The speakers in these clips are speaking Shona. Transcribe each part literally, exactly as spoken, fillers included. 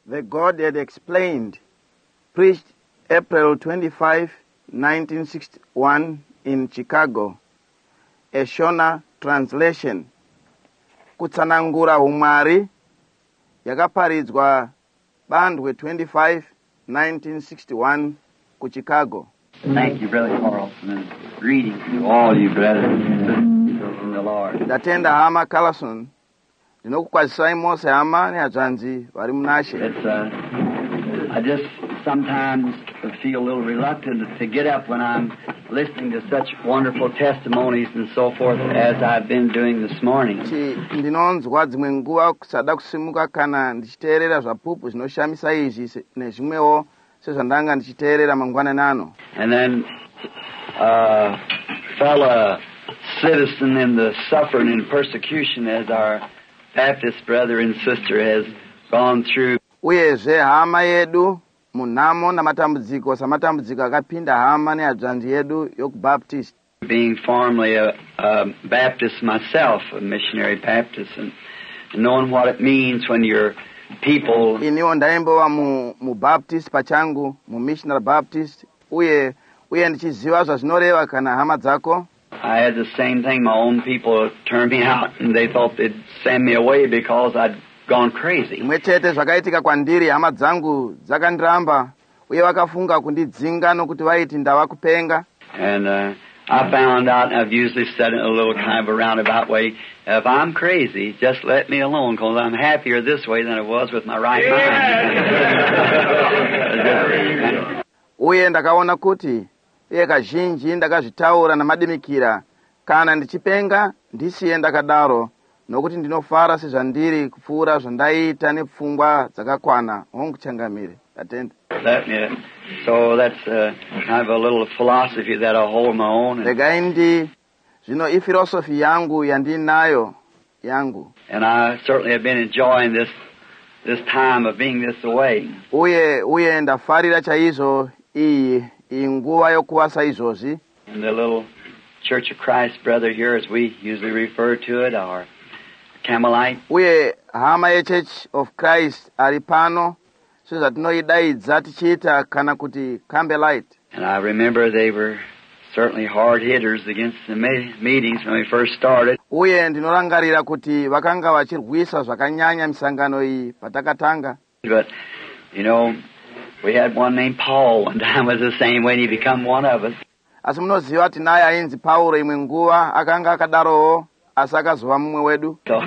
The God Had Explained, preached April twenty-fifth, nineteen sixty-one in Chicago. A Shona translation. Kutsanangura umwari yakaparidzwa bandwe twenty-fifth, nineteen sixty-one ku Chicago. Thank you, Brother Carlson, and greetings to all you brothers and sisters in the Lord. Ndatenda hama Carlson. Ndinokukwazisai mose hama nehadzvanzi vari munashe. It's uh, I just sometimes feel a little reluctant to get up when I'm listening to such wonderful testimonies and so forth as I've been doing this morning. Ndinonzwa dzimwe nguva kusada kusimuka kana ndichiteerera zvapupu zvinoshamisa izvi nezvimwewo sezvandanga ndichiteerera mangwanani ano. And then uh fellow citizen in the suffering and persecution as our Baptist brother and sister has gone through. Uyezve hama yedu munhamo namatambudziko samatambudziko akapinda hama nehadzvanzi yedu yokubaptist. Being formerly a, a Baptist myself, a missionary Baptist, and knowing what it means when your people... Iniwo ndaimbova mu, mu Baptist pachangu, mu missionary Baptist, uye uye ndichiziva zvazvinoreva kana hama dzako. I had the same thing. My own people turned me out, and they thought they'd send me away because I'd gone crazy. Imwe chete zvakaitika kwandiri, hama dzangu dzakandiramba uye vakafunga kundidzinga nokuti vaiti ndava kupenga. And uh, I found out, and I've usually said it in a little kind of a roundabout way, if I'm crazy, just let me alone, because I'm happier this way than I was with my right mind. Uye ndakaona kuti iye kazhinji ndakazvitaura namadimikira, kana ndichipenga ndisiye ndakadaro, nokuti ndinofara sezvandiri kupfuura zvandaita nepfungwa dzakakwana. Hongu changamire. Attend. That, yeah. So that's uh, kind of a little philosophy that I hold my own. Regai ndi zvino ifilosofi yangu yandinayo yangu. And I certainly have been enjoying this this time of being this way. Uye uye ndafarira chaizvo iyi iyi nguva yokuwasa izvozvi. And the little Church of Christ brother here, as we usually refer to it, our Carmelite. Uye hama ye Church of Christ ari pano sezvatinoidaidza tichiita kana kuti Carmelite. And I remember they were certainly hard hitters against the me- meetings when we first started. Uye ndinorangarira kuti vakanga vachirwisa zvakanyanya misangano iyi patakatanga. But, you know, we had one named Paul one time was the same way, and he become one of us. Asi munoziva tinaye ainzi Paulo imwe nguva akanga akadarowo asi akazova mumwe wedu. So,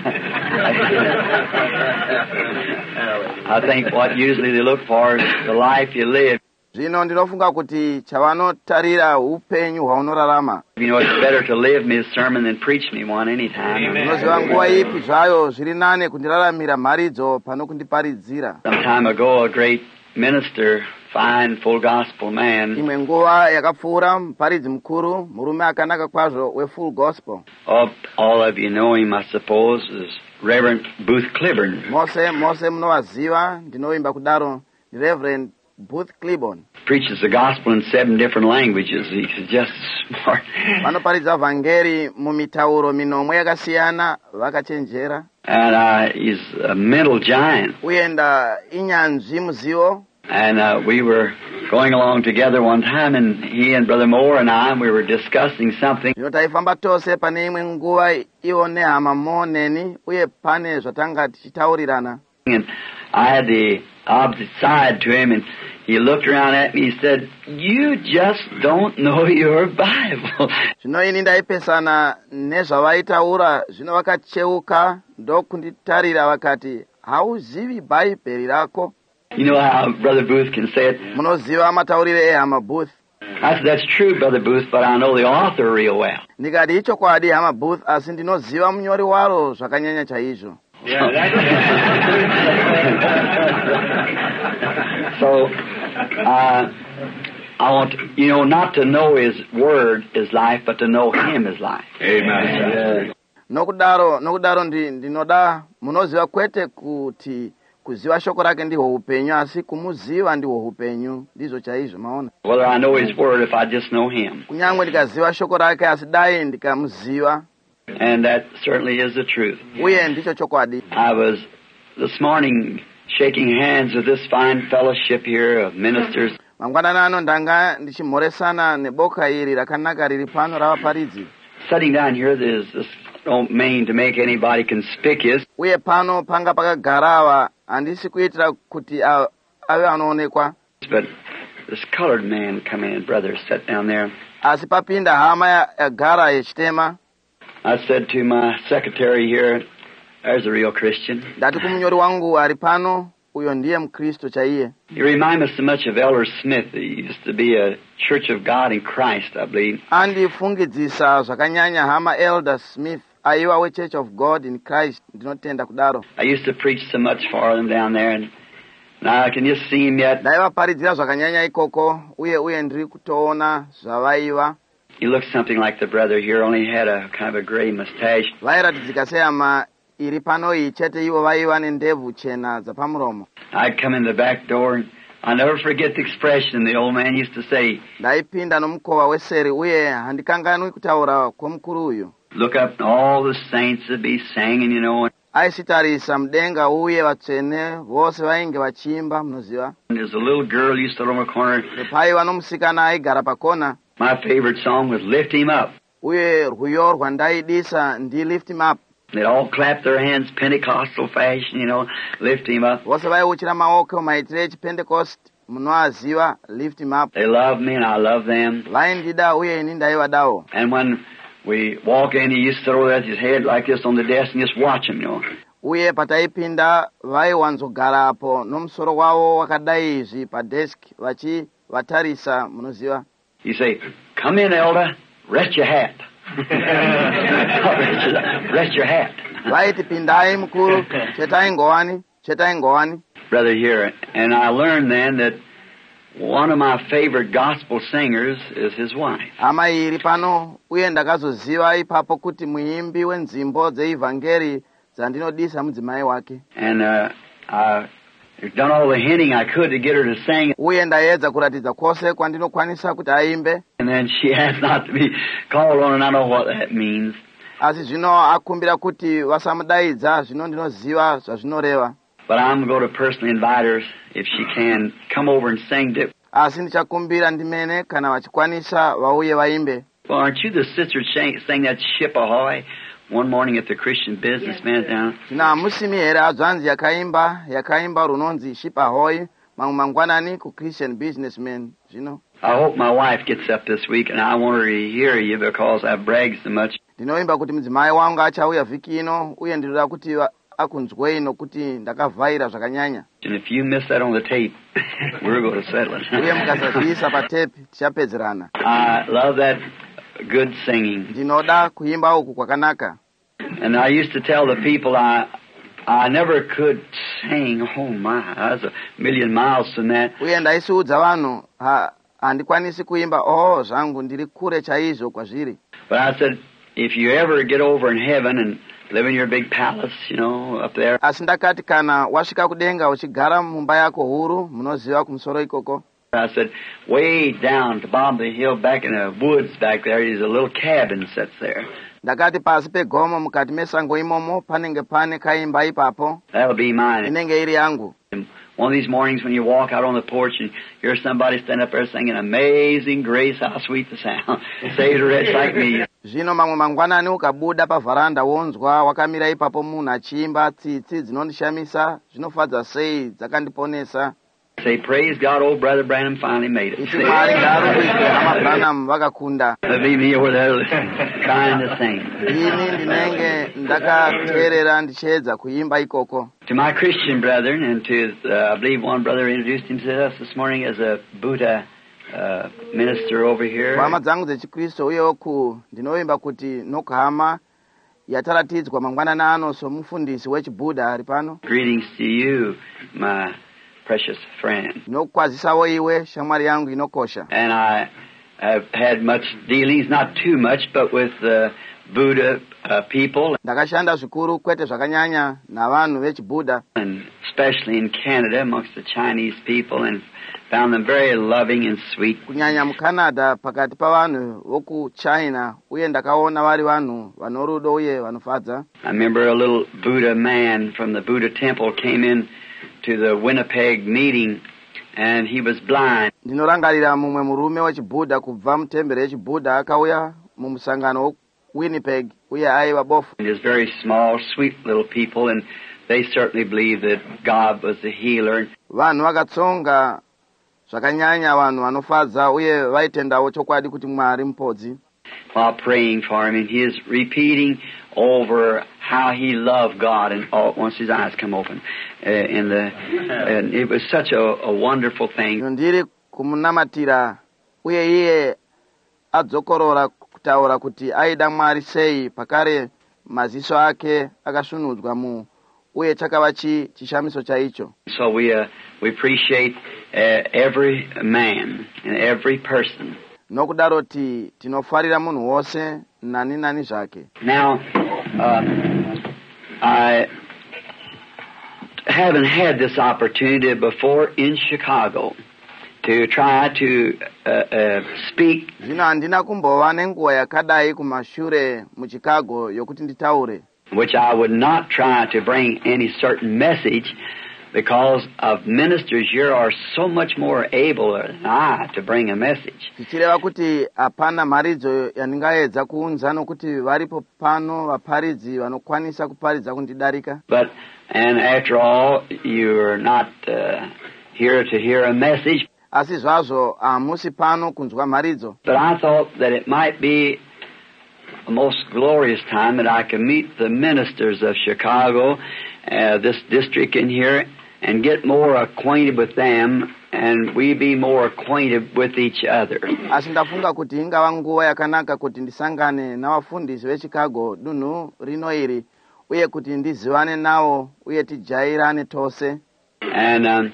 I think what usually they look for is the life you live. Zvino ndinofunga kuti chavanotarira upenyu hwaunorarama. You know, it's better to live me a sermon than preach me one anytime. Ndinoziva nguva ipi zvayo zviri nane kundiraramira mharidzo pano kundiparidzira. Some time ago, a great minister, fine, full gospel man. Imwe nguva yakapfuura muparidzi mukuru, murume akanaka kwazvo we full gospel. Oh, all of you know him, I suppose, is Reverend Booth Cliburn. Mose, Mose munovaziva, ndinoimba kudaro, Reverend Booth Cliburn. Preaches the gospel in seven different languages. He's just smart. Vanoparidza vhangeri mumitauro minomwe yakasiyana, vakachenjera. And uh, he's a mental giant. Uye nda inyanzvi muzivo. And uh, we were going along together one time, and he and Brother Moore and I, and we were discussing something. Zvino taifamba tose pane imwe nguva iwo nehama Moore neni, uye pane zvatanga tichitaurirana. And I had the opposite side to him, and he looked around at me, he said, "You just don't know your Bible." Zvino ini ndaipesana nezvavaitaura, zvino vakacheuka ndokunditarira vakati, hauzivi Bhaibheri rako? You know how Brother Booth can say it? Munoziva mataurire ehama Booth. I said, "That's true, Brother Booth, but I know the author real well." Ndikati ichokwadi hama Booth, asi ndinoziva munyori waro zvakanyanya chaizvo. Yeah, so, uh, I want, you know, not to know His Word is life, but to know Him is life. Amen. Yeah. Nokudaro, nokudaro ndi ndinoda munoziva kwete kuti kuziva shoko rake ndihwo upenyu, asi kumuziva ndihwo upenyu, ndizvo chaizvo maona. Whether I know His Word, if I just know Him. Kunyangwe ndikaziva shoko rake, asi dai ndikamuziva. And that certainly is the truth. Uye ndicho chokwadi. I was this morning shaking hands with this fine fellowship here of ministers. mangwanana ano ndanga ndichimhoresana neboka iri rakanaka riri pano ravaparidzi. Sitting down here, there's this, don't mean to make anybody conspicuous. Uye pano panga pakagara ava handisi kuitira kuti ave anoonekwa. But this colored man come in, brother, sat down there. Asi papinda hama yagara yechitema. I said to my secretary here, there's a real Christian. Ndati kumunyori wangu ari pano, uyo ndiye mkristo chaiye. You remind me so much of Elder Smith. He used to be a Church of God in Christ, I believe. Andifungidzisa zvakanyanya hama Elder Smith aiva we Church of God in Christ, ndinotenda kudaro. I used to preach so much for them down there, and now I can just see him yet. Ndaivaparidzira zvakanyanya ikoko, uye uye ndiri kutoona zvavaiva. He looked something like the brother here, only had a kind of a gray mustache. Vairatidzika sehama iri pano iyi chete ivo vaiva nendebvu chena dzapamuromo. I'd come in the back door, and I'll never forget the expression the old man used to say. Ndaipinda nomukova weseri uye handikanganwi kutaura kwomukuru uyu. Look up, and all the saints would be singing, you know. Aisitarisa mudenga uye vatsvene vose vainge vachiimba, munoziva. And there's a little girl used to sit on a corner. Paiva nomusikana aigara pakona. My favorite song was Lift Him Up. Uye rwiyo rwandaidisa ndi Lift Him Up. They'd all clap their hands Pentecostal fashion, you know, lift him up. Vose vaiuchira maoko maitire echipentecost, munoaziva, Lift Him Up. They love me and I love them. Vaindida uye ini ndaivadawo. And when we walk in, he used to throw that his head like this on the desk and just watch him, you know. Uye pataipinda vaiwanzogara apo nomusoro wavo wakadai izvi padesk vachi vatarisa, munoziva. You say, come in, elder, rest your hat. Rest your hat. Vaiti pindai mukuru, chetai ngowani, chetai ngowani. Brother here, and I learned then that one of my favorite gospel singers is his wife. Hama iri pano, uye ndakazoziva ipapo kuti muimbi wenzimbo dzeivhangeri dzandinodisa mudzimai wake. And uh, I I've done all the hinting I could to get her to sing. Uye ndaedza kuratidza kwose kwandinokwanisa kuti aimbe. And then she asked not to be called on, and I know what that means. Asi zvino akumbira kuti vasamudaidza, zvino ndinoziva zvazvinoreva. But I'm going to personally invite her, if she can, come over and sing to. Asi ndichakumbira ndimene kana vachikwanisa vauye vaimbe. Well, aren't you the sister sang, sang that Ship Ahoy one morning at the Christian Businessman's down? Zvino hamusimi here adzvanzi yakaimba, yakaimba runonzi Ship Ahoy, mamwe mangwanani ku Christian Businessman, zvino. I hope my wife gets up this week, and I want her to hear you because I brag so much. Ndinoimba kuti mudzimai wangu achauya vhiki ino, uye ndinoda kuti akunzwei nokuti ndakavhaira zvakanyanya. And if you miss that on the tape, we're going to settle it. Uye mukasazviisa patepi, tichapedzerana. I love that good singing. Ndinoda kuimba uku kwakanaka. And I used to tell the people I I never could sing. Oh my, I was a million miles from that. Uye ndaisiudza vanhu, handikwanisi kuimba, oh zvangu ndiri kure chaizvo kwazviri. But I said, if you ever get over in heaven and live in your big palace, you know, up there. Asi ndakati kana wasvika kudenga uchigara mumba yako huru, munoziva kumusoro ikoko. I said, way down at the bottom of the hill, back in the woods back there, there's a little cabin sits there. Ndakati pasi pegomo mukati mesango imomo panenge pane kaimba ipapo. That'll be mine. Inenge iri yangu. And one of these mornings when you walk out on the porch and hear somebody stand up there singing Amazing Grace, how sweet the sound. Saves a wretch like me. Zvino mamwe mangwanani ukabuda pavharanda wonzwa wakamira ipapo munhu achiimba tsitsi dzinondishamisa, zvinofadza sei, dzakandiponesa. Say, praise God, old brother Branham finally made it. Iti Mwari ngaarumbidzwe, hama Branham vakakunda. That'll be me over there trying to sing. Ini ndinenge ndakateerera ndichiedza kuimba ikoko. To my Christian brethren, and to, uh, I believe one brother introduced himself this morning as a Buddha uh, minister over here. Hama dzangu dzechikristu uyewoku ndinoimba kuti nokuhama yataratidzwa mangwanani ano somufundisi wechibudha ari pano. Greetings to you, my precious friend. Nokwazisawo iwe shamwari yangu inokosha. And I have had much dealings, not too much, but with the Buddha uh, people. Ndakashanda zvikuru kwete zvakanyanya navanhu vechibudha. And especially in Canada amongst the Chinese people, and found them very loving and sweet. Kunyanya muCanada pakati pavanhu voku China, uye ndakaona vari vanhu vanorudo uye vanofadza. I remember a little Buddha man from the Buddha temple came in to the Winnipeg meeting, and he was blind. Ndinorangarira mumwe murume wechibudha kubva mutembere yechibudha akauya mumusangano Winnipeg uye aiva bofu. And is very small, sweet little people, and they certainly believed that God was the healer. Vanhu vakatsonga zvakanyanya, vanhu vanofadza uye vaitendawo chokwadi kuti Mwari mupodzi. While praying for him, and he is repeating over how he loved God, and all, once his eyes come open, uh, in the, and it was such a, a wonderful thing. Ndiri kumunamatira uye iye adzokorora kutaura kuti aida Mwari sei, pakare maziso ake akasvunudzwa mu uye chakava chishamiso chaicho. So we uh, we appreciate uh, every man and every person. Nokudaro ti tinofarira munhu wose nani nani zvake. Now, uh, I haven't had this opportunity before in Chicago to try to uh, uh, speak. Zvino handina kumbova nenguva yakadai kumashure muChicago yokuti nditaure. Which I would not try to bring any certain message, because of ministers here are so much more able than I to bring a message. Tichireva kuti hapana mharidzo yandingaedza kuunza nokuti varipo pano vaparidzi vanokwanisa kuparidza kundidarika. But, and after all, you're not uh, here to hear a message. Asi zvazvo hamusi pano kunzwa mharidzo. But I thought that it might be a most glorious time that I could meet the ministers of Chicago, uh, this district in here, and get more acquainted with them, and we be more acquainted with each other. Asi ndafunga kuti ingava nguva yakanaka kuti ndisangane navafundisi veChicago dunhu rino iri, uye kuti ndizivane navo uye tijairane tose. And um,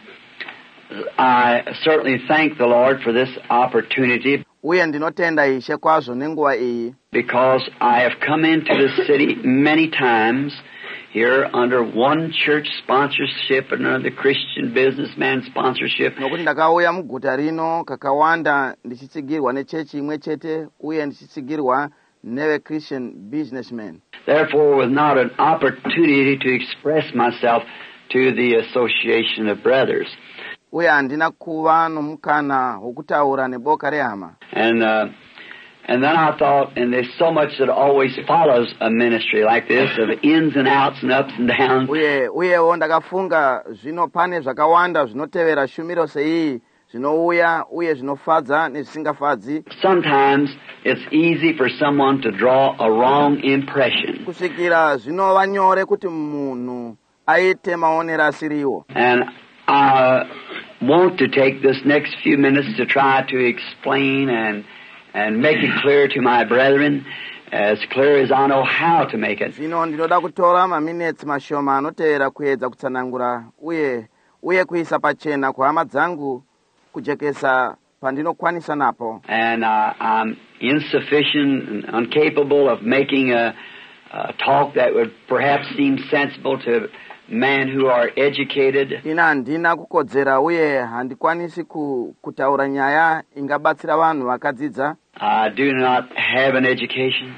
I certainly thank the Lord for this opportunity. Uye ndinotenda Ishe kwazvo nenguva iyi. Because I have come into the city many times here under one church sponsorship and under the Christian businessman sponsorship. Nokuti ndakauya muguta rino kakawanda ndichitsigirwa nechechi imwe chete uye ndichitsigirwa neve Christian businessman. Therefore, was not an opportunity to express myself to the association of brothers. Uye handina kuva nomukana wokutaura neboka rehama. And uh, and then I thought, and there's so much that always follows a ministry like this, of ins and outs and ups and downs. Uye uyewo ndakafunga zvino pane zvakawanda zvinotevera shumiro sei, zvinouya uye zvinofadza nezvisingafadzi. Sometimes it's easy for someone to draw a wrong impression. Kusvikira zvinova nyore kuti munhu aite maonero asiriwo. And I want to take this next few minutes to try to explain and and make it clear to my brethren, as clear as I know how to make it. Zvino ndinoda kutora maminitsi mashoma anotevera kuedza kutsanangura uye uye kuisa pachena kuhama dzangu kujekesa pandinokwanisa napo. And uh, I'm insufficient and incapable of making a, a talk that would perhaps seem sensible to men who are educated. Ina handina kukodzera uye handikwanisi kutaura nyaya ingabatsira vanhu vakadzidza. I do not have an education,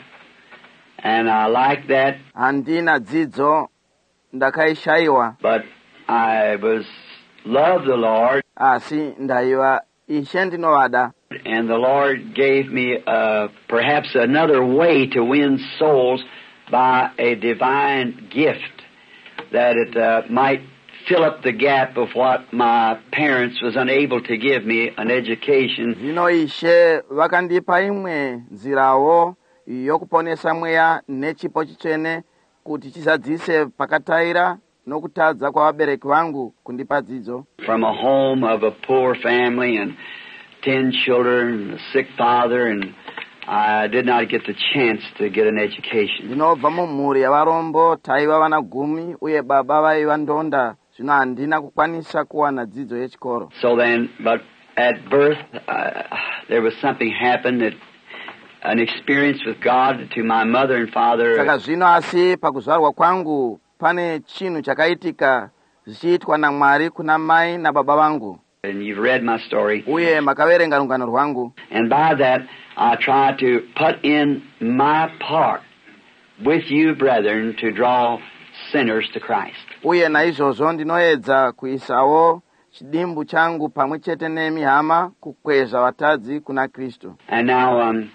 and I like that. Handina dzidzo, ndakaishayiwa. But I was love the Lord. Asi ndaiva Ishe ndinovada. And the Lord gave me uh, perhaps another way to win souls by a divine gift, that it uh, might fill up the gap of what my parents was unable to give me, an education. Zvino Ishe vakandipa imwe nzirawo yokuponesa mweya nechipo chichene kuti chizadzise pakataira nokutadza kwa vabereki vangu kundipa dzidzo. From a home of a poor family and ten children, a sick father, and I did not get the chance to get an education. Ndinobva mumhuri yavarombo, taiva vana gumi uye baba vaiva ndonda. Zvino handina kukwanisa kuwana dzidzo yechikoro. So then, but at birth, uh, there was something happened that an experience with God to my mother and father. Saka zvino asi pakuzvarwa kwangu pane chinhu chakaitika zvichiitwa naMwari kuna mai nababa vangu. And you've read my story. Uye makaverenga rungano rwangu. And by that, I try to put in my part with you, brethren, to draw sinners to Christ. uye naizvozvo ndinoedza kuisawo chidimbu changu pamwe chete nemi hama kukwezva vatadzi kuna Kristu. And now um,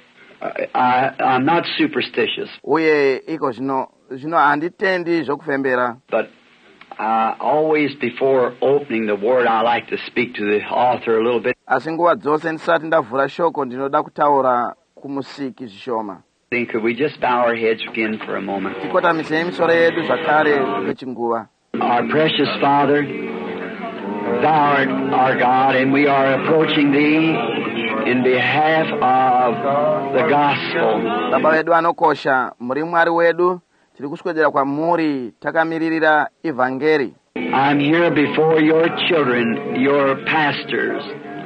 I, I'm not superstitious. Uye iko zvino zvino handitendi zvokufembera. But uh, always before opening the word, I like to speak to the author a little bit. Asi nguva dzose ndisati ndavhura shoko ndinoda kutaura kumusiki zvishoma. Could we just bow our heads again for a moment? Tikotamise misoro yedu zvakare kwechinguva. Our precious Father, Thou art our God, and we are approaching Thee in behalf of the gospel. Baba vedu anokosha, muri Mwari wedu, tiri kuswedera kwamuri takamiririra evangeri. I'm here before your children, your pastors,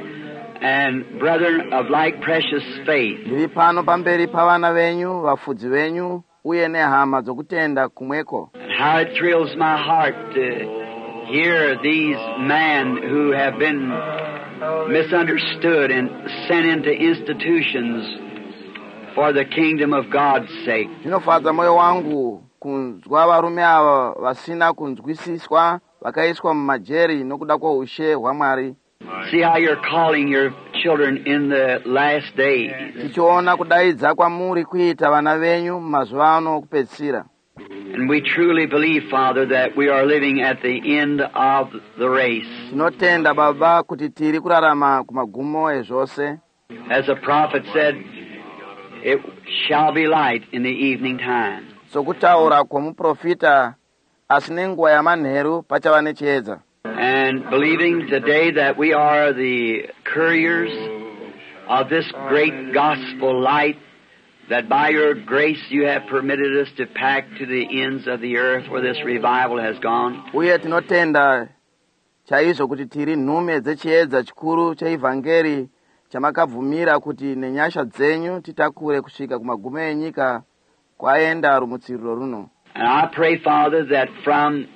and brethren of like precious faith. Ndiri pano pamberi pavana venyu, vafudzi venyu, uye nehama dzokutenda kumweko. And how it thrills my heart to hear these men who have been misunderstood and sent into institutions for the kingdom of God's sake. Zvinofadza moyo wangu kunzwa varume ava vasina kunzwisiswa vakaiswa mumajeri nokuda kwoushe hwaMwari. See how you're calling your children in the last days. Tichiona kudaidza kwamuri kuita vana venyu mumazuva ano okupedzisira. And we truly believe, Father, that we are living at the end of the race. Tinotenda Baba kuti tiri kurarama kumagumo ezvose. As the prophet said, it shall be light in the evening time. Sokutaura kwomuprofita asi nenguva yamanheru pachava nechiedza. And believing today that we are the couriers of this great gospel light, that by your grace you have permitted us to pack to the ends of the earth where this revival has gone. Uye tinotenda chaizvo kuti tiri nhume dzechiedza chikuru cheivhangeri chamakabvumira kuti nenyasha dzenyu titakure kusvika kumagumo enyika kwaenda rumutsiriro runo. And I pray, Father, that from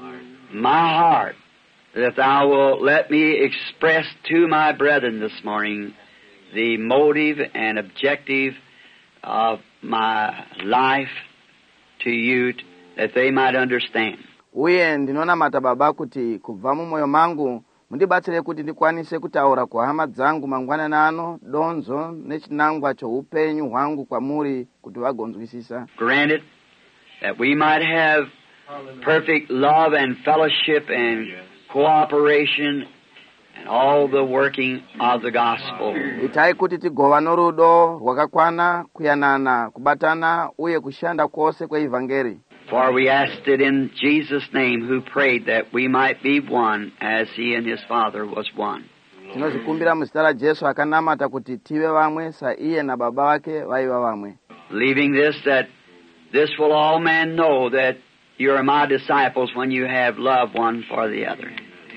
my heart that thou will let me express to my brethren this morning the motive and objective of my life to you, that they might understand. Uye ndinonamata Baba kuti kubva mumwoyo mangu mundibatsire kuti ndikwanise kutaura kuhama dzangu mangwanani ano donzo nechinangwa choupenyu hwangu kwamuri kuti vagonzwisisa. Grant it that we might have perfect love and fellowship and cooperation and all the working of the gospel. Itai kuti tigova norudo rwakakwana, kuyanana, kubatana uye kushanda kwose kweivhangeri. For we asked it in Jesus' name, who prayed that we might be one as he and his Father was one. Tinozvikumbira muzita raJesu akanamata kuti tive vamwe saiye nababa vake vaiva vamwe. Leaving this, that this will all men know that you are my disciples when you have love one for the other.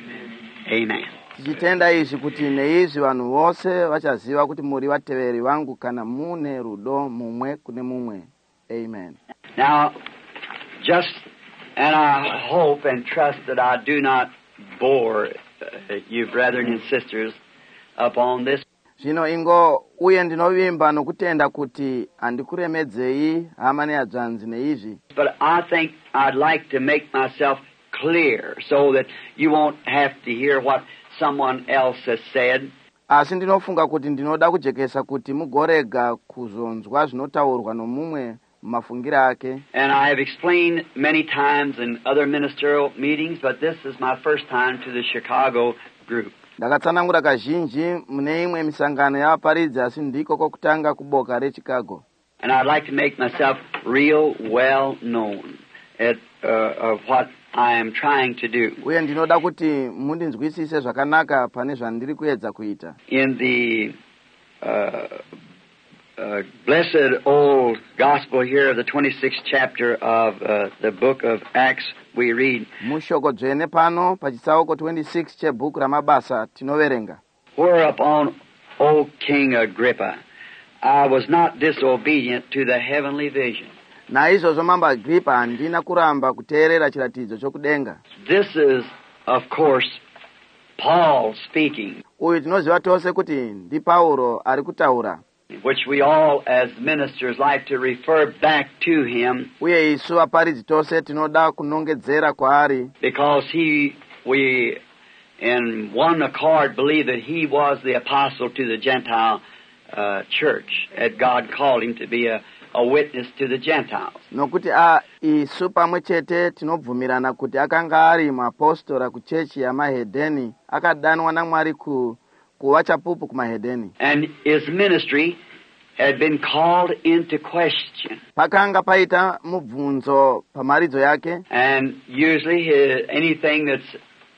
Amen. Tichitenda izvi kuti neizvi vanhu vose vachaziva kuti muri vateveri vangu kana mune rudo mumwe kune mumwe. Amen. Now, just, and I hope and trust that I do not bore uh, you brethren and sisters upon this. Zvino ingo uye ndinovimba nokutenda kuti handikuremedzei hama nehadzvanzi neizvi. But I think I'd like to make myself clear so that you won't have to hear what someone else has said. Asi ndinofunga kuti ndinoda kujekesa kuti mugorega kuzonzwa zvinotaurwa nomumwe mumafungiro ake. And I have explained many times in other ministerial meetings, but this is my first time to the Chicago group. Ndakatsanangura kazhinji mune imwe misangano yavaparidzi asi ndiko kokutanga kuboka reChicago. And I'd like to make myself real well known at uh, of what I am trying to do. Uye ndinoda kuti mundinzwisise zvakanaka pane zvandiri kuedza kuita. In the uh, uh, blessed old gospel here of the twenty-sixth chapter of uh, the book of Acts, we read, Mushoko dzvene pano pachitsauko twenty-six chebhuku ramabasa tinoverenga. Whereupon, O King Agrippa, I was not disobedient to the heavenly vision. Naizvozvo Mambo Agrippa handina kuramba kuteerera chiratidzo chokudenga. This is, of course, Paul speaking. Uyu tinoziva tose kuti ndi Pauro ari kutaura. which we all as ministers like to refer back to him. Uye isu aparidzi tose tinoda kunongedzera kwaari. Because he, we in one accord believe that he was the apostle to the Gentile uh, church, that God called him to be a, a witness to the Gentiles. Nokuti a isu pamwe chete tinobvumirana kuti akanga ari muapostora kuchechi yamahedheni, akadanwa naMwari ku kuva chapupu kumahedheni. And his ministry had been called into question. Pakanga paita mubvunzo pamaridzo yake. And usually his, anything that's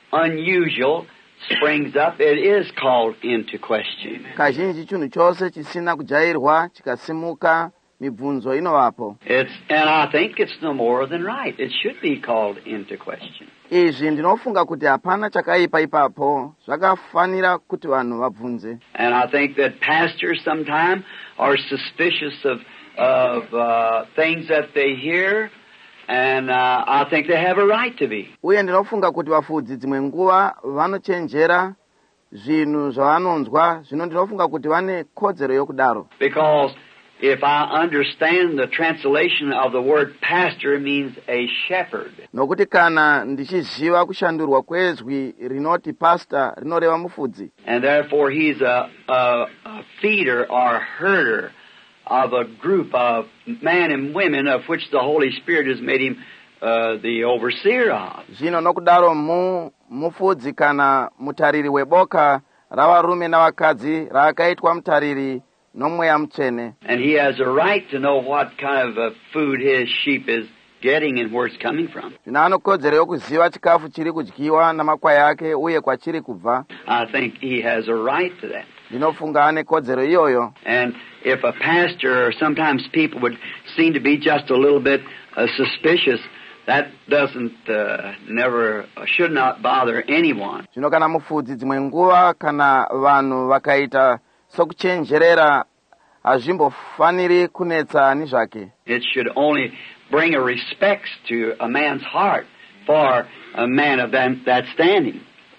unusual springs up, it is called into question. Kazhinji chinhu chose chisina kujairwa chikasimuka, mibvunzo inovapo. It's, and I think it's no more than right. It should be called into question. Izvi ndinofunga kuti hapana chakaipa ipapo, zvakafanira kuti vanhu vabvunze. And I think that pastors sometimes are suspicious of of uh, things that they hear, and uh, I think they have a right to be. Uye ndinofunga kuti vafudzi dzimwe nguva vanochenjera zvinhu zvavanonzwa, zvino ndinofunga kuti vane kodzero yokudaro. Because if I understand the translation of the word pastor means a shepherd. Nokuti kana ndichiziva kushandurwa kwezwi rinoti pastor rinoreva mufudzi. And therefore he's a, a, a feeder or herder of a group of men and women of which the Holy Spirit has made him uh, the overseer of. Zvino nokudaro mu mufudzi kana mutariri weboka ravarume navakadzi raakaitwa mutariri nomweya mutsvene. And he has a right to know what kind of uh, food his sheep is getting and where it's coming from. Zvino anokodzero yokuziva chikafu chiri kudyiwa namakwai ake uye kwachiri kubva. I think he has a right to that. Ndinofunga ane kodzero iyoyo. And if a pastor, or sometimes people would seem to be just a little bit uh, suspicious, that doesn't uh, never uh, should not bother anyone. Zvino kana mufudzi dzimwe nguva kana vanhu vakaita sokuchenjerera hazvimbofaniri kunetsa ani zvake. It should only bring a respect to a man's heart for a man of that, that standing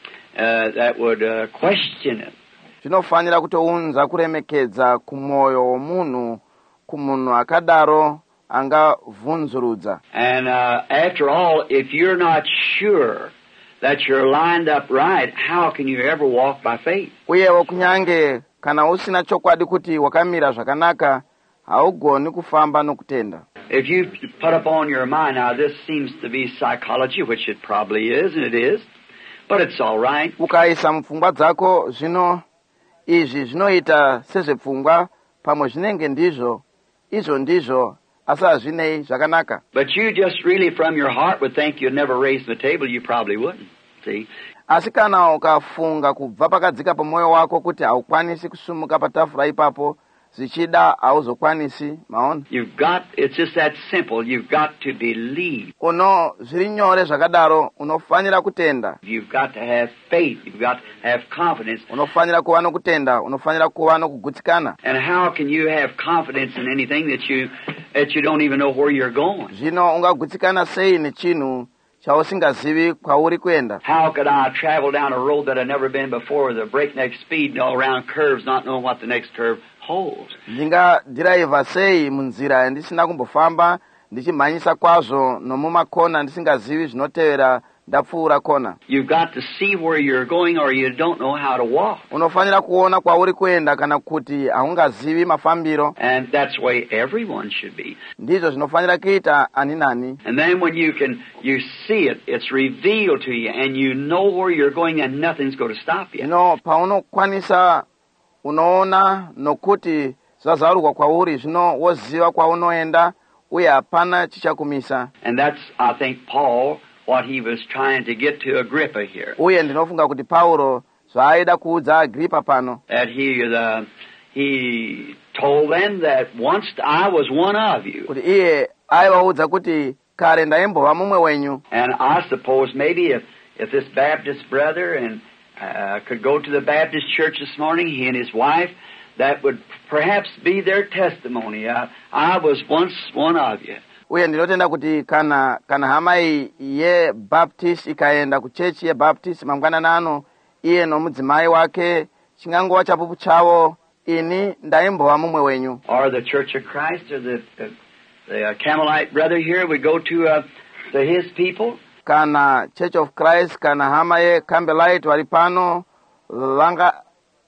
uh, that would uh, question it. Zvinofanira kutounza kuremekedza kumwoyo womunhu kumunhu akadaro angavhunzurudza. And uh, after all, if you're not sure that you're lined up right, how can you ever walk by faith? Uyewo kunyange kana usina chokwadi kuti wakamira zvakanaka, haugoni kufamba nokutenda. If you put upon your mind, now this seems to be psychology, which it probably is, and it is, but it's all right. Ukaisa mupfungwa dzako zvino izvi zvinoita sezvepfungwa, pamwe zvinenge ndizvo, izvo ndizvo, asi hazvinei zvakanaka. But you just really from your heart would think you'd never raise the table, you probably wouldn't, see? Asi kana ukafunga kubva pakadzika pamwoyo wako kuti haukwanisi kusumuka patafura ipapo, zvichida hauzokwanisi, maona? You've got, it's just that simple, you've got to believe. Uno zviri nyore zvakadaro, unofanira kutenda. You've got to have faith, you've got to have confidence. Unofanira kuva nokutenda, unofanira kuva nokugutsikana. And how can you have confidence in anything that you that you don't even know where you're going? Zvino ungagutsikana sei nechinhu chausingazivi kwauri kuenda? How could I travel down a road that I've never been before with a breakneck speed and all around curves, not knowing what the next curve holds? Ndingadhiraivha sei munzira yandisina kumbofamba, ndichimhanyisa kwazvo nomumakona ndisingazivi zvinotevera ndapfuura kona. You've got to see where you're going or you don't know how to walk. Unofanira kuona kwauri kuenda kana kuti haungazivi mafambiro. And that's the way everyone should be. Ndizvo zvinofanira kuita ani nani. And then when you can, you see it, it's revealed to you and you know where you're going and nothing's going to stop you. Zvino paunokwanisa unoona nokuti zvazaurwa kwauri, zvino woziva kwaunoenda uye hapana chichakumisa. And that's, I think, Paul, what he was trying to get to Agrippa here. Uye ndinofunga kuti Pauro zvaaida kuudza Agrippa pano. That he, uh, he told them that once I was one of you. Kuti iye aivaudza kuti kare ndaimbova mumwe wenyu. And I suppose maybe if, if this Baptist brother and uh, could go to the Baptist church this morning, he and his wife, that would perhaps be their testimony. Uh, I was once one of you. Uye ndinotenda kuti kana kana hama ye Baptist ikaenda kuchechi ye Baptist mangwanani ano, iye nomudzimai wake chingangova chapupu chavo ini ndayimbowa mumwe wenyu. Or the Church of Christ, or the, uh, the uh, Carmelite brother here would go to, uh, to his people. Kana Church of Christ, kana hama ye Carmelite wali pano, langa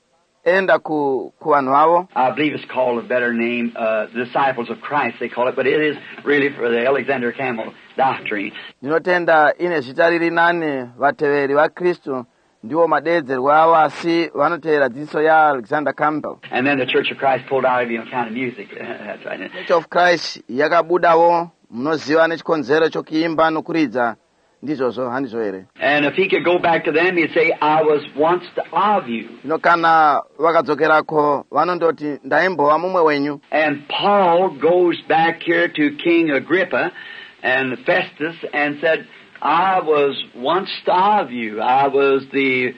enda ku, ku anu avo. I believe it's called a better name, uh, Disciples of Christ, they call it, but it is really for the Alexander Campbell doctrine. Ndinotenda ine zita lili nane vateveri va Kristu ndiwo madedzerwa avo asi vanotevera dziso ya Alexander Campbell. And then the Church of Christ pulled out of you on account of music. That's right. Church of Christ yakabudawo munoziva nechikonzero chokuimba nokuridza ndizvozvo handizvo here. And if he could go back to them, he'd say, I was once of you. Zvino kana vakadzokerako vanondoti ndaimbova mumwe wenyu. And Paul goes back here to King Agrippa and Festus and said, I was once of you. I was the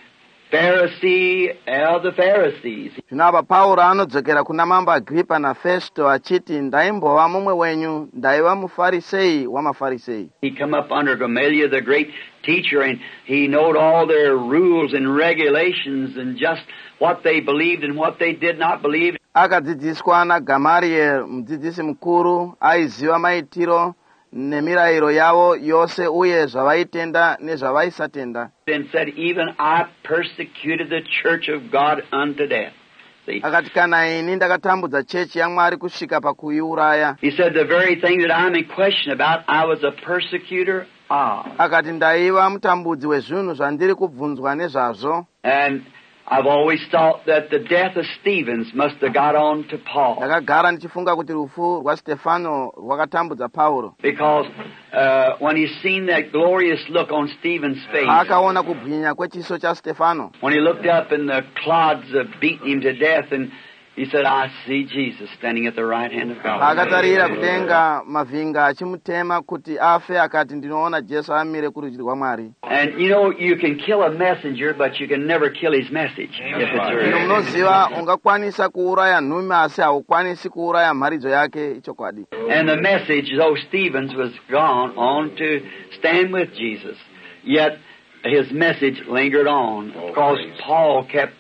Pharisee of the Pharisees. Zvino apa Pauro anodzokera kuna mambo Agrippa na Festo achiti ndaimbova mumwe wenyu, ndaiva mufarisei wamafarisei. He come up under Gamaliel, the great teacher, and he knowed all their rules and regulations and just what they believed and what they did not believe. Akadzidziswa na Gamaliel, mudzidzisi mukuru, aiziva maitiro nemirayiro yavo yose uye zvavaitenda nezvavaisatenda. And said, even I persecuted the church of God unto death. See? Akati kana ini ndakatambudza chechi yaMwari kusvika pakuiuraya. He said, the very thing that I'm in question about, I was a persecutor of. Akati ndaiva mutambudzi wezvinhu zvandiri kubvunzwa nezvazvo. And I've always thought that the death of Stephen must have got on to Paul. Ndakagara ndichifunga kuti rufu rwa Stefano rwakatambudza Paulo. Because uh, when he seen that glorious look on Stephen's face, akaona kubwinya kwechiso cha Stefano. When he looked up and the clods uh, beating him to death, and he said, I see Jesus standing at the right hand of God. Akatarira kutenga mavinga achimutema kuti afe akati ndinoona Jesu amire kurudyi rwa Mwari. And you know, you can kill a messenger, but you can never kill his message. If it's real. Munoziva ungakwanisa kuuraya nhume asi haukwanisi kuuraya mharidzo yake ichokwadi. And the message, though Stephen's was gone on to stand with Jesus, yet his message lingered on because Paul kept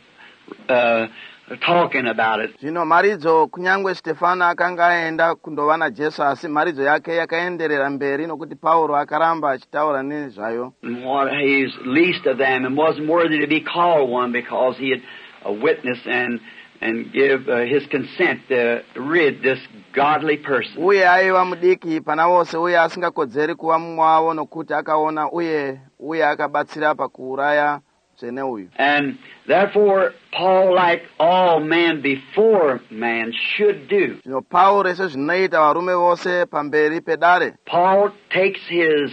uh, talking about it. Zvino mharidzo kunyangwe Stefano akanga aenda kundova naJesu asi mharidzo yake yakaenderera mberi nokuti Paulo akaramba achitaura nezvayo. What he's least of them and wasn't worthy to be called one because he had a witness and and give uh, his consent to rid this godly person. Uye aiva mudiki pana vose uye asingakodzeri kuva mumwe wavo nokuti akaona uye uye akabatsira pakuuraya tsvene uyu. And therefore Paul, like all men before man, should do. Zvino Paulo sezvinoita varume vose pamberi pedare. Paul takes his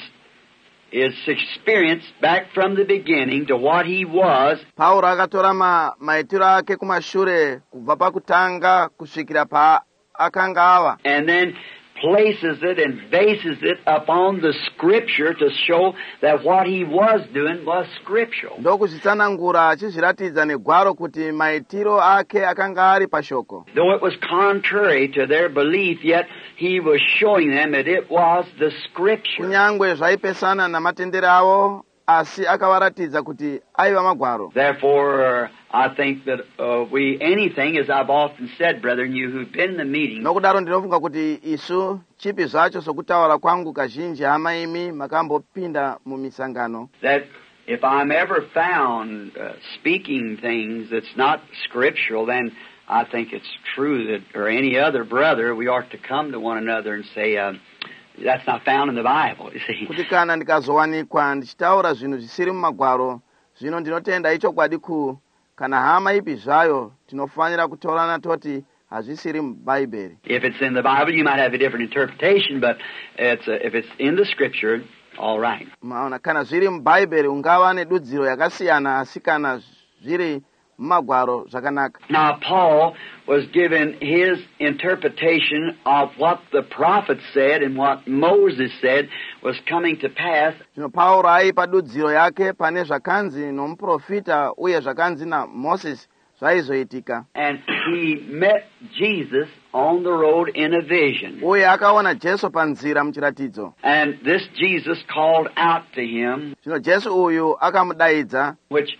his experience back from the beginning to what he was. Paulo akatora ma maitiro ake kumashure kubva pakutanga kusvikira pa akanga ava. And then places it and bases it upon the Scripture to show that what he was doing was scriptural. Ndokuzvitsanangura achizviratidza negwaro kuti maitiro ake akanga ari pashoko. Though it was contrary to their belief, yet he was showing them that it was the Scripture. Kunyangwe zvaipesana namatendero avo asi akavaratidza kuti aiva magwaro. Therefore, uh, I think that uh, we, anything, as I've often said, brethren, you who've been in the meeting, nokudaro ndinofunga kuti isu chipi zvacho sokutaura kwangu kazhinji hama imi makambopinda mumisangano, that if I'm ever found uh, speaking things that's not scriptural, then I think it's true that, or any other brother, we ought to come to one another and say, uh, that's not found in the Bible, you see. Kuti kana ndikazowanikwa ndichitaura zvinhu zvisiri mumagwaro, zvino ndinotenda ichokwadi ku kana hama ipi zvayo tinofanira kutaurana toti hazvisiri muBhaibheri. If it's in the Bible, you might have a different interpretation, but it's uh, if it's in the Scripture, all right. Maona kana zviri muBhaibheri ungava nedudziro yakasiyana asi kana zviri mumagwaro zvakanaka. Now Paul was given his interpretation of what the prophet said and what Moses said was coming to pass. Zvino Paulo aipa dudziro yake pane zvakanzi nomuprofita uye zvakanzi naMoses zvaizoitika. And he met Jesus on the road in a vision. Uye akaona Jesu panzira muchiratidzo. And this Jesus called out to him, Zvino Jesu uyu akamudaidza, which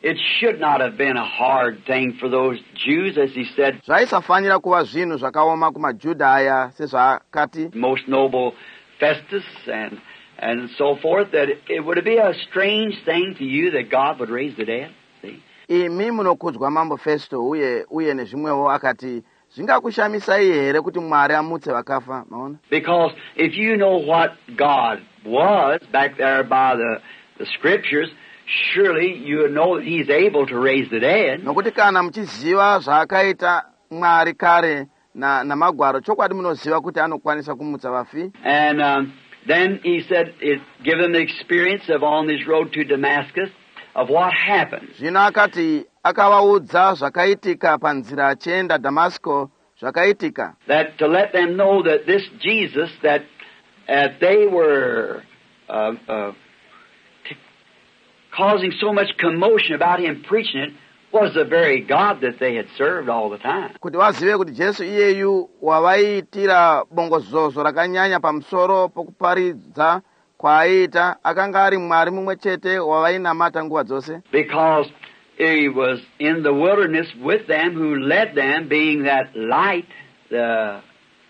it should not have been a hard thing for those Jews, as he said, zvaisafanira kuva zvinhu zvakaoma kumajudha aya sezvakati most noble Festus and and so forth, that it would be a strange thing to you that God would raise the dead. See? imi munokudzwa mambo Festo uye uye nezvimwewo akati zvingakushamisai here kuti Mwari amutse vakafa. Maona, Because if you know what God was back there by the, the Scriptures, surely you would know that He's able to raise the dead. nokuti kana muchiziva zvaakaita Mwari kare na namagwaro, chokwadi munoziva kuti anokwanisa kumutsa vafi. And um, then he said, it give them the experience of on this road to Damascus of what happened. Zvino akati akavaudza zvakaitika panzira achienda Damasco, zvakaitika That to let them know that this Jesus that uh, they were uh, uh, t- causing so much commotion about him preaching it was the very God that they had served all the time. kuti vazive kuti Jesu iyeyu wavaiitira bongozozo rakanyanya pamusoro pokuparidza kwaaiita akanga ari Mwari mumwe chete wavainamata nguva dzose. Because he was in the wilderness with them, who led them, being that light, the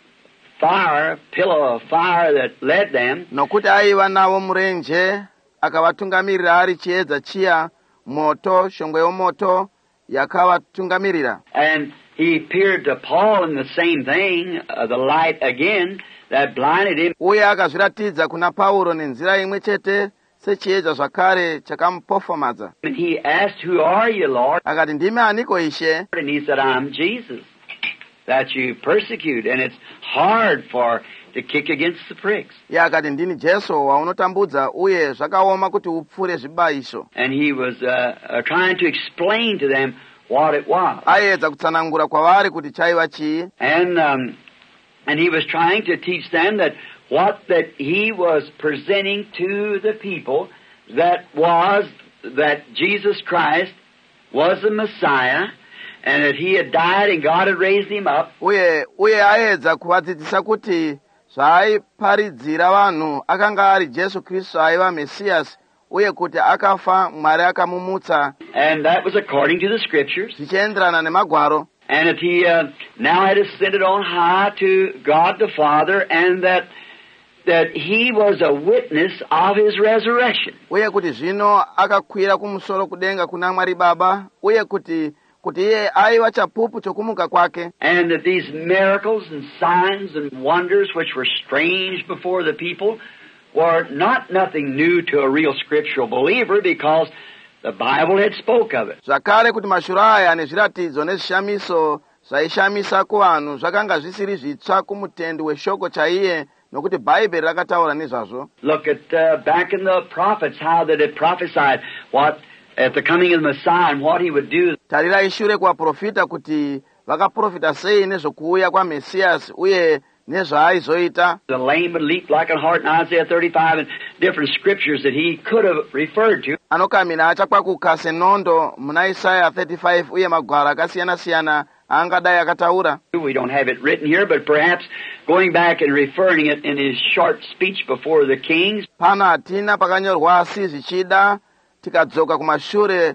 fire, pillar of fire that led them. Nokuti aiva navo murenje akavatungamirira ari chiedza chiya, moto, shongwe yomoto yakavatungamirira. And he appeared to Paul in the same thing, uh, the light again, that blinded him. Uye akazviratidza kuna Pauro nenzira imwe chete sechiedza zvakare chakamupofomadza. And he asked, "Who are you, Lord?" Akati, ndimi aniko Ishe? And he said, "I'm Jesus, that you persecute, and it's hard for to kick against the pricks." Iye akati, ndini Jesu waunotambudza uye zvakaoma kuti upfure zvibayiso. And he was uh, uh, trying to explain to them what it was. Aiedza kutsanangura kwavari kuti chaiva chii. And um, and he was trying to teach them that what that he was presenting to the people, that was that Jesus Christ was the Messiah, and that he had died and God had raised him up. Uye uye aiedza kuvadzidzisa kuti zvaaiparidzira vanhu akanga ari Jesu Kristu aiva Mesiyasi, uye kuti akafa Mwari akamumutsa, And that was according to the Scriptures. zvichienderana nemagwaro. And that he uh, now had ascended on high to God the Father, and that that he was a witness of his resurrection. Uye kuti zvino akakwira kumusoro kudenga kuna Mwari Baba, uye kuti kuti iye aiva chapupu chokumuka kwake. And that these miracles and signs and wonders which were strange before the people were not nothing new to a real scriptural believer, because the Bible had spoke of it. Zvakare kuti mashuro aya nezviratidzo nezvishamiso zvaishamisa kuvanhu zvakanga zvisiri zvitsva kumutendi weshoko chaiye, nokuti Bhaibheri rakataura nezvazvo. Look at uh, back in the prophets, how that it prophesied what at the coming of the Messiah and what he would do. Tarirai shure kuvaprofita kuti vakaprofita sei nezvokuuya kwaMesiyasi uye nezvaaizoita. The lame would leap like a hart in Isaiah thirty-five, and different scriptures that he could have referred to. Anokamina achakwakuka senondo muna Isaya thirty-five uye magwaro akasiyana-siyana angadai akataura. We don't have it written here, but perhaps going back and referring it in his short speech before the kings. Pano hatina pakanyorwa, asi zvichida tikadzoka kumashure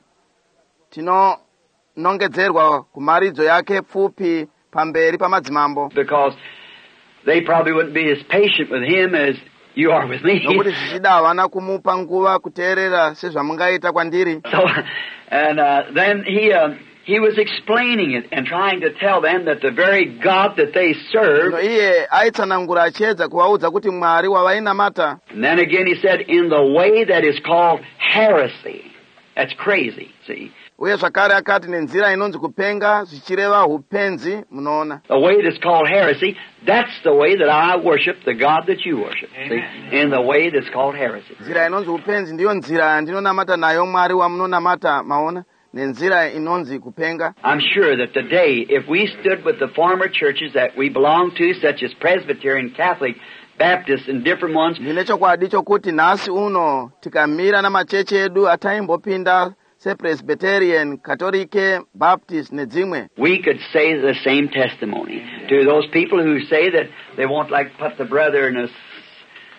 tinonongedzerwa kumaridzo yake pfupi pamberi pamadzimambo. Because they probably wouldn't be as patient with him as you are with me. Nokuti zvichida havana kumupa nguva kuteerera sezvamungaita kwandiri. So, and uh, then he uh, he was explaining it and trying to tell them that the very God that they serve. No, iye aitsanangura achiedza kuvaudza kuti Mwari wavainamata. And then again he said, in the way that is called heresy. That's crazy, see. Uye zvakare akati nenzira inonzi kupenga, zvichireva upenzi, munoona. The way that's called heresy, that's the way that I worship the God that you worship. See, in the way that's called heresy. Nzira inonzi upenzi ndiyo nzira yandinonamata nayo Mwari wamunonamata, maona, nenzira inonzi kupenga. I'm sure that today, if we stood with the former churches that we belong to, such as Presbyterian, Catholic, Baptist, and different ones, ndine chokwadi chokuti nhasi uno tikamira namachechi edu ataimbopinda sePresbyterian, Catholic, Baptist nedzimwe, we could say the same testimony to those people who say that they won't like put the brother in a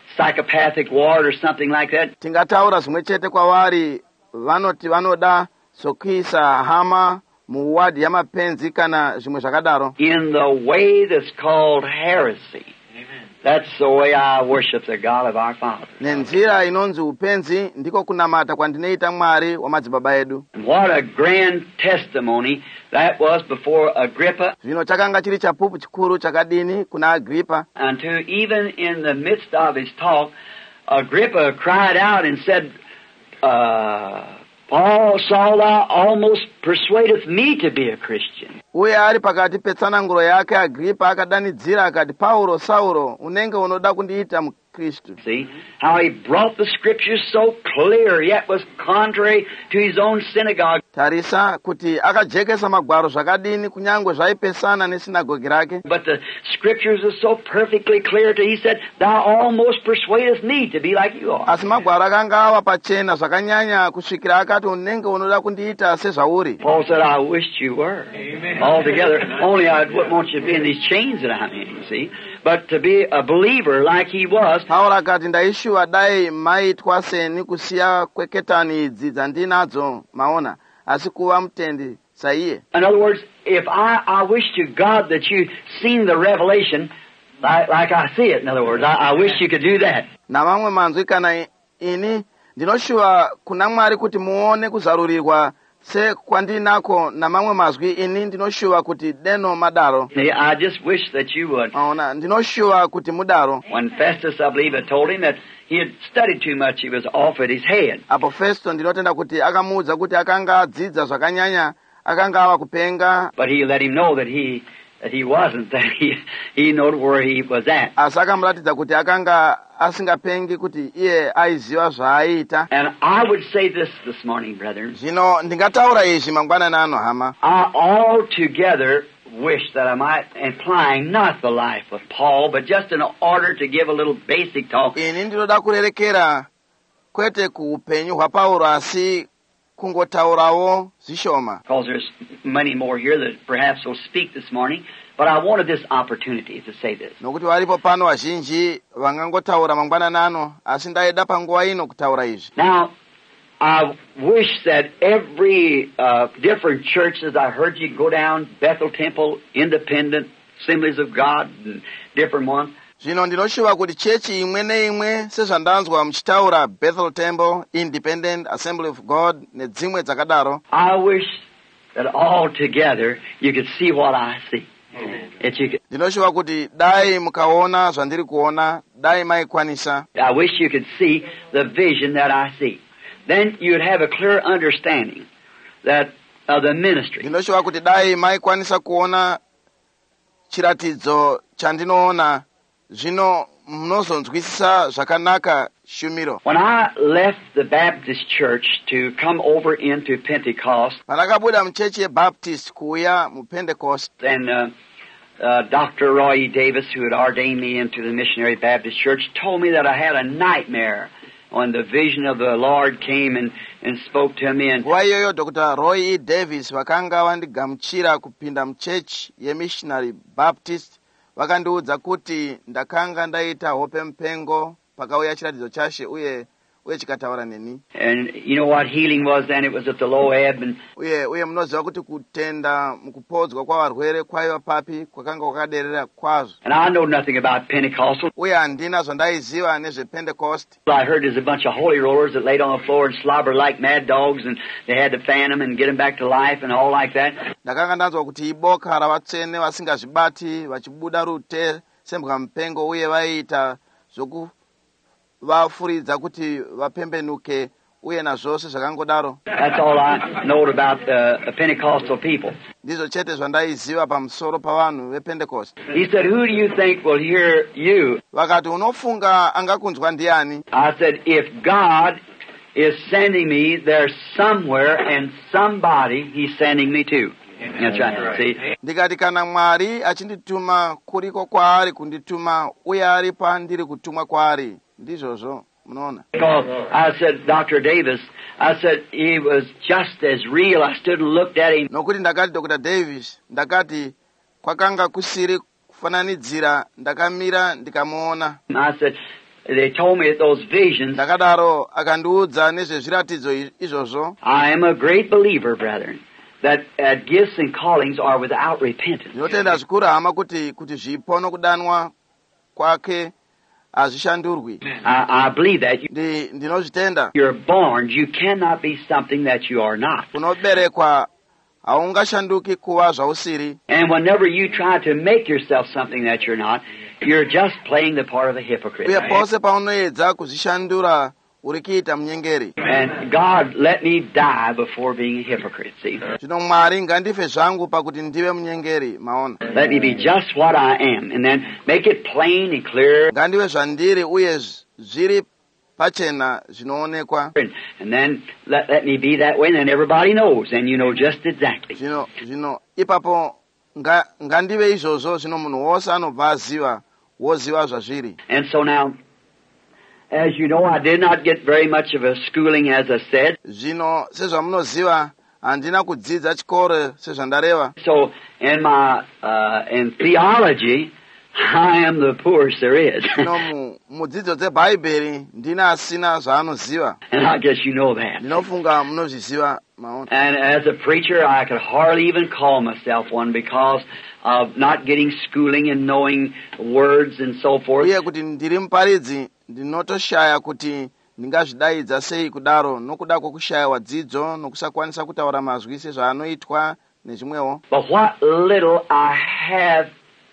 psychopathic ward or something like that. Tingataura zvimwe chete kwavari vanoti vanoda sokhisa hama mu wadi ya mapenzi kana zimwe zvakadaro. In the way that's called heresy. That's the way I worship the God of our fathers. Nenzira inonzi upenzi ndiko kunamata kwandinoita Mwari wa madzibaba edu. What a grand testimony that was before Agrippa. Zvino chakanga chiri chapupu chikuru chakadini kuna Agrippa. Until even in the midst of his talk, Agrippa cried out and said, uh, Paul, Saul, thou almost persuadeth me to be a Christian. Uye ari pakati petsananguro yake Agrippa akadanidzira akati, Paulo, Saulo, unenge unoda kundiita mukristu. See how he brought the scriptures so clear, yet was contrary to his own synagogue. Tarisa kuti akajekesa magwaro zvakadini kunyangwe zvaipesana nesinagogi rake. But the scriptures are so perfectly clear to he said, thou almost persuadest me to be like you are. Asi magwaro akanga ava pachena zvakanyanya kusvikira akati unenge unoda kundiita sezvauri. Paul said, I wished you were. Amen. Altogether. Only I wouldn't want you to be in these chains that I'm in, you see. But to be a believer like he was. Paulo akati ndaishuwa dai maitwa seni kusiya kweketani idzi dzandinadzo maona asi kuva mutendi saiye. In other words, if I, I wish to God that you seen the revelation like, like I see it. In other words, I, I wish you could do that. Na mamwe manzwi kana ini ndinoshuwa kuna Mwari kuti muone kuzarurirwa se kwandinako na mamwe mazwi ini ndinoshuwa kuti deno madaro. I just wish that you would. Maona ndinoshuwa kuti mudaro. When Festus, I believe, had told him that he had studied too much, he was off at his head. Apo Festo ndinotenda kuti akamuudza kuti akanga adzidza zvakanyanya, akanga ava kupenga. But he let him know that he that he wasn't, that he he knew where he was at. Asi akamuratidza kuti akanga asingapengi kuti iye aiziva zvaaita. And I would say this this morning, brethren. Zvino ndingataura izvi mangwanani ano hama. I altogether wish that I might, implying not the life of Paul, but just in order to give a little basic talk. Ini ndinoda kurerekera kwete kuupenyu hwa Paulo asi kungotaurawo zvishoma. Because there's many more here that perhaps will speak this morning, but I wanted this opportunity to say this. Nokuti varipo pano vazhinji vangangotaura mangwanani ano, asi ndaida panguva ino kutaura izvi. Now, I wish that every uh, different churches, I heard you go down, Bethel Temple, Independent, Assemblies of God, and different ones. Zvino ndinoshuva kuti chechi imwe neimwe sezvandanzwa muchitaura Bethel Temple, Independent, Assembly of God nedzimwe dzakadaro. I wish that all together you could see what I see. That you could. Ndinoshuva kuti dai mukaona zvandiri kuona, dai maikwanisa. I wish you could see the vision that I see. Then you'd have a clear understanding that of the ministry. Ndinoshuva kuti dai maikwanisa kuona chiratidzo chandinoona, zvino munozonzwisisa zvakanaka shumiro. When I left the Baptist church to come over into Pentecost, pandakabuda muchechi yeBaptist kuuya muPentecost, and uh, uh, Doctor Roy E. Davis, who had ordained me into the Missionary Baptist Church, told me that I had a nightmare when the vision of the Lord came and, and spoke to me. And nguva iyoyo Doctor Roy E. Davis vakanga vandigamuchira kupinda muchechi yeMissionary Baptist vakandiudza kuti ndakanga ndaita hope mupengo pakauya chiratidzo chashe uye uye chikataura neni. And you know what healing was then? It was at the low ebb. And uye uye munoziva kuti kutenda mukupodzwa kwavarwere kwaiva papi kwakanga kwakaderera kwazvo. And I know nothing about Pentecostal. Uye handina zvandaiziva nezvePentecost. I heard there's a bunch of holy rollers that laid on the floor and slobbered like mad dogs, and they had to fan them and get them back to life and all like that. Ndakanga ndanzwa kuti iboka ravatsvene vasingazvibati vachibuda rute sembwa mupengo uye vaiita zvoku vafuridza kuti vapembenuke uye nazvose zvakangodaro. That's all I know about uh, Pentecostal people. Ndizvo chete zvandaiziva pamusoro pavanhu vePentecost. He said, who do you think will hear you? Vakati unofunga angakunzwa ndiani? I said, if God is sending me there somewhere and somebody he's sending me to. That's right. See? Ndikati kana Mwari achindituma kuriko kwaari kundituma uye ari pandiri kutumwa kwaari. Ndizvozvo munoona. Because I said, Doctor Davis, I said he was just as real. I stood and looked at him. Nokuti ndakati Doctor Davis, ndakati kwakanga kusiri kufananidzira, ndakamira ndikamuona. I said, they told me that those visions, ndakadaro akandiudza nezvezviratidzo i- izvozvo. I am a great believer, brethren, that uh, gifts and callings are without repentance. ndinotenda zvikuru hama kuti kuti zvipo nokudanwa kwake hazvishandurwi. I, I believe that. You, Ndi- ndinozvitenda. you're born, you cannot be something that you are not. unoberekwa haungashanduki kuva zvausiri. And whenever you try to make yourself something that you're not, you're just playing the part of a hypocrite. uye pose paunoedza kuzvishandura uri kuita munyengeri. And God, let me die before being a hypocrite, see. zvino mwari ngandife zvangu pakuti ndive munyengeri, maona. Let me be just what I am, and then make it plain and clear, ngandive zvandiri uye z- zviri pachena zvinoonekwa. and, and then let, let me be that way, and then everybody knows, and you know just exactly. zvino zvino ipapo nga- ngandive izvozvo, zvino munhu wose anobva aziva, woziva zvazviri. And so now, as you know, I did not get very much of a schooling, as I said. zvino sezvamunoziva handina kudzidza chikoro sezvandareva. So in my uh, in theology, I am the poorest there is, zvino mu- mudzidzo dzebhaibheri ndina asina zvaanoziva. and I guess you know that. ndinofunga munozviziva, maona. And as a preacher, I could hardly even call myself one because of not getting schooling and knowing words and so forth. uye kuti ndiri muparidzi ndinotoshaya kuti ndingazvidaidza sei kudaro, nokuda kwokushayiwa dzidzo nokusakwanisa kutaura mazwi sezvaanoitwa nezvimwewo. But what little I have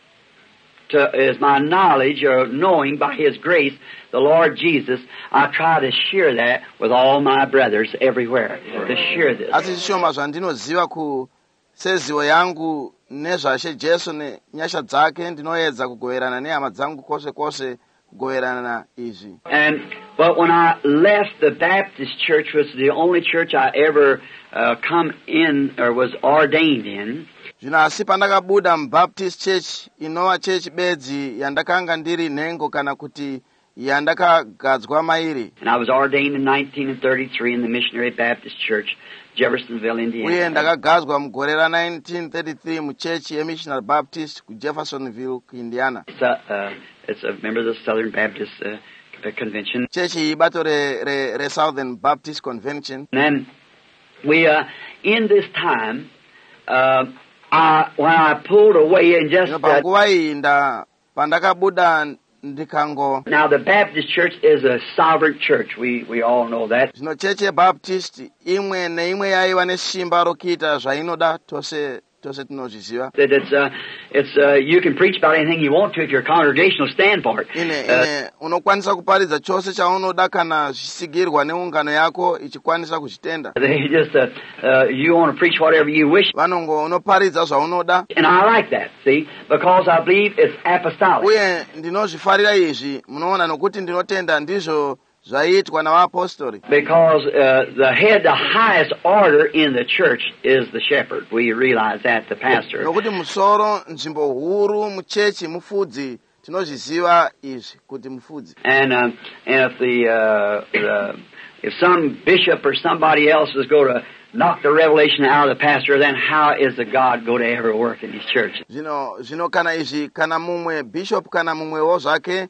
to, is my knowledge or knowing by His grace, the Lord Jesus, I try to share that with all my brothers everywhere, to share this. asi zvishoma zvandinoziva ku sezivo yangu nezvashe Jesu nenyasha dzake, ndinoedza kugoverana nehama dzangu kwose kwose, kugoverana izvi. And but when I left the Baptist church, which was the only church I ever uh, come in or was ordained in, zvino asi pandakabuda mubaptist church, inova church bedzi yandakanga ndiri nhengo kana kuti yandakagadzwa mairi, and I was ordained in nineteen thirty-three in the Missionary Baptist Church, Jeffersonville, uye Indiana. ndakagadzwa mugore ra nineteen thirty-three muchechi yemissionary baptist kujeffersonville kuindiana. It's a, uh, it's a member of the Southern Baptist uh, Convention. chechi iyi bato re, re, re southern baptist convention. And then we, uh, in this time, uh, I, when I pulled away and just, Zvino uh, panguva iyi nda pandakabuda ndikango. now the Baptist Church is a sovereign church. We, we all know that. zvino chechi yebaptist imwe neimwe yaiva nesimba rokuita zvainoda, tose tose tinozviziva. That it's, uh, it's, uh, you can preach about anything you want to if your congregation will stand for it. ine Uh, ine unokwanisa kuparidza chose chaunoda kana zvisigirwa neungano yako ichikwanisa kuzvitenda. they just, uh, uh, you want to preach whatever you wish. vanongo unoparidza zvaunoda. And I like that, see, because I believe it's apostolic. uye ndinozvifarira izvi, munoona, nokuti ndinotenda ndizvo zvaitwa navaapostoli. Because uh, the head, the highest order in the church is the shepherd. We realize that, the pastor. nokuti musoro, nzvimbo huru muchechi mufudzi. tinozviziva izvi kuti mufudzi. And, um, and if the, uh, the if some bishop or somebody else is going to knock the revelation out of the pastor, then how is the God going to ever work in his church? zvino zvino kana izvi, kana mumwe bishop kana mumwewo zvake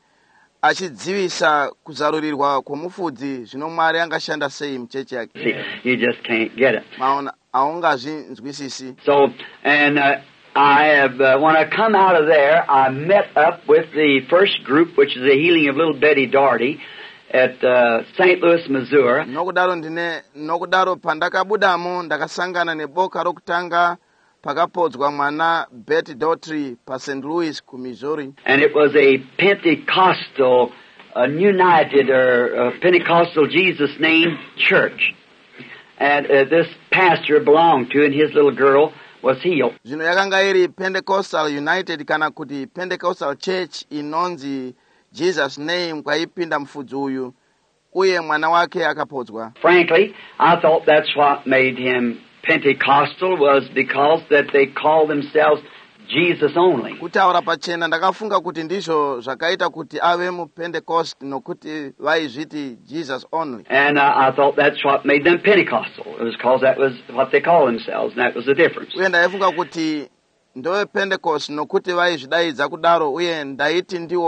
achidzivisa kuzarurirwa kwomufudzi, zvino mwari angashanda sei muchechi yake? See, you just can't get it. maona haungazvinzwisisi. So, and uh, I have, uh, when I come out of there, I met up with the first group, which is the healing of little Betty Daugherty at uh, Saint Louis, Missouri. nokudaro ndine nokudaro pandakabudamo ndakasangana neboka rokutanga pakapodzwa mwana Betty Daugherty pa Saint Louis ku Missouri. And it was a Pentecostal, uh, united or uh, Pentecostal Jesus name church. And uh, this pastor belonged to, and his little girl was healed. zvino yakanga iri Pentecostal United kana kuti Pentecostal Church inonzi Jesus name kwaipinda mufudzi uyu, uye mwana wake akapodzwa. Frankly, I thought that's what made him Pentecostal, was because that they call themselves Jesus only. kutaura pachena ndakafunga kuti ndizvo zvakaita kuti ave muPentecost, nokuti vaizviti Jesus only. And uh, I thought that's what made them Pentecostal. It was because that was what they call themselves, and that was the difference. uye ndaifunga kuti ndove Pentecost nokuti vaizvidaidza kudaro, uye ndaiti ndiwo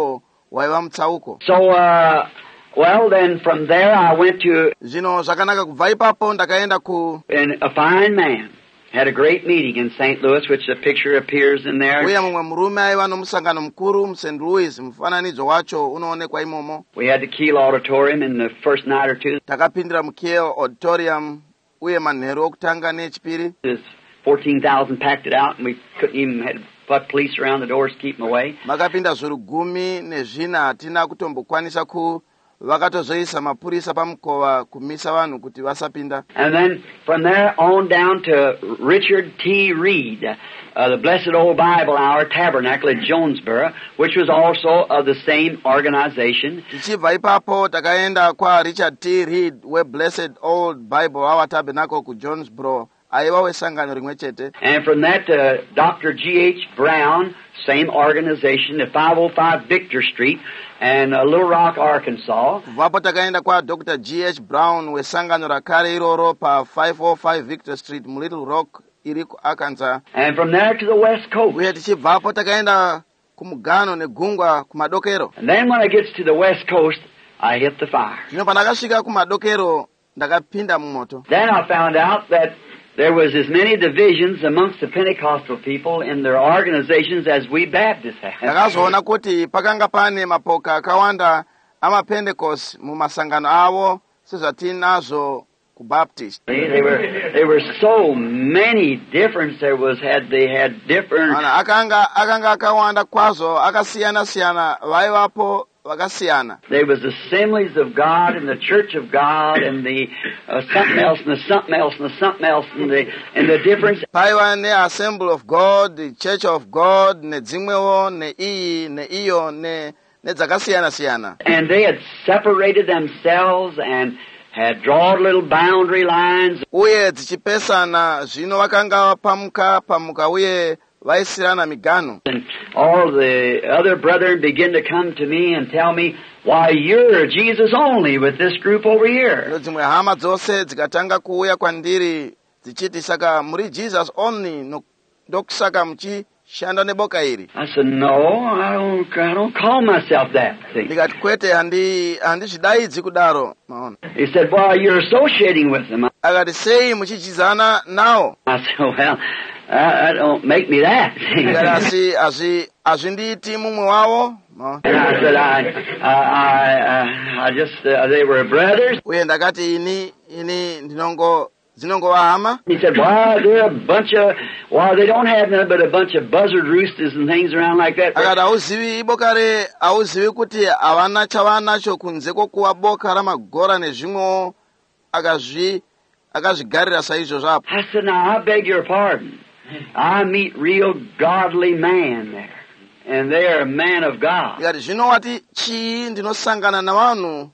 waiva mutsauko. So, uh, well, then from there I went to, Zvino zvakanaka kubva ipapo ndakaenda ku and a fine man had a great meeting in Saint Louis, which the picture appears in there. uye mumwe murume aiva nomusangano mukuru muSaint Louis, mufananidzo wacho unoonekwa imomo. We had the Kiel Auditorium in the first night or two. Takapindira muKiel Auditorium uye manheru okutanga nechipiri. There's fourteen thousand packed it out, and we couldn't even had put police around the doors to keep them away. Makapinda zviru gumi nezvina hatina kutombokwanisa ku vakatozoisa mapurisa pamukova kumisa vanhu kuti vasapinda. And then from there on down to Richard T. Reed, uh, the Blessed Old Bible Hour Tabernacle at Jonesboro, which was also of the same organization. Tichibva ipapo takaenda kwa Richard T. Reed we Blessed Old Bible Hour Tabernacle ku Jonesboro, aiva wesangano rimwe chete. And from that to Doctor G H Brown, same organization, at five oh five Victor Street and uh, Little Rock, Arkansas. Kubvapo takaenda kwa Doctor G H Brown wesangano rakare iroro pa five oh five Victor Street mu Little Rock iri ku Arkansas. And from there to the West Coast. Uye tichibvapo takaenda kumugano negungwa kumadokero. And then when I gets to the West Coast, I hit the fire. Zvino pandakasvika kumadokero ndakapinda mumoto. Then I found out that there was as many divisions amongst the Pentecostal people in their organizations as we Baptists have. Ndakazoona kuti pakanga pane mapoka akawanda amaPentecost mumasangano avo sezvatinazvo kuBaptist. They, they were there were so many different. There was had they had different. Ana akanga akanga akawanda kwazvo akasiyana siyana vaivapo vakasiyana. There was Assemblies of God and the Church of God and the uh, something else and the something else and the something else and the and the difference. Paiva ne Assembly of God, the Church of God, nedzimwewo neiyi neiyo ne nedzakasiyana siyana. And they had separated themselves and had drawn little boundary lines. Uye dzichipesana zvino vakanga pamuka pamuka uye vaisirana migano. And all the other brethren begin to come to me and tell me, why, you're Jesus only with this group over here. Dzimwe hama dzose dzikatanga kuuya kwandiri dzichiti saka muri Jesus only ndokusaka muchishanda neboka iri. I said, no, I don't, I don't call myself that. See? Ndikati kwete handi handizvidaidzi kudaro. Maona. He said, well, you're associating with them. Akati sei muchichizana nawo. I said, well, uh, that don't make me that. Ndikati asi azvindiiti mumwe wavo. And I said, I, I, I, I just, uh, they were brothers. Uye ndakati ini ini ndinongo zinongova hama. He said, well, they're a bunch of, well, they don't have nothing but a bunch of buzzard roosters and things around like that. Akati hauzivi ibokare hauzivi kuti havana chavanacho kunze kwokuva boka ramagora nezvimwewo akazvi akazvigarira saizvo zvapo. I said, now, I beg your pardon. I meet real godly man there. And they are a man of God. Ndikati zvino wati chii ndinosangana navanhu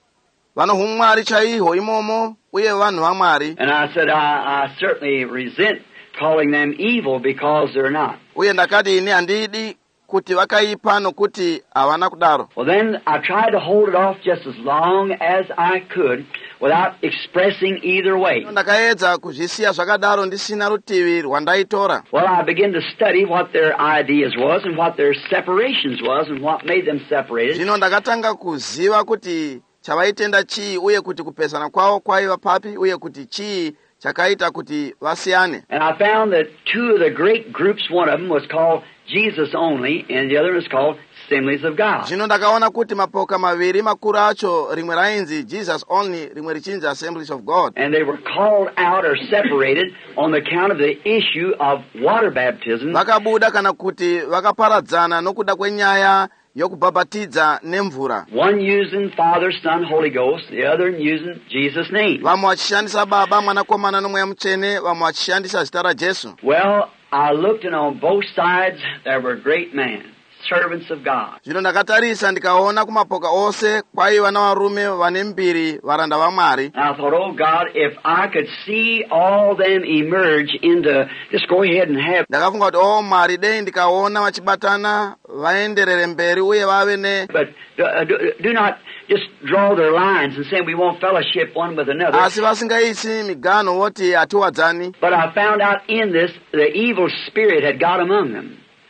vano umwari chaiho imomo uye vanhu vaMwari. And I said, I, I certainly resent calling them evil because they're not. Uye ndakati ini handidi kuti vakaipa nokuti havana kudaro. Well, then I tried to hold it off just as long as I could without expressing either way. Ndakaedza kuzvisiya zvakadaro ndisina rutivi rwandaitora. Well, I began to study what their ideas was and what their separations was and what made them separated. Zvino ndakatanga kuziva kuti chavaitenda chii uye kuti kupesana kwavo kwaiva papi uye kuti chii chakaita kuti vasiyane. And I found that two of the great groups, one of them was called Jesus Only and the other was called Assemblies of God. Zvino ndakaona kuti mapoka maviri makuru acho rimwe rainzi Jesus Only rimwe richinzi Assemblies of God. And they were called out or separated on the account of the issue of water baptism. Vakabuda kana kuti vakaparadzana nokuda kwenyaya yokubhabhatidza nemvura. One using Father, Son, Holy Ghost, the other using Jesus' name. Vamwe vachishandisa Baba, Mwanakomana nomweya mutsvene, vamwe vachishandisa zita raJesu. Well, I looked and on both sides there were great men, servants of God. Zvino ndakatarisa ndikaona kumapoka ose kwaiva navarume vane mbiri varanda vaMwari. I thought, oh God, if I could see all them emerge into, just go ahead and have. Ndakafunga kuti oh Mwari, dei ndikaona vachibatana vaenderere mberi uye vave ne. But uh, do, do not just draw their lines and say we won't fellowship one with another. Asi vasingaisi migano woti hatiwadzani. But I found out in this the evil spirit had got among them.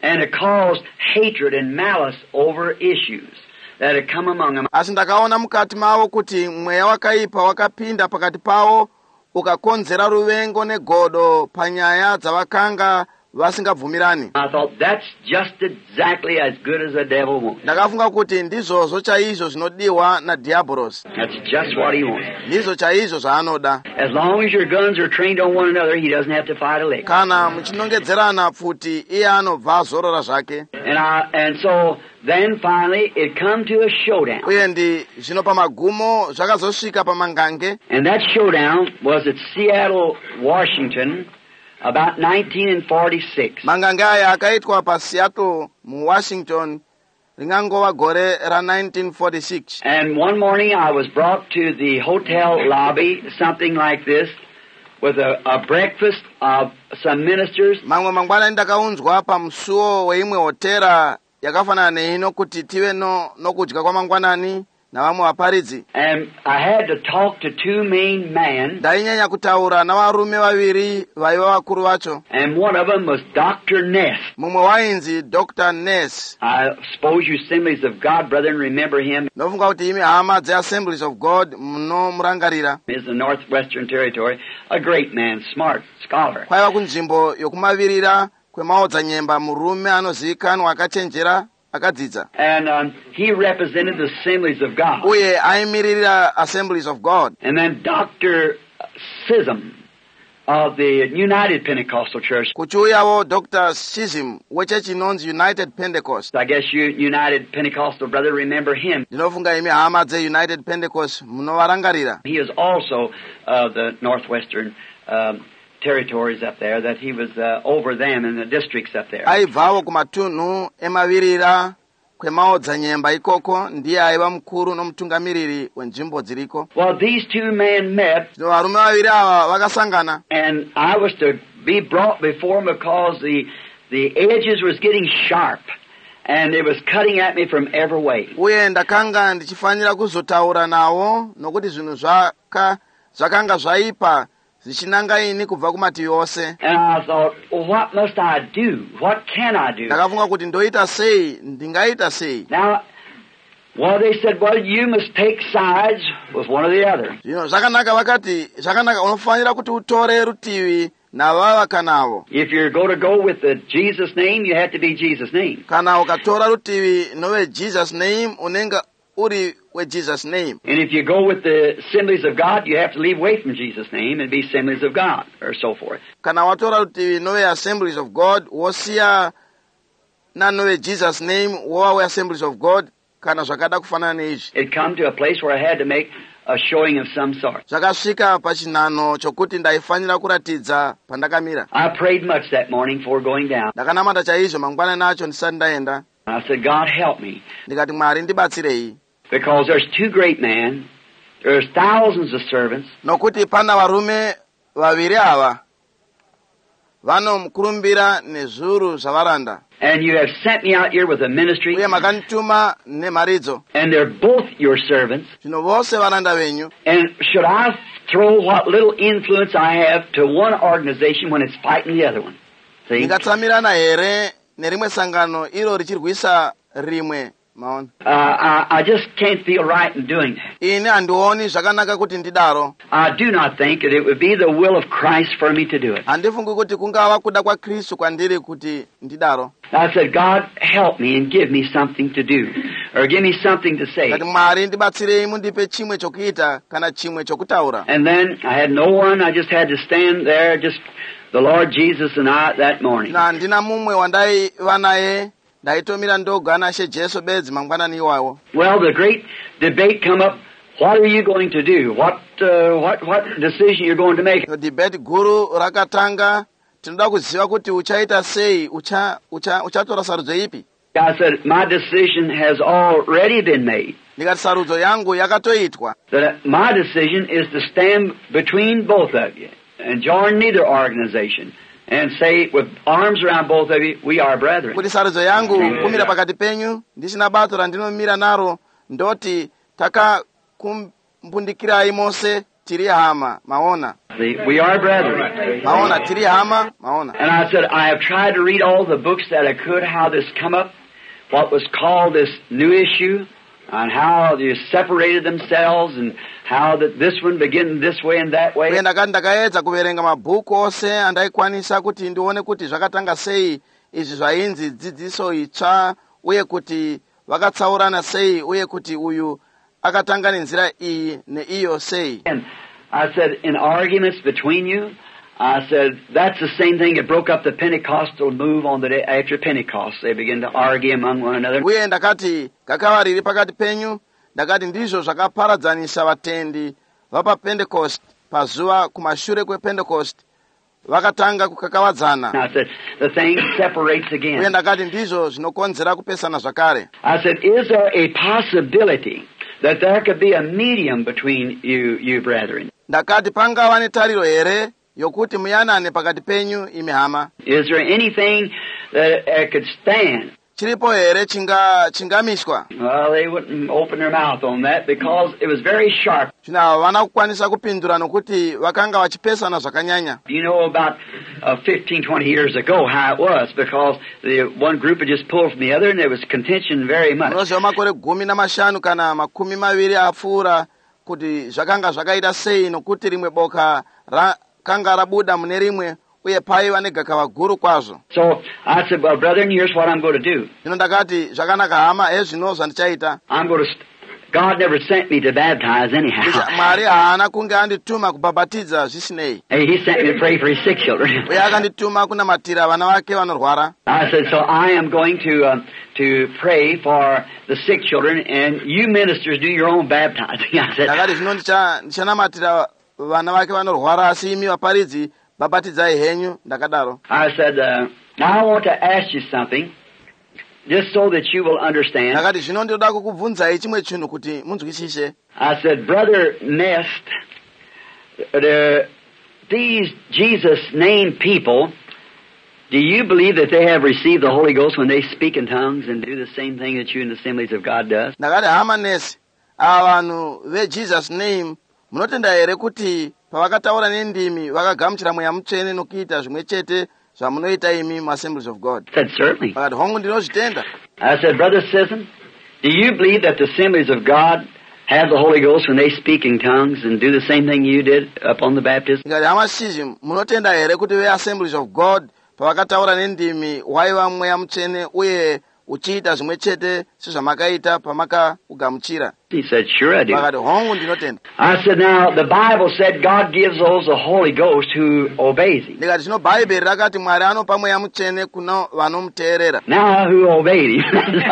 and it caused hatred and malice over issues that had come among them. Asi ndakaona mukati mawo kuti mweya wakaipa wakapinda pakati pawo ukakonzera ruvengo negodo panyaya dzavakanga vasingabvumirani. I thought that's just exactly as good as the devil wants. Ndakafunga kuti ndizvozvo chaizvo zvinodiwa naDiabolos. That's just what he wants. Ndizvo chaizvo zvaanoda. As long as your guns are trained on one another, he doesn't have to fight a lick. Kana muchinongedzerana pfuti iye anobva azorora zvake. And I, and so then finally it come to a showdown. Uye ndi zvino pamagumo zvakazosvika pamangange. And that showdown was at Seattle, Washington, about nineteen forty-six. Mangange aya akaitwa pa Seattle mu Washington ringangova gore ra nineteen forty-six. And one morning I was brought to the hotel lobby, something like this, with a, a breakfast of some ministers. Mamwe mangwana ndakaunzwa pa musuwo weimwe hotera yakafanana neino kuti tive no nokudya kwa mangwanani na vamwe vaparidzi. And I had to talk to two main men. Ndainyanya kutaura navarume vaviri vaiva vakuru vacho. And one of them was Doctor Ness. Mumwe wainzi Doctor Ness. I suppose you Assemblies of God, brethren, remember him. Nofunga kuti imi hama dze Assemblies of God munomurangarira. Is the Northwestern Territory, a great man, smart, scholar. Kwaiva kunzvimbo yokumavirira kwemaodzanyemba murume anozivikanwa akachenjera akadzidza. And um, he represented the Assemblies of God. Uye aimirira Assemblies of God. And then Doctor Sism of the United Pentecostal Church. Kuchiuyawo Doctor Sism wechechi inonzi United Pentecost. I guess you United Pentecostal brother remember him. Ndinofunga imi hama dze United Pentecost munovarangarira. He is also uh, the Northwestern um, territories up there, that he was uh, over them in the districts up there. Aibvawo kumatunhu emavirira kwemaodzanyemba ikoko ndiye aiva mukuru nomutungamiriri wenzvimbo dziriko. Well, these two men met. Zvino varume vaviri ava vakasangana. And I was to be brought before him because the the edges was getting sharp and it was cutting at me from every way. Uye ndakanga ndichifanira kuzotaura nawo nokuti zvinhu zvaka zvakanga zvaipa zichinanga ini kubva kumativi ose. And I thought, well, what must I do? What can I do? Ndakafunga kuti ndoita sei, ndingaita sei. Now, well, they said, well, you must take sides with one or the other. Zvino zvakanaka vakati, zvakanaka unofanira kuti utore rutivi navava kanavo. If you're going to go with the Jesus name, you have to be Jesus name. Kana ukatora rutivi nove Jesus name, unenga uri we Jesus name. And if you go with the Assemblies of God, you have to leave away from Jesus name and be Assemblies of God, or so forth. Kana watora rutivi nove Assemblies of God, wosiya na nove Jesus name, wowa we Assemblies of God, kana zvakada kufanana neizvi. It come to a place where I had to make a showing of some sort. Zvakasvika pachinhano chokuti ndaifanira kuratidza pandakamira. I prayed much that morning before going down. Ndakanamata chaizvo mangwana nacho ndisati ndaenda. I said, God help me. Ndikati Mwari ndibatsirei. Because there's two great men, there's thousands of servants. Nokuti pana varume vaviri ava vanomukurumbira nezviuru zvavaranda. And you have sent me out here with a ministry. Uye makandituma nemharidzo. And they're both your servants. Zvino vose varanda venyu. And should I throw what little influence I have to one organization when it's fighting the other one? See? Ndingatsamirana here nerimwe sangano iro richirwisa rimwe. Maona. Uh, I, I just can't feel right in doing that. Ini handioni zvakanaka kuti ndidaro. I do not think that it would be the will of Christ for me to do it. Handifungi kuti kungava kuda kwa Kristu kwandiri kuti ndidaro. I said, God, help me and give me something to do, or give me something to say. Ngati Mwari ndibatsirei mundipe chimwe chokuita kana chimwe chokutaura. And then I had no one. I just had to stand there, just the Lord Jesus and I that morning. Na ndina mumwe wandaiva naye. Ndaitomira ndogana she Jesu bedzi mangwanani iwawo. Well, the great debate come up. What are you going to do? What uh, what what decision you're going to make? The debate guru rakatanga. Tinoda kuziva kuti uchaita sei, ucha ucha uchatora sarudzo ipi? I said my decision has already been made. Ndikati sarudzo yangu yakatoitwa. That my decision is to stand between both of you and join neither organization. And say with arms around both of you, we are brethren. Kuti sarudzo yangu kumira pakati penyu, ndisina bato randinomira naro, ndoti taka kumpundikirai mose tiri hama, maona. See, we are brethren. maona tiri hama maona. And I said, I have tried to read all the books that I could, how this come up, what was called this new issue, and how they separated themselves, and how that this one began this way and that way. uye ndakati ndakaedza kuverenga mabhuku ose andaikwanisa kuti ndione kuti zvakatanga sei izvi zvainzi dzidziso itsva, uye kuti vakatsaurana sei, uye kuti uyu akatanga nenzira iyi neiyo sei. And I said, in arguments between you, I said, that's the same thing that broke up the Pentecostal move on the day after Pentecost. They began to argue among one another. Uye ndakati kakava riri pakati penyu, ndakati ndizvo zvakaparadzanisa vatendi vapa Pentecost pazuva kumashure kwePentecost, vakatanga kukakavadzana. I said, the thing separates again. Uye ndakati ndizvo zvinokonzera kupesana zvakare. I said, is there a possibility that there could be a medium between you, you brethren? Ndakati pangava netariro here yokuti muyanane pakati penyu imi hama. Is there anything that uh, could stand? Chiripo here chinga chingamiswa. Well, they wouldn't open their mouth on that because it was very sharp. China vana kukwanisa kupindura nokuti vakanga vachipesana zvakanyanya. You know about uh, fifteen, twenty years ago how it was, because the one group had just pulled from the other and there was contention very much. Unoziva makore gumi namashanu kana makumi maviri apfuura kuti zvakanga zvakaita sei nokuti rimwe boka rakanga rabuda mune rimwe uye paiva negakava guru kwazvo. So I said, well, brethren, here's what I'm going to do. Zvino ndakati zvakanaka hama, ezvino zvandichaita. I'm going to st- God never sent me to baptize anyhow. Mwari haana kunge andituma kubhabhatidza zvisinei. Hey, he sent me to pray for his sick children. Uye akandituma kunamatira vana vake vanorwara. I said, so I am going to uh, to pray for the sick children, and you ministers do your own baptizing. I said, ndakati zvino ndichanamatira vana vake vanorwara, asi imi vaparidzi bhabhatidzai henyu. Ndakadaro. I said, uh, now I want to ask you something, just so that you will understand. Ndakati zvino ndinoda kukubvunzai chimwe chinhu kuti munzwisise. I said, Brother Nest, the, these Jesus-named people, do you believe that they have received the Holy Ghost when they speak in tongues and do the same thing that you in the Assemblies of God does? Ndakati hama nesi, ava vanhu veJesus name munotenda here kuti pavakataura nendimi vakagamuchira mweya mutsvene nokuita zvimwe chete zvamunoita imi muAssemblies of God? I said, certainly. Vakati hongu ndinozvitenda. I said, Brother Sisson, do you believe that the Assemblies of God have the Holy Ghost when they speak in tongues and do the same thing you did upon the baptism? Ndikati hama sizhi, munotenda here kuti veAssemblies of God pavakataura nendimi waiva mweya mutsvene uye uchiita zvimwe chete sezvamakaita pamakakugamuchira? He said, sure I do. Vakati hongu ndinotenda. I said, now, the Bible said God gives those the Holy Ghost who obeys Him. Ndikati zvino bhaibheri rakati Mwari anopa mweya mutsvene kuno vanomuteerera. Now, who obeyed Him?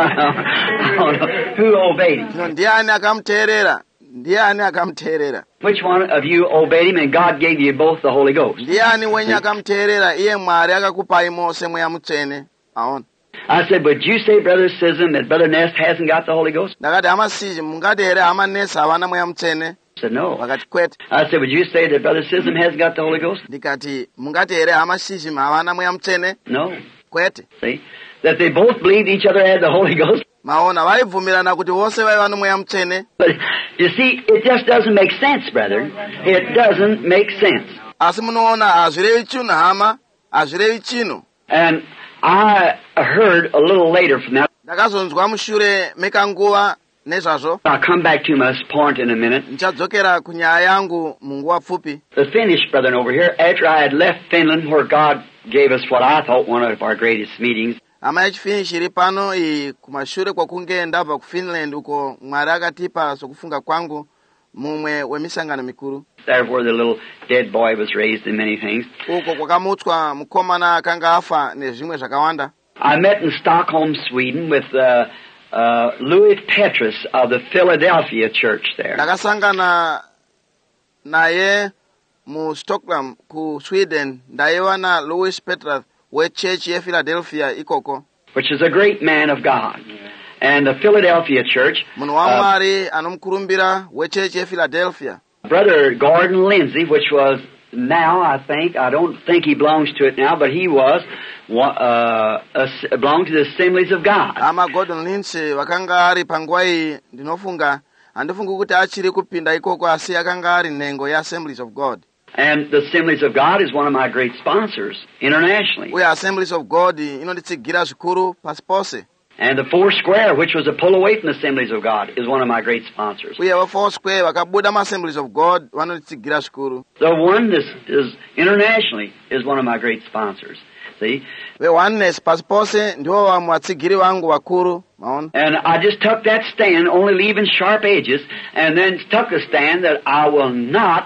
Who obeyed Him? Zvino ndiani akamuteerera? Ndiani akamuteerera? Which one of you obeyed Him and God gave you both the Holy Ghost? Ndiani wenyu akamuteerera iye Mwari akakupai mose mweya mutsvene? Aona. I said, would you say, Brother Sisson, that Brother Nest hasn't got the Holy Ghost? Ndakati hama sizhi, mungati here hama nesi havana mweya mutsvene? I said, no. Vakati kwete. I said, would you say that Brother Sisson hasn't got the Holy Ghost? Ndikati mungati here hama sizhi havana mweya mutsvene? No. Kwete. See? That they both believed each other had the Holy Ghost. Maona vaibvumirana kuti vose vaiva nomweya mutsvene. But, you see, it just doesn't make sense, brother. It doesn't make sense. Asi munoona hazvirevi chinhu hama, hazvirevi chinhu. And I heard a little later from that. Ndakazonzwa mushure mekanguva nezvazvo. I'll come back to my point in a minute. Ndichadzokera kunyaya yangu munguva pfupi. The Finnish brethren over here, after I had left Finland, where God gave us what I thought one of our greatest meetings. Hama yechiFinnish iri pano iyi kumashure kwakunge ndabva kuFinland uko Mwari akatipa sokufunga kwangu mumwe wemisangano mikuru. There where the little dead boy was raised and many things. Uko kwakamutswa mukomana akanga afa nezvimwe zvakawanda. I met in Stockholm, Sweden with uh, uh, Louis Petrus of the Philadelphia church there. Ndakasangana naye mu Stockholm ku Sweden, ndaiva na Louis Petrus weChurch yePhiladelphia ikoko. Which is a great man of God. And the Philadelphia church. Munhu waMwari anomukurumbira weChurch yePhiladelphia. Brother Gordon Lindsay, which was now, I think, I don't think he belongs to it now, but he was, uh, belonged to the Assemblies of God. Ama Gordon Lindsay vakanga ari panguva iyi, ndinofunga, handifungi kuti achiri kupinda ikoko asi akanga ari nhengo yeAssemblies of God. And the Assemblies of God is one of my great sponsors internationally. uye Assemblies of God inonditsigira zvikuru pasi pose. And the Four Square, which was a pull away from the Assemblies of God, is one of my great sponsors. uye va Four Square vakabuda ma Assemblies of God vanonditsigira zvikuru. The Oneness is internationally is one of my great sponsors. See? Ve Oneness pasi pose ndiwo vamwe vatsigiri vangu vakuru, maona. And I just took that stand, only leaving sharp edges, and then took a stand that I will not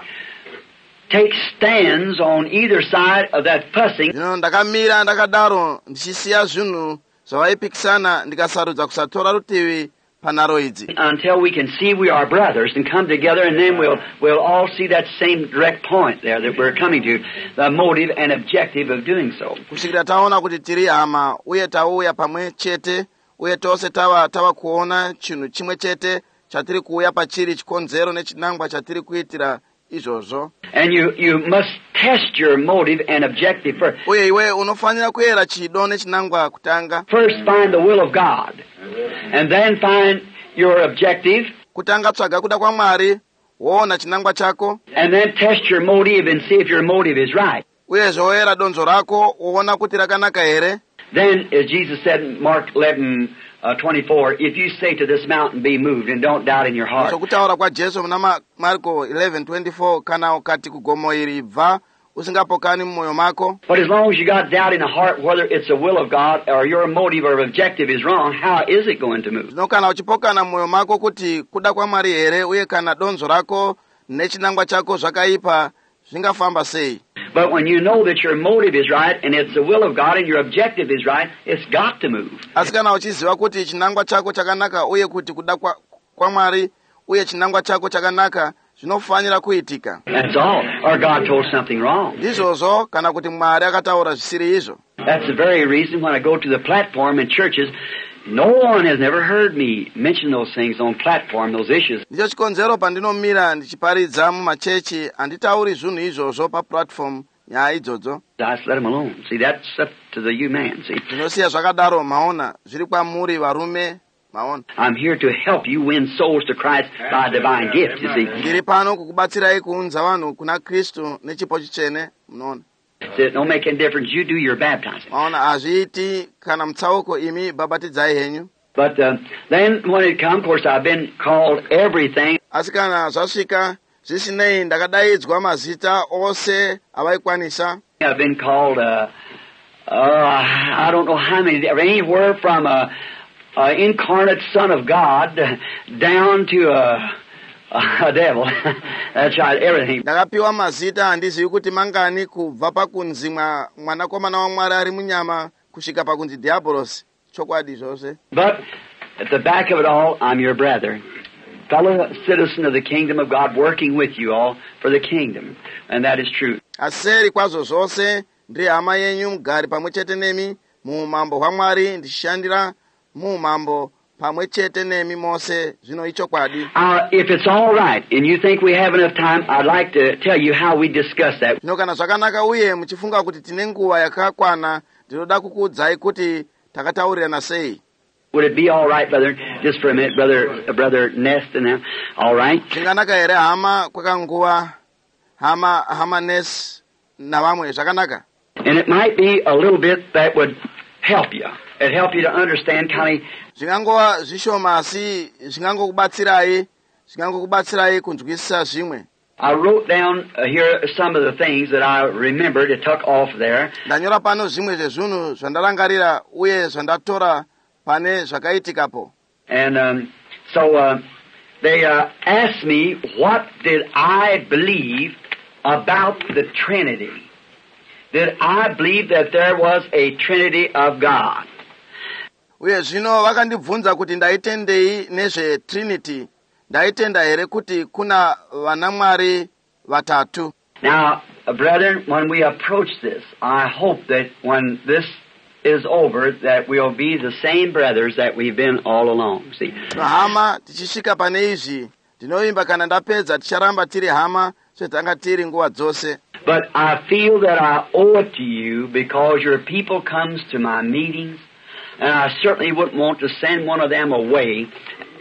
take stands on either side of that fussing. Zvino ndakamira ndakadaro ndichisiya zvinhu zvavaipikisana ndikasarudza kusatora rutivi panharo idzi. Until we can see we are brothers and come together, and then we'll we'll all see that same direct point there that we're coming to, the motive and objective of doing so. Kusvikira taona kuti tiri hama uye tauya pamwe chete uye tose tava tava kuona chinhu chimwe chete chatiri kuuya pachiri, chikonzero nechinangwa chatiri kuitira izvozvo. And you you must test your motive and objective first. Uye iwe unofanira kuyera chido nechinangwa kutanga. First find the will of God, and then find your objective, Kutanga tsvaga kuda kwa Mwari, woona chinangwa chako, and then test your motive and see if your motive is right. uye zvoyera donzo rako woona kuti rakanaka here. Then, as Jesus said in Mark eleven twenty-four, if you say to this mountain, be moved, and don't doubt in your heart. Sokutaura kwa Jesu muna Ma- Marko eleven twenty-four, kana ukati kugomo iri bva usingapokani mumwoyo mako. But as long as you got doubt in the heart whether it's the will of God or your motive or objective is wrong, how is it going to move? Zvino kana uchipokana mumwoyo mako kuti kuda kwa Mwari here uye kana donzo rako nechinangwa chako zvakaipa, zvingafamba sei? But when you know that your motive is right and it's the will of God and your objective is right, it's got to move. Asi kana uchiziva kuti chinangwa chako chakanaka uye kuti kuda kwa, kwa Mwari uye chinangwa chako chakanaka, zvinofanira kuitika. That's all. Or God told something wrong. Ndizvozvo kana kuti Mwari akataura zvisiri izvo. That's the very reason when I go to the platform in churches, no one has never heard me mention those things on platform, those issues. Ndicho chikonzero pandinomira ndichiparidza mumachechi handitauri zvinhu izvozvo paplatform nyaya idzodzo. I just let them alone. See, that's up to the you man, see. Ndinosiya zvakadaro, maona zviri kwamuri varume, maona. I'm here to help you win souls to Christ by a divine gift, you see. Ndiri pano kukubatsirai kuunza vanhu kuna Kristu nechipo chichene, munoona. So it don't make any difference. You do your baptizing. Maona hazviiti kana mutsauko imi babatidzai henyu. But uh, then when it comes, of course, I've been called everything. Asi kana zvasvika zvisinei ndakadaidzwa mazita ose avaikwanisa. I've been called, uh, uh, I don't know how many, anywhere from a, a incarnate Son of God down to a, a devil. That's right, everything. Ndakapiwa mazita handizivi kuti mangani, kubva pakunzi mwanakomana waMwari ari munyama kusvika pakunzi diabolos. Chokwadi zvose. But at the back of it all, I'm your brother, fellow citizen of the kingdom of God, working with you all for the kingdom, and that is true. Aseri kwazvo zvose ndiri hama yenyu, mugari pamwe chete nemi muumambo hwaMwari, ndichishandira muumambo pamwe chete nemi mose. Zvino ichokwadi. Uh, if it's all right and you think we have enough time, I'd like to tell you how we discuss that. Zvino kana zvakanaka uye muchifunga kuti tine nguva yakakwana, ndinoda kukuudzai kuti takataurirana sei. Would it be all right, brother, just for a minute, brother, uh, brother Nest and them? All right? Zvinganaka here hama kwakanguva, hama hama Ness na vamwe zvakanaka? And it might be a little bit that would help you. It'd help you to understand kind of. Zvingangova zvishoma asi zvingangokubatsirai, zvingangokubatsirai kunzwisisa zvimwe. I wrote down uh, here some of the things that I remembered to tuck off there. Ndanyora pano zvimwe zvezvinhu zvandarangarira uye zvandatora pane zvakaitikapo. And um, so uh, they uh, asked me, what did I believe about the Trinity? Did I believe that there was a Trinity of God? Uye zvino vakandibvunza kuti ndaitendei nezve Trinity. Ndaitenda here kuti kuna vanamwari vatatu. Now, uh, brethren, when we approach this, I hope that when this is over, that we'll be the same brothers that we've been all along. See? Hama tichisvika pane izvi, ndinoimba kana ndapedza ticharamba tiri hama sezvatanga tiri nguva dzose. But I feel that I owe it to you because your people comes to my meetings, and I certainly wouldn't want to send one of them away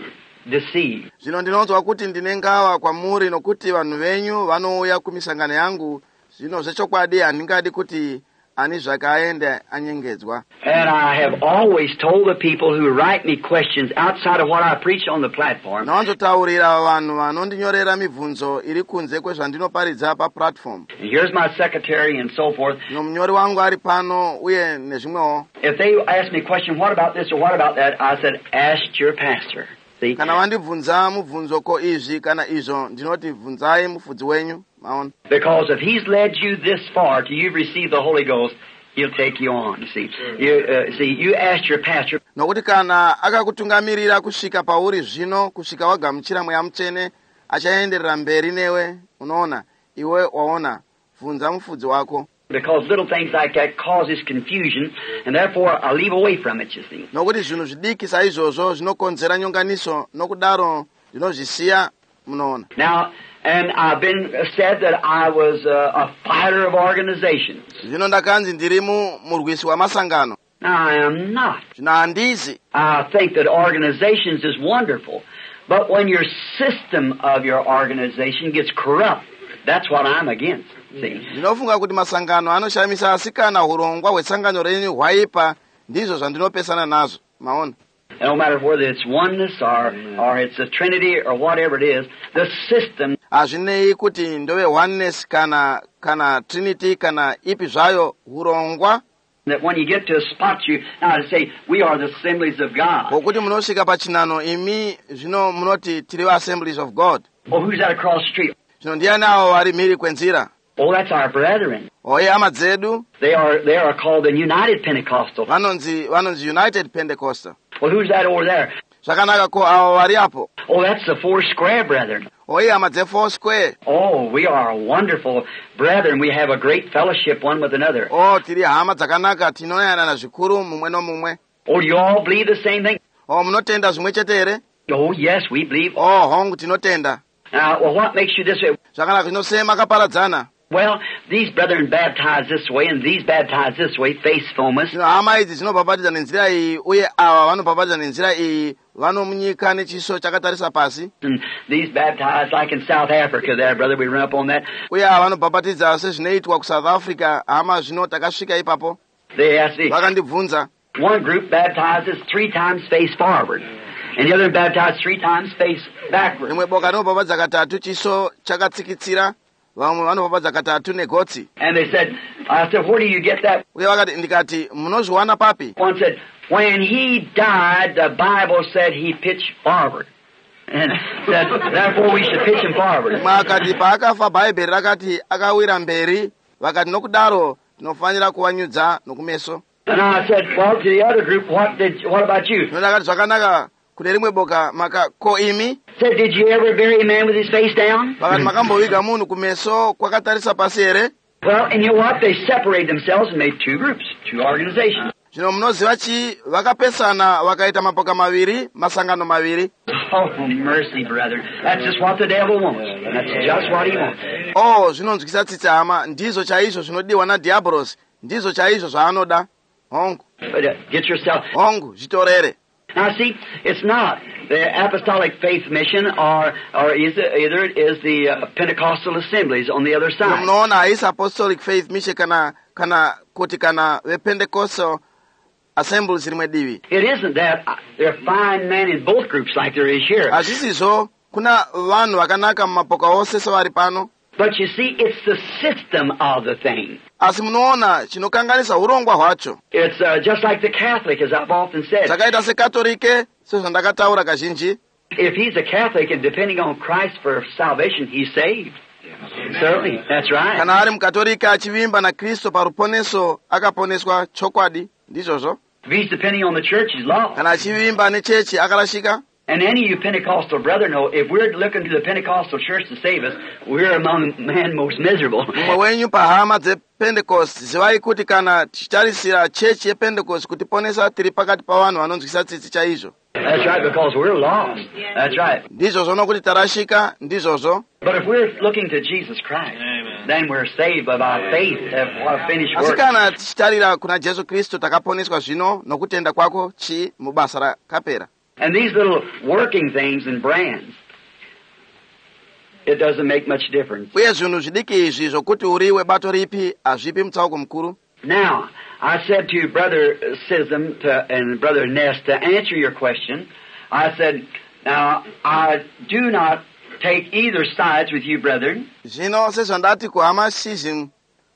deceive. Zvino ndinonzwa kuti ndine ngawa kwamuri nokuti vanhu venyu vanouya kumisangano yangu. Zvino zvechokwadi handingadi kuti ani zvakaende anyengedzwa. And I have always told the people who write me questions outside of what I preach on the platform. Nawanzotaurira vanhu vanondinyorera mibvunzo iri kunze kwezvandinoparidza pa platform. And here's my secretary and so forth. Nomunyori wangu ari pano uye nezvimwewo. If they ask me a question, what about this or what about that, I said, ask your pastor. See? Kana vandibvunza mubvunzo ko izvi kana izvo ndinoti bvunzai mufudzi wenyu. Maona. Because if he's led you this far till you've received the Holy Ghost, he'll take you on, you see. You, uh, see, you asked your pastor. Nokuti kana akakutungamirira kusvika pauri zvino, kusvika wagamuchira mweya mutsvene, achaenderera mberi newe, unoona, iwe waona, bvunza mufudzi wako. Because little things like that causes confusion, and therefore I leave away from it, you see. Nokuti zvinhu zvidiki saizvozvo zvinokonzera nyonganiso, nokudaro ndinozvisiya, munoona. Now, and I've been said that I was uh, a fighter of organizations. Zvino ndakanzi ndiri murwisi wamasangano. Now, I am not. Zvino handizi. I think that organizations is wonderful, but when your system of your organization gets corrupt, that's what I'm against. See? Ndinofunga kuti masangano anoshamisa asi kana hurongwa hwesangano renyu hwaipa ndizvo zvandinopesana nazvo. Maona. No matter whether it's oneness or, or it's a Trinity or whatever it is, the system. Hazvinei kuti ndove oneness kana kana Trinity kana ipi zvayo hurongwa. That when you get to a spot, you now to say we are the assemblies of God. Pokuti munosvika pachinano imi zvino munoti tiri assemblies of God. Well, who's that across the street? Zvino ndiani avo vari mhiri kwenzira? Oh, that's our brethren. Oye hama dzedu. They are they are called the United Pentecostal. Vanonzi vanonzi United Pentecostal. Well, who's that over there? Zvakanaka ko avo vari apo. Oh, that's the Four Square brethren. Oye hama dze Four Square. Oh, we are a wonderful brethren. We have a great fellowship one with another. Oh, tiri hama dzakanaka tinoyanana zvikuru mumwe nomumwe. Oh, you all believe the same thing? Oh, munotenda zvimwe chete here? Oh, yes, we believe. Oh, hongu tinotenda. Now, well, what makes you this way? Zvakanaka zvinosema kaparadzana. Well, these brethren baptized this way and these baptized this way face fomus. Zvino hama idzi dzinobhabhatidza nenzira iyi uye ava vanobhabhatidza nenzira iyi vanomunyika nechiso chakatarisa pasi. And these baptized like in South Africa there, brother, we run up on that. Uye ava vanobhabhatidza sezvinoitwa kuSouth Africa, hama zvino takasvika ipapo. They asked me. Vakandibvunza. One group baptizes three times face forward, and the other baptized three times face backward. Rimwe boka rinobhabhatidza katatu chiso chakatsikitsira, vamwe vanobhabhatidza katatu negotsi. And they said, I said, where do you get that? Uye vakati ndikati munozviwana papi? One said, when he died, the Bible said he pitched forward. And said, therefore we should pitch him forward. Makati paakafa Bhaibheri rakati akawira mberi, vakati nokudaro tinofanira kuwanyudza nokumeso. And I said, well, to the other group, what did, what about you? Ndakati zvakanaka kune rimwe boka maka ko imi? Said, did you ever bury a man with his face down? Vakati makamboviga munhu kumeso kwakatarisa pasi here? Well, and you know what? They separated themselves and made two groups, two organizations. Zvino munoziva chi vakapesana vakaita mapoka maviri, masangano maviri. Oh, mercy, brother. That's just what the devil wants. That's just what he wants. Oh, zvinonzwisa tsitsi hama, ndizvo chaizvo zvinodiwa naDiabolos, ndizvo chaizvo zvaanoda. Hongu. But uh, get yourself. Hongu, zvitorere. Now see, it's not the Apostolic Faith Mission, or or is it, either it is the uh, Pentecostal Assemblies on the other side. Munoona haisi Apostolic Faith Mission kana kana kuti kana the Pentecostal Assemblies rimwe divi. It isn't that. There are fine men in both groups like there is here. Hazvisizvo, kuna vanhu vakanaka mumapoka ose sevari pano. But you see, it's the system of the thing. Asi munoona chinokanganisa urongwa hwacho. It's uh, just like the Catholic, as I've often said. Zvakaita sekatolike, sezvandakataura kazhinji. If he's a Catholic and depending on Christ for salvation, he's saved. Certainly, that's right. Kana ari mukatolika achivimba na Kristo paruponeso akaponeswa chokwadi, ndizvozvo. If he's depending on the church, he's lost. Kana achivimba nechechi akarashika. And any of you Pentecostal brethren know, if we're looking to the Pentecostal church to save us, we're among men most miserable. Mumwe wenyu pahama dzePentecost zivai kuti kana tichitarisira chechi yePentecost kutiponesa tiri pakati pavanhu vanonzwisa tsitsi chaizvo. That's right, because we're lost. That's right. Ndizvozvo nokuti tarashika, ndizvozvo. But if we're looking to Jesus Christ, amen, then we're saved by our faith. What a finished work. Asi kana tichitarira kuna Jesu Kristu takaponeswa zvino nokutenda kwako chi mubasa rakapera. And these little working things and brands, it doesn't make much difference. uye zvinhu zvidiki izvi zvokuti uriwe bato ripi hazvipi mutsauko mukuru. Now, I said to Brother Sism to, and Brother Ness to answer your question, I said, now, I do not take either sides with you, brethren. Zvino sezvandati kuhama Sism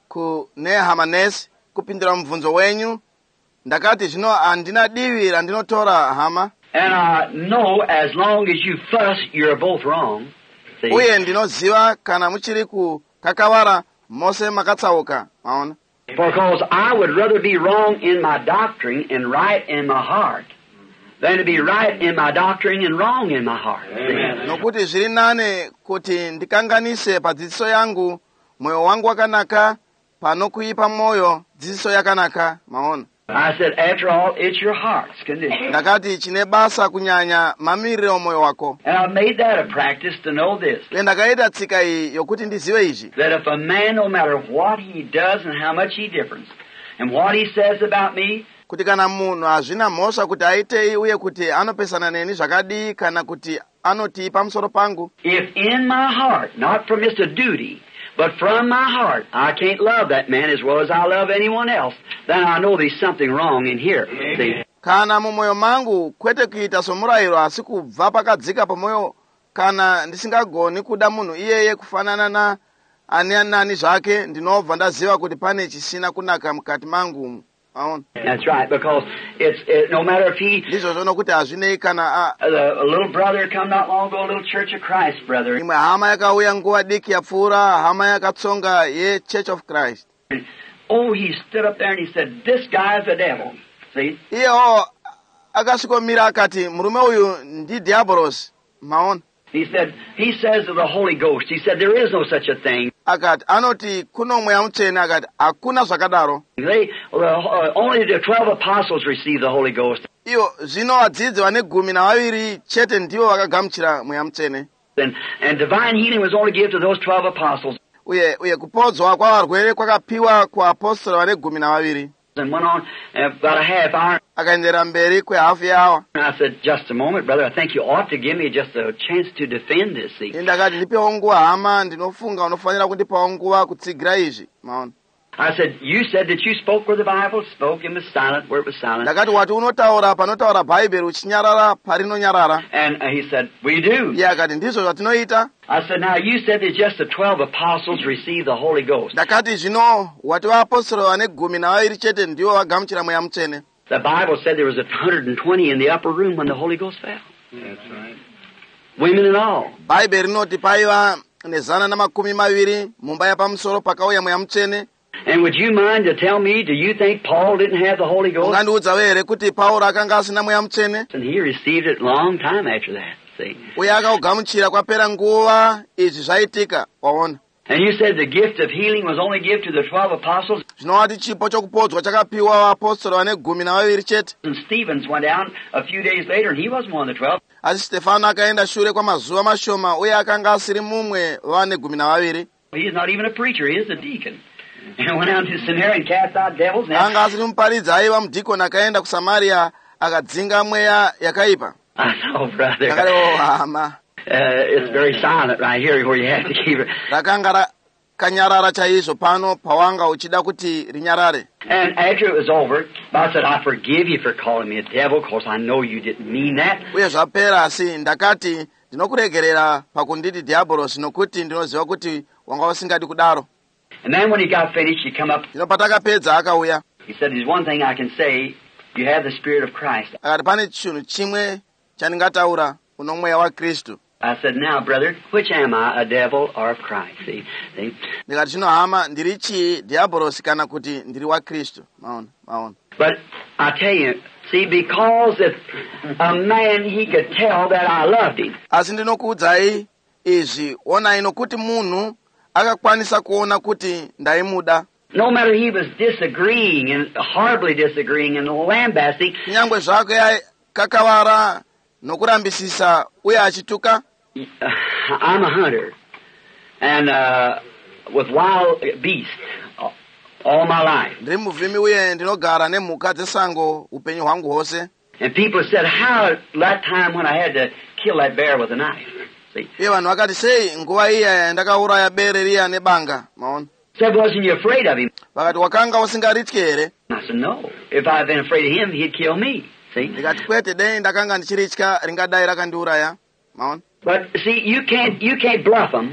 ku nehama Ness kupindira mubvunzo wenyu, ndakati zvino handina divi randinotora hama. And I know as long as you fuss, you're both wrong. See? Uye ndinoziva kana muchiri kukakavara mose makatsauka, maona. Because I would rather be wrong in my doctrine and right in my heart than to be right in my doctrine and wrong in my heart. Amen. Nokuti zviri nane kuti ndikanganise padzidziso yangu moyo wangu wakanaka pano kuipa moyo dzidziso yakanaka, maona. I said, after all, it's your heart's condition. Ndakati chine basa kunyanya mamiriro omoyo wako. And I've made that a practice to know this. Uye ndakaita tsika iyi yokuti ndizive izvi. That if a man, no matter what he does and how much he differs, and what he says about me, kuti kana munhu hazvina mhosva kuti aitei uye kuti anopesana neni zvakadii kana kuti anoti pamusoro pangu. If in my heart, not from just a duty, but from my heart, I can't love that man as well as I love anyone else, then I know there's something wrong in here. See? Kana mumwoyo mangu kwete kuita somurayiro asi kubva pakadzika pamoyo, kana ndisingagoni kuda munhu iyeye kufanana na ani nani zvake, ndinobva ndaziva kuti pane chisina kunaka mukati mangu. That's right, because it's it, no matter if he ndizvo zvonokuti hazvinei kana a, a little brother come not long ago, a little Church of Christ brother. imwe hama yakauya nguva diki yapfuura, hama yakatsonga ye Church of Christ. Oh, he stood up there and he said, "This guy's a devil." See? Iyo akasvikomira akati murume uyu ndi diabolos, maona. He said, he says of the Holy Ghost, he said there is no such a thing. Akati anoti kuno mweya mutsvene, akati hakuna zvakadaro. They uh, only the twelve apostles received the Holy Ghost. Iyo zvino vadzidzi vane gumi navaviri chete ndivo vakagamuchira mweya mutsvene. And, and divine healing was only given to those twelve apostles. Uye uye kupodzwa kwavarwere kwakapiwa kuapostori vane gumi navaviri. And went on about a half hour. Akaendera mberi kwehafu yawa. And I said, "Just a moment, brother. I think you ought to give me just a chance to defend this thing." Ndakati ndipewo nguva hama, ndinofunga unofanira kundipawo nguva kutsigira izvi, maona. I said, "You said that you spoke where the Bible spoke and was silent where it was silent." Ndakati wati unotaura panotaura Bhaibheri uchinyarara parinonyarara. And uh, he said, "We do." Iye akati ndizvo zvatinoita. I said, "Now you said that just the twelve apostles received the Holy Ghost." Ndakati zvino wati vaapostoli vane gumi navaviri chete ndivo vagamuchira mweya mutsvene. The Bible said there was one hundred twenty in the upper room when the Holy Ghost fell. That's right. Women and all. Bhaibheri rinoti paiva nezana namakumi maviri mumba yapamusoro pakauya mweya mutsvene. And would you mind to tell me, do you think Paul didn't have the Holy Ghost? Ungandiudza here kuti Pauro akanga asina mweya mutsvene? And he received it a long time after that. See? Uye akaugamuchira kwapera nguva izvi zvaitika, waona. And you said the gift of healing was only given to the twelve apostles. Zvinovati chipo chokupodzwa chakapiwa vaapostoli vane gumi navaviri chete. And Stephen went down a few days later, and he wasn't one of the twelve. Asi Stefano akaenda shure kwamazuva mashoma uye akanga asiri mumwe vane gumi navaviri. He's not even a preacher, he is a deacon. And went down to Samaria and cast out devils. Anga asiri muparidzi, aiva mudhikoni, akaenda kuSamaria akadzinga mweya yakaipa. I know, brother. Akati oh hama. Uh, it's very silent right here where you have to keep it. Rakanga kanyarara chaizvo pano pawanga uchida kuti rinyarare. And after it was over, I said, "I forgive you for calling me a devil, because I know you didn't mean that." Uye zvapera, asi ndakati ndinokuregerera pakunditi diabolos nokuti ndinoziva kuti wanga usingadi kudaro. And then when he got finished, he come up. Zvino patakapedza akauya. He said, "There's one thing I can say. You have the Spirit of Christ." Akati pane chinhu chimwe chandingataura, uno mweya waKristu. I said, "Now, brother, which am I, a devil or of Christ?" See, see. Ndikati zvino hama, ndiri chii, diabolos kana kuti ndiri waKristu? Maona, maona. But I tell you, see, because if a man, he could tell that I loved him. Asi ndinokuudzai izvi, onai nokuti munhu akakwanisa kuona kuti ndaimuda. No matter he was disagreeing and horribly disagreeing and lambasting. Kunyangwe zvake kakavara nokurambisisa uye achituka. I'm a hunter, and uh, with wild beasts all my life. Ndiri muvhimi uye ndinogara nemhuka dzesango upenyu hwangu hwose. And people said, how that time when I had to kill that bear with a knife. See? iye vanhu vakati sei nguva iya ndakauraya bere riya nebanga, maona. Said, wasn't you afraid of him? Vakati wakanga usingarityi here? I said, no. If I had been afraid of him, he'd kill me. See? Ndikati kwete, dei ndakanga ndichiritya ringadai rakandiuraya, maona. But see, you can't you can't bluff them.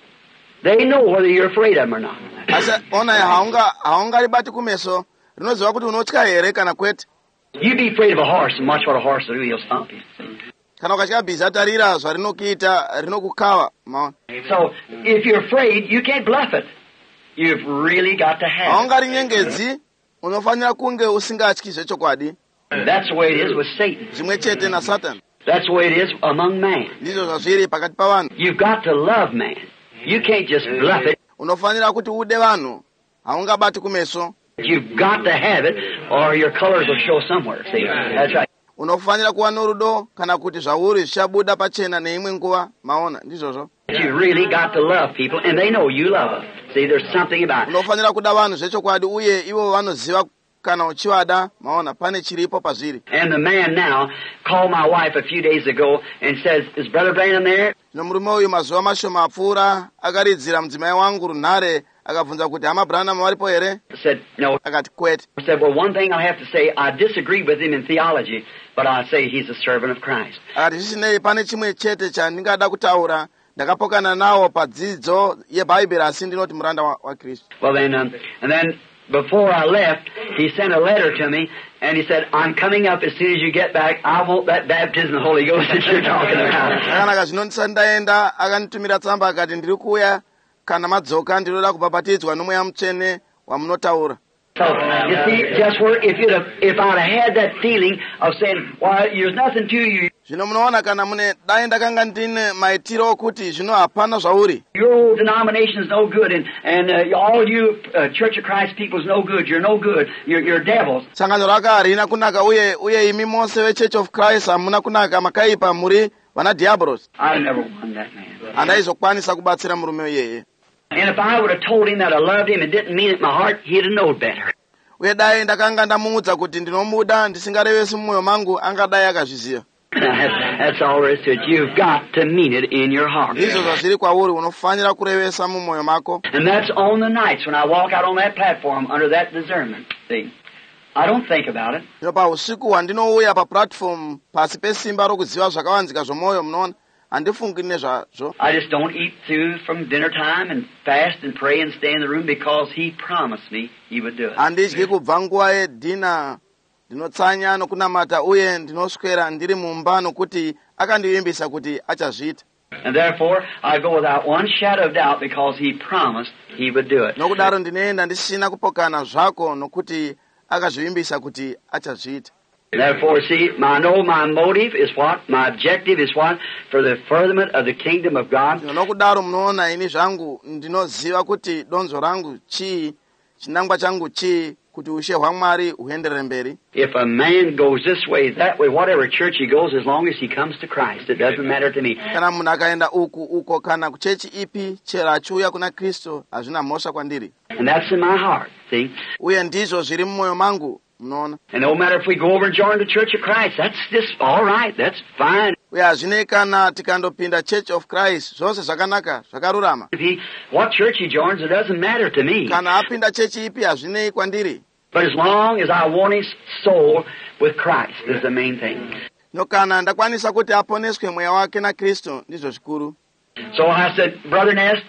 They know whether you're afraid of them or not. Asi ona haunga haungaribati kumeso rinoziva kuti unotya here kana kwete. You be afraid of a horse and watch what a horse will do. He'll stomp you. See? Kana ukatya bhiza tarira zvarinokuita rinokukava, maona. So if you're afraid, you can't bluff it. You've really got to have it. Haungarinyengedzi, unofanira kunge usingatyi zvechokwadi. That's the way it is with Satan. Zvimwe chete na Satan. That's the way it is among man. Ndizvo zvazviri pakati pavanhu. You've got to love man. You can't just bluff it. Unofanira kuti ude vanhu, haungabati kumeso. You've got to have it, or your colors will show somewhere. See, that's right. Unofanira kuva norudo kana kuti zvauri zvichabuda pachena neimwe nguva, maona, ndizvozvo. You really got to love people, and they know you love them. See, there's something about it. Unofanira kuda vanhu zvechokwadi uye ivo vanoziva kana uchivada, maona, pane chiripo pazviri. And the man now called my wife a few days ago and says, is Brother Branham there? Zvino murume uyu mazuva mashoma apfuura akaridzira mudzimai wangu runhare akabvunza kuti hama Branham varipo here? I said, no. Akati kwete. I said, well, one thing I have to say, I disagree with him in theology, but I say he's a servant of Christ. Akati zvisinei pane chimwe chete chandingada kutaura, ndakapokana nawo padzidzo yeBhaibheri asi ndinoti muranda wa, wa Kristu. Well then, um, and then before I left, he sent a letter to me, and he said, I'm coming up as soon as you get back. I want that baptism of the Holy Ghost that you're talking about. Akanaka zvino ndisati ndaenda akanitumira tsamba akati ndiri kuuya kana madzoka ndinoda kubhabhatidzwa nomweya mutsvene wamunotaura. So, you see, just where, if you'd have, if I'd have had that feeling of saying, why, there's nothing to you. Zvino munoona kana mune dai ndakanga ndine maitiro okuti zvino hapana zvauri. Your old denomination is no good, and, and uh, all you uh, Church of Christ people is no good. You're no good. You're, you're devils. Sangano raka harina kunaka uye uye imi mose ve Church of Christ hamuna kunaka makaipa muri vana diabolos. I never won that man. Handaizokwanisa kubatsira murume iyeye. And if I would have told him that I loved him and didn't mean it in my heart, he'd have known better. Uye dai ndakanga ndamuudza kuti ndinomuda ndisingarevesi mumwoyo mangu angadai akazviziva. That's all there is to it. You've got to mean it in your heart. Ndizvo zvazviri kwauri, unofanira kurevesa mumwoyo mako. And that's on the nights when I walk out on that platform under that discernment. See, I don't think about it. Zvino pausiku hwandinouya paplatform pasi pesimba rokuziva zvakavanzika zvomwoyo, munoona handifungi nezvazvo. I just don't eat through from dinner time and fast and pray and stay in the room because he promised me he would do it. Handidyi kubva nguva yedhina, ndinotsanya nokunamata uye ndinoswera ndiri mumba nokuti akandivimbisa kuti achazviita. And therefore I go without one shadow of doubt because he promised he would do it. Nokudaro ndinoenda ndisina kupokana zvako nokuti akazvivimbisa kuti achazviita. Therefore, see, I know my motive is what? My objective is what? For the furtherment of the kingdom of God. Nokudaro munoona ini zvangu ndinoziva kuti donzo rangu chii, chinangwa changu chii, kuti ushe hwaMwari huenderere mberi. If a man goes this way, that way, whatever church he goes, as long as he comes to Christ, it doesn't matter to me. Kana munhu akaenda uku uko kana kuchechi ipi, chero achiuya kuna Kristu hazvina mhosva kwandiri. And that's in my heart, see? Uye ndizvo zviri mumwoyo mangu, munoona. And no matter if we go over and join the Church of Christ, that's just all right, that's fine. Uye hazvinei kana tikandopinda Church of Christ, zvose zvakanaka, zvakarurama. If he, what church he joins, it doesn't matter to me. Kana apinda chechi ipi hazvinei kwandiri. But as long as I want his soul with Christ is the main thing. No kana ndakwanisa kuti aponeswe mweya wake na Kristu, ndizvo zvikuru. So I said, Brother Ness,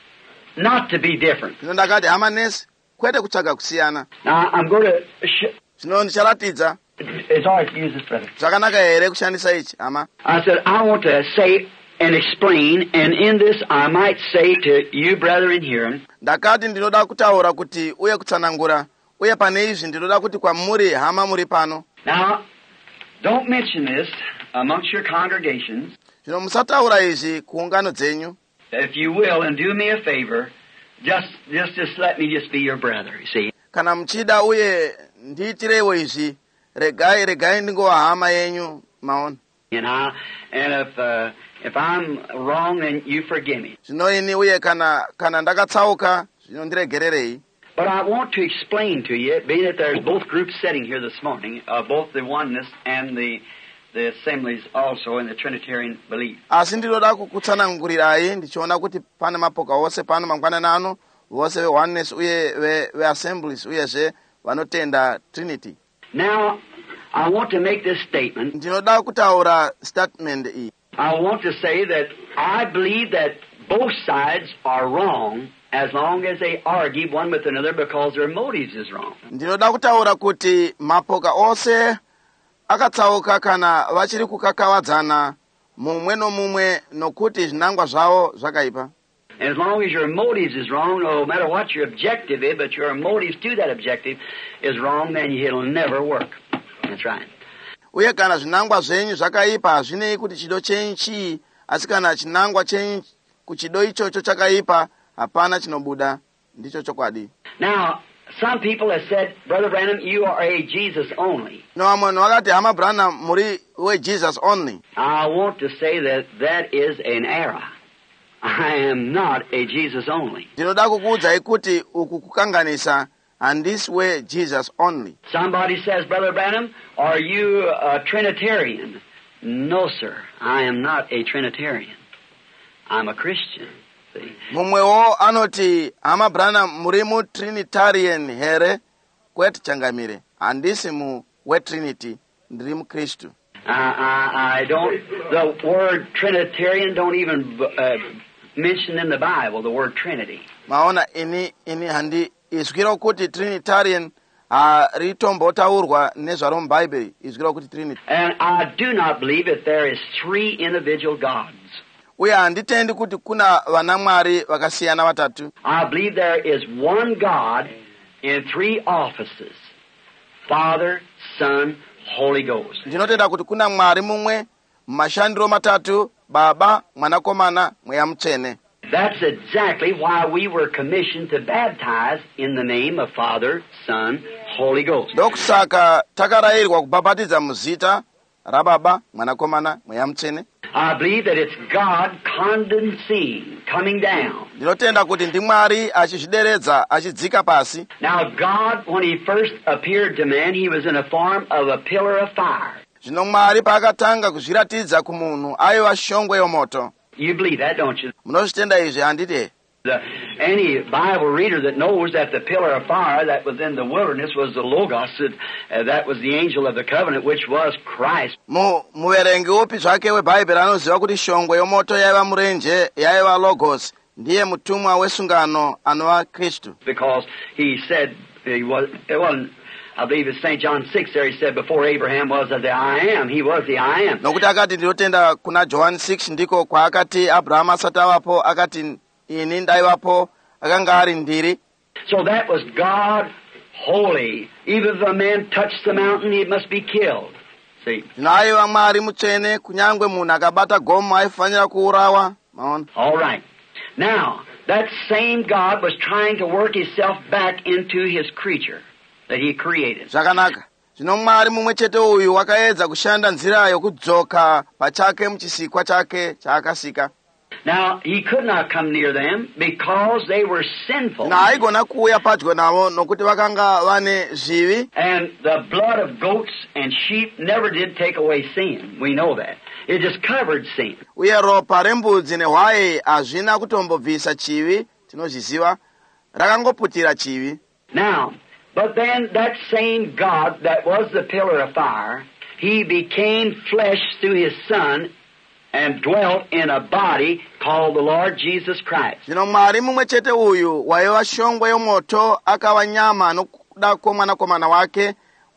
not to be different. Zvino ndakati hama Ness, kwete kutsvaga kusiyana. Now I'm going to... Sh- Zvino ndicharatidza. It's all right to use this, brother. Zvakanaka here kushandisa ichi, hama. I said, I want to say and explain, and in this I might say to you, brethren, here. Ndakati ndinoda kutaura kuti uye kutsanangura, uye pane izvi ndinoda kuti kwamuri hama muri pano. Now, don't mention this amongst your congregations. Zvino musataura izvi kuungano dzenyu. If you will, and do me a favor, just, just, just let me just be your brother, you see. Kana mchida uye ndiitirewo izvi, regai, regai ndingova hama yenyu, maona. And I, and if, uh, if I'm wrong, then you forgive me. Zvino ini uye kana, kana ndakatsauka, zvino ndiregererei. But I want to explain to you, being that there's both groups sitting here this morning, uh, both the oneness and the the assemblies also in the Trinitarian belief. Asi ndiloda kukutsanangurirai ndichiona kuti pane mapoka ose pano mangwanani ano vose ve oneness uye ve, ve assemblies uyezve vanotenda Trinity. Now, I want to make this statement. Ndinoda kutaura statement iyi. I want to say that I believe that both sides are wrong as long as they argue one with another because their motives is wrong. Ndinoda kutaura kuti mapoka ose akatsauka kana vachiri kukakavadzana mumwe nomumwe nokuti zvinangwa zvavo zvakaipa. As long as your motives is wrong, no matter what your objective is, but your motives to that objective is wrong, then it'll never work. That's right. Uye kana zvinangwa zvenyu zvakaipa hazvinei kuti chido chenyu chii, asi kana chinangwa chenyu kuchido ichocho chakaipa hapana chinobuda. Ndicho chokwadi. Now, some people have said, Brother Branham, you are a Jesus only. No, amwe wakati hama Branham muri we Jesus only. I want to say that that is an error. I am not a Jesus only. Ndinoda kukuudzai kuti uku kukanganisa handisi we Jesus only. Somebody says, Brother Branham, are you a Trinitarian? No, sir. I am not a Trinitarian. I'm a Christian. See? Mumwewo anoti hama Branham muri mu Trinitarian here kwete changamire. Handisi mu we Trinity ndiri mu Kristu. I, I, I don't, the word Trinitarian don't even uh, mention in the Bible the word Trinity. Maona ini ini handi izwira kuti Trinitarian ritombotaurwa nezvaro muBhayibheri izwira kuti Trinity. And I do not believe that there is three individual gods. Uye handitendi kuti kuna vanamwari vakasiyana vatatu. I believe there is one God in three offices: Father, Son, Holy Ghost. Ndinotenda kuti kuna Mwari mumwe mashandiro matatu: Baba, Mwanakomana, Mweya Mutsvene. That's exactly why we were commissioned to baptize in the name of Father, Son, Holy Ghost. Ndokusaka takarayirwa kubhabhatidza muzita raBaba, Mwanakomana, Mweya Mutsvene. I believe that it's God condensing, coming down. Ndinotenda kuti ndi Mwari achizvideredza achidzika pasi. Now God, when he first appeared to man, he was in a form of a pillar of fire. Zvino Mwari paakatanga kuzviratidza kumunhu aiva shongwe yomoto. You believe that, don't you? Munozvitenda izvi handiti? The, any Bible reader that knows that the pillar of fire that was in the wilderness was the Logos, that, uh, that was the angel of the covenant, which was Christ. Mu muverengi upi zvake weBhayibheri anoziva kuti shongwe yomoto yaiva murenje yaiva Logos, ndiye mutumwa wesungano anova Kristu. Because he said, he was, it wasn't, I believe it's Saint John six there, he said, before Abraham was the I am, he was the I am. Nokuti akati ndinotenda kuna John six ndiko kwaakati Abraham asati avapo akati ini ndaivapo akanga ari ndiri. So that was God holy. Even if a man touched the mountain, he must be killed. See? Zvino aiva Mwari mutsvene, kunyangwe munhu akabata gomo aifanira kuurawa. Maona? All right. Now, that same God was trying to work himself back into his creature that he created. Zvakanaka. Zvino Mwari mumwe chete uyu wakaedza kushanda nzira yokudzoka pachake muchisikwa chake chaakasika. Now, he could not come near them because they were sinful. Na haigona kuuya padyo navo nokuti vakanga vane zvivi. And the blood of goats and sheep never did take away sin. We know that. It just covered sin. Uye ropa rembudzi nehwai hazvina kutombobvisa chivi, tinozviziva, rakangoputira chivi. Now, but then that same God that was the pillar of fire, he became flesh through his Son and dwelt in a body called the Lord Jesus Christ. Zvino Mwari mumwe chete uyu waiva shongwe yomoto akava nyama nokuda kwomwanakomana wake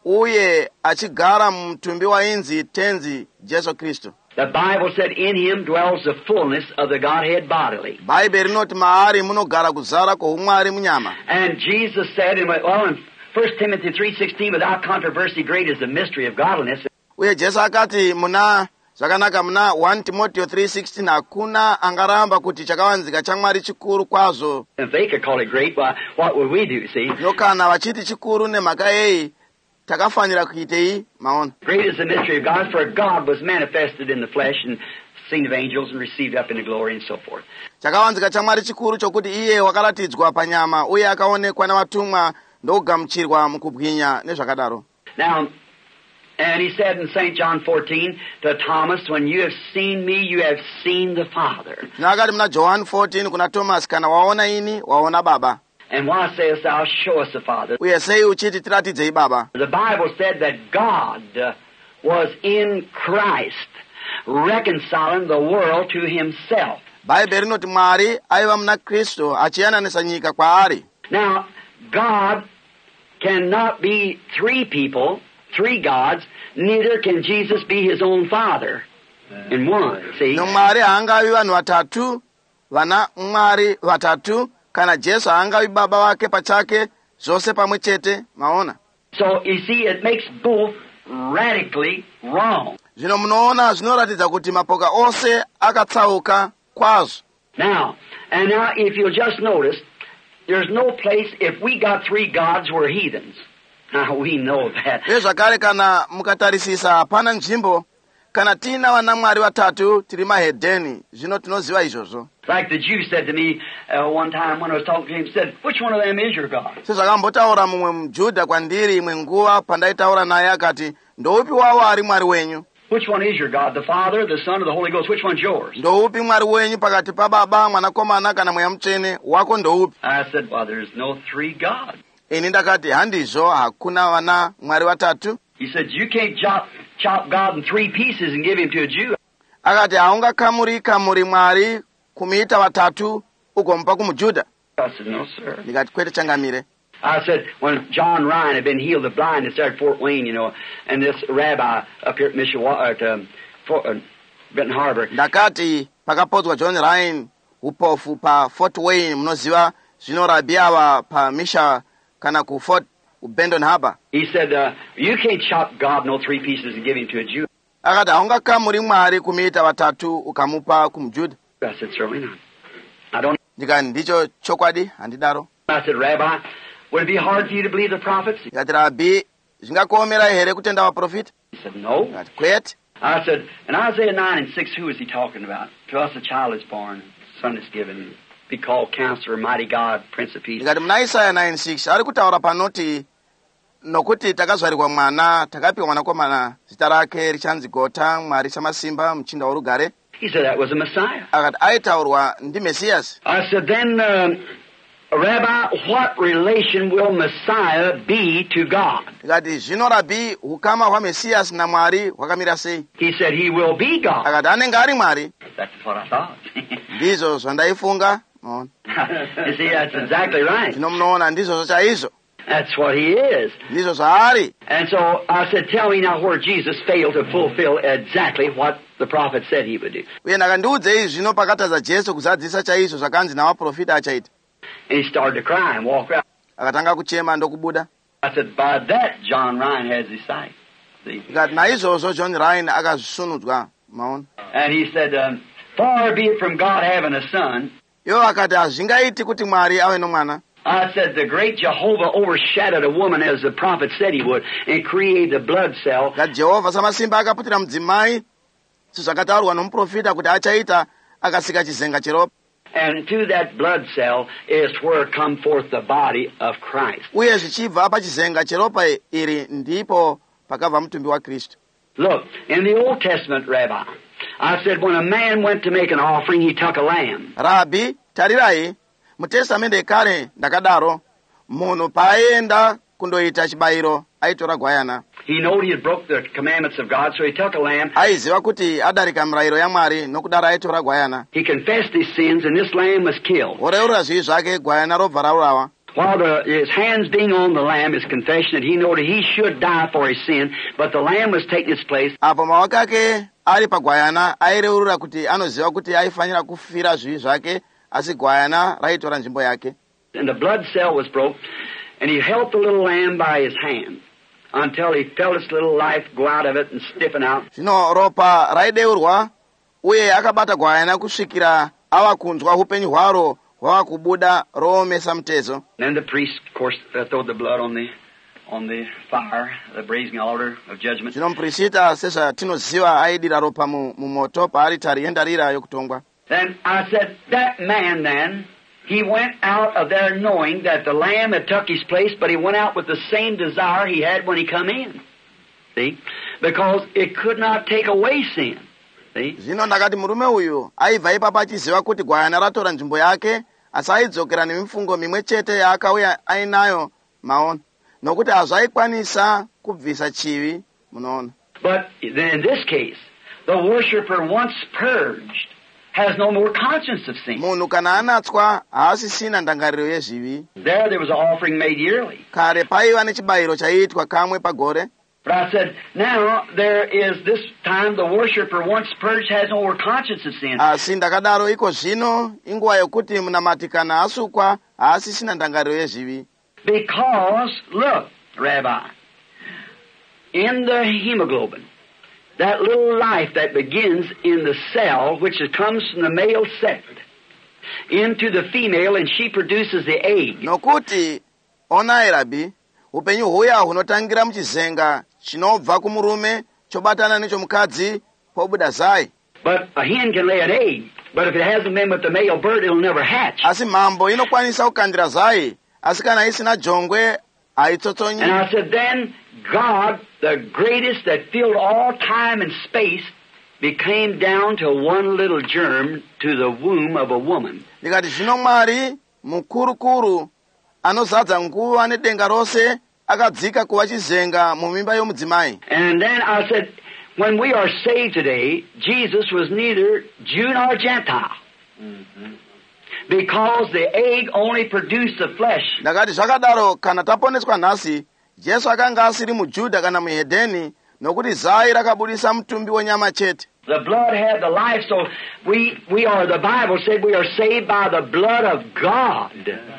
uye achigara mumutumbi wainzi tenzi Jesu Kristu. The Bible said in him dwells the fullness of the Godhead bodily. Bhaibheri rinoti maari munogara kuzara kwoumwari munyama. And Jesus said in, well, in First Timothy three sixteen, without controversy, great is the mystery of godliness. Uye Jesu akati muna zvakanaka muna First Timothy three sixteen hakuna angaramba kuti chakavanzika chaMwari chikuru kwazvo. If they could call it great, well, what would we do, see? Nokana vachiti chikuru nemhaka yeyi takafanira kuitei maona. Great is the mystery of God, for God was manifested in the flesh, and seen of angels and received up into glory and so forth. Chakawanzika cha Mwari chikuru chokuti iye wakaratidzwa panyama uye akaonekwa navatumwa ndokugamuchirwa mukubwinya nezvakadaro. Now, and he said in Saint John fourteen to Thomas, when you have seen me, you have seen the Father. Nakati muna John fourteen kuna Thomas, kana waona ini waona Baba. And why sayest thou, show us the Father? Uye sei uchiti tiratidzei Baba? The Bible said that God uh, was in Christ, reconciling the world to himself. Bhaibheri rinoti Mwari aiva muna Kristu achiyananisa nyika kwaari. Now, God cannot be three people, three gods, neither can Jesus be his own Father in one. See? No Mwari haangavi vanhu vatatu, vana Mwari vatatu, kana Jesu haangavi Baba wake pachake, zvose pamwe chete, maona. So, you see, it makes both radically wrong. Zvino munoona zvinoratidza kuti mapoka ose akatsauka kwazvo. Now, and now if you'll just notice, there's no place, if we got three gods, we're heathens. Now, we know that. Uye zvakare kana mukatarisisa hapana nzvimbo, kana tina vana Mwari vatatu tiri mahedheni, zvino tinoziva izvozvo. Like the Jew said to me uh, one time when I was talking to him, said, which one of them is your God? Sezvakambotaura mumwe muJudha kwandiri imwe nguva pandaitaura naye akati, ndoupi wavo ari Mwari wenyu? Which one is your God? The Father, the Son, or the Holy Ghost? Which one's yours? Ndoupi Mwari wenyu pakati paBaba, Mwanakomana kana Mweya Mutsvene, wako ndoupi? I said, well, there's no three gods. Ini ndakati handizvo hakuna vana Mwari vatatu. He said, you can't chop, chop God in three pieces and give him to a Jew. Akati haungakamuri kamuri Mwari kumuita vatatu ugomupa kumuJudha. I said, no, sir. Ndikati kwete changamire. I said, when John Ryan had been healed of blindness there at Fort Wayne, you know, and this rabbi up here at Mishawaka, at um, Fort, uh, Benton Harbor. Ndakati pakapodzwa John Ryan upofu pa Fort Wayne, munoziva zvino rabi ava pa Misha kana ku Fort Benton Harbor. He said, uh, you can't chop God no three pieces and give him to a Jew. Akati haungakamuri Mwari kumuita vatatu ukamupa kumuJudha. I said, certainly not. I don't. Ndikati ndicho chokwadi handidaro. I said, Rabbi, would it be hard for you to believe the prophets? Ndikati Rabbi, zvingakuomera here kutenda vaprofita? He said, no. Ndikati kwete. I said, in Isaiah nine and six, who is he talking about? To us a child is born, son is given, be called Counselor, Mighty God, Prince of Peace. Ndikati muna Isaiah nine six ari kutaura panoti nokuti takazvarirwa mwana, takapiwa mwanakomana, zita rake richanzi Gota, Mwari chamasimba, muchinda worugare. He said that was a Messiah. Akati aitaurwa ndi Messias. I said, then, uh, Rabbi, what relation will Messiah be to God? Ndikati zvino Rabbi, ukama hwa Messias na Mwari hwakamira sei? He said he will be God. Akati anenge ari Mwari. That's what I thought. Ndizvo zvandaifunga. Maona. You see, that's exactly right. Zvino munoona ndizvo chaizvo. That's what he is. Ndizvo zvaari. And so I said, tell me now where Jesus failed to fulfill exactly what the prophet said he would do. Uye ndakandiudzei zvino pakatadza Jesu kuzadzisa chaizvo zvakanzi navaprofita achaita. And he started to cry and walk out. Akatanga kuchema ndokubuda. I said, by that John Ryan has his sight. See? Ndikati naizvozvo John Ryan akazvisvunudzwa. Maona. And he said, um, far be it from God having a son. Iwo akati hazvingaiti kuti Mwari ave nomwana. I said, the great Jehovah overshadowed a woman as the prophet said he would and created the blood cell. Ngati Jehovha samasimba akaputira mudzimai sezvakataurwa nomuprofita kuti achaita, akasika chizenga cheropa. And through that blood cell is where come forth the body of Christ. Uye zvichibva pachizenga cheropa iri ndipo pakabva mutumbi wa Kristu. Look, in the Old Testament, Rabbi, I said when a man went to make an offering, he took a lamb. Rabbi, tarirai, muTestamende ekare ndakadaro, munhu paaenda kundoita chibayiro aitora gwayana. He knew he had broke the commandments of God, so he took a lamb. Aiziva kuti adarika mirayiro yaMwari, nokudaro aitora gwayana. He confessed his sins, and this lamb was killed. Oreurura zvivi zvake, gwayana robva raurawa. While the, his hands being on the lamb, his confession that he knew that he should die for his sin, but the lamb was taking its place. Apo maoko ake ari pagwayana, aireurura kuti anoziva kuti aifanira kufira zvivi zvake, asi gwayana raitora nzvimbo yake. And the blood cell was broke, and he held the little lamb by his hand until he felt its little life go out of it and stiffen out. Zvino ropa raideurwa, uye akabata gwayana kusvikira ava kunzwa upenyu hwaro hwava kubuda roomesa mutezo. Then the priest, of course, uh, threw the blood on the on the fire, the brazen altar of judgment. Zvino muprista sezvatinoziva aidira ropa mu mu moto paaritari yendarira yokutongwa. Then I said, that man then, he went out of there knowing that the Lamb had took his place, but he went out with the same desire he had when he come in. See? Because it could not take away sin. See? Zvino ndakati murume uyu aibva ipapo achiziva kuti gwayana ratora nzvimbo yake, asi aidzokera nemifungo mimwe chete yaakauya ainayo, maona, nokuti hazvaikwanisa kubvisa chivi, munoona. But then in this case, the worshipper once purged has no more conscience of sin. Munhu kana anatswa haasisina ndangariro yezvivi. There there was an offering made yearly. Kare paiva nechibayiro chaiitwa kamwe pagore. But I said, now there is this time the worshipper once purged has no more conscience of sin. Asi ndakadaro iko zvino inguva yokuti munamati kana asukwa haasisina ndangariro yezvivi. Because, look, Rabbi, in the hemoglobin, that little life that begins in the cell, which comes from the male sex, into the female, and she produces the egg. Nokuti, onai Rabbi, upenyu huya hunotangira muchizenga chinobva kumurume chobatana nechomukadzi pobuda zai. But a hen can lay an egg, but if it hasn't been with the male bird, it'll never hatch. Asi mambo inokwanisa kukandira zai, asi kana isina jongwe haitsotsonyi. And I said, then God, the greatest that filled all time and space, became down to one little germ to the womb of a woman. Ndikati zvino Mwari mukurukuru anozadza nguva nedenga rose akadzika kuva chizenga mumimba yomudzimai. And then I said, when we are saved today, Jesus was neither Jew nor Gentile. Mm-hmm. Because the egg only produced the flesh. Ndakati zvakadaro kana taponeswa nhasi, Jesu akanga asiri muJudha kana muhedheni, nokuti zai rakabudisa mutumbi wenyama chete. The blood had the life, so we we are, the Bible said we are saved by the blood of God.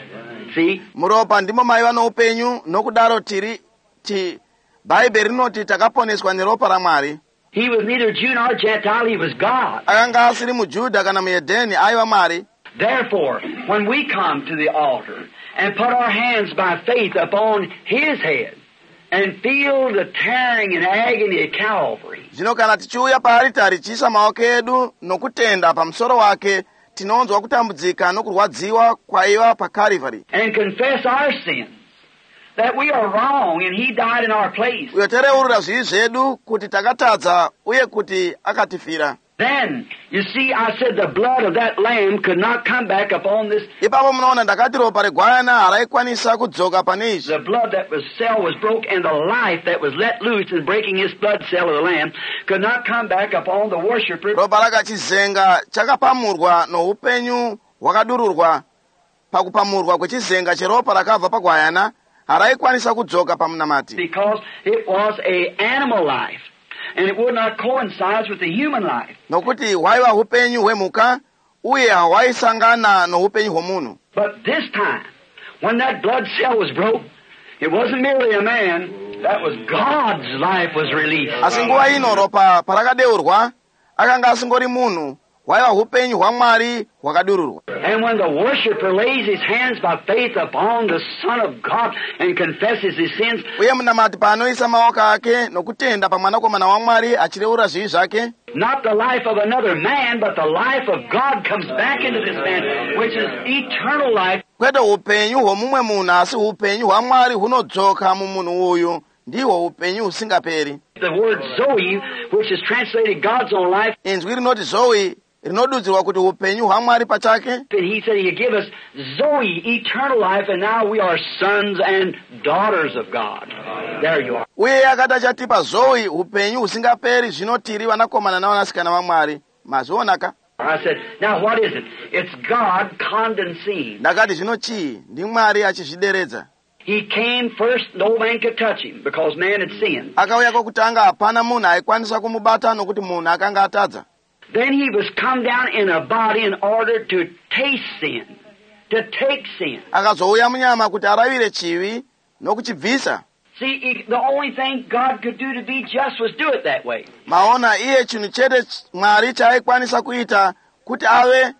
See? Muropa ndimo maiva noupenyu, nokudaro tiri ti Bhaibheri rinoti takaponeswa neropa raMwari. He was neither Jew nor Gentile, he was God. Akanga asiri muJudha kana muhedheni, aiva Mwari. Therefore, when we come to the altar and put our hands by faith upon His head and feel the tearing and agony of Calvary. Zvino kana tichiuya paaritari tiisa maoko edu nokutenda pamusoro wake, tinonzwa kutambudzika nokurwadziwa kwaiva paKalvari. And confess our sins, that we are wrong and He died in our place. Uyotereurira zvivi zvedu kuti takatadza uye kuti akatifira. Then, you see, I said the blood of that lamb could not come back upon this. Ipapo munoona ndakati ropa regwayana haraikwanisa kudzoka pane izvi. The blood that was cell was broke, and the life that was let loose in breaking his blood cell of the lamb could not come back upon the worshipper. Ropa rakachizenga chakapamurwa noupenyu hwakadururwa pakupamurwa kwechizenga cheropa rakabva pagwayana haraikwanisa kudzoka pamunamati. Because it was a animal life. And it would not coincide with the human life. Nokuti hwaiva upenyu hwemuka uye hwaisangana noupenyu hwomunhu. But this time, when that blood cell was broke, it wasn't merely a man, that was God's life was released. Asi nguva ino ropa parakadeurwa akanga asingori munhu, hwaiva upenyu hwaMwari hwakadururwa. And when the worshipper lays his hands by faith upon the Son of God and confesses his sins, uye munamati paanoisa maoko ake nokutenda pamwanakomana waMwari achireura zvivi zvake, not the life of another man, but the life of God comes back into this man, which is eternal life. Kwete upenyu hwomumwe munhu, asi upenyu hwaMwari hunodzoka mumunhu uyu, ndihwo upenyu husingaperi. The word Zoe, which is translated God's own life, inzwi rinoti Zoe rinodudzirwa kuti upenyu hwaMwari pachake. And He said He give us Zoe, eternal life, and now we are sons and daughters of God. There you are. Uye akati achatipa Zoe, upenyu husingaperi, zvino tiri vanakomana navanasikana vaMwari. Mazvionaka? I said, now what is it? It's God condescending. Ndakati zvino chii? Ndi Mwari achizvideredza. He came first, no man could touch him because man had sinned. Akauya kokutanga hapana munhu aikwanisa kumubata nokuti munhu akanga atadza. Then he was come down in a body in order to taste sin, to take sin. Akazouya munyama kuti aravire chivi nokuchibvisa. See, he, the only thing God could do to be just was do it that way. Maona iye chinhu chete Mwari chaaikwanisa kuita kuti ave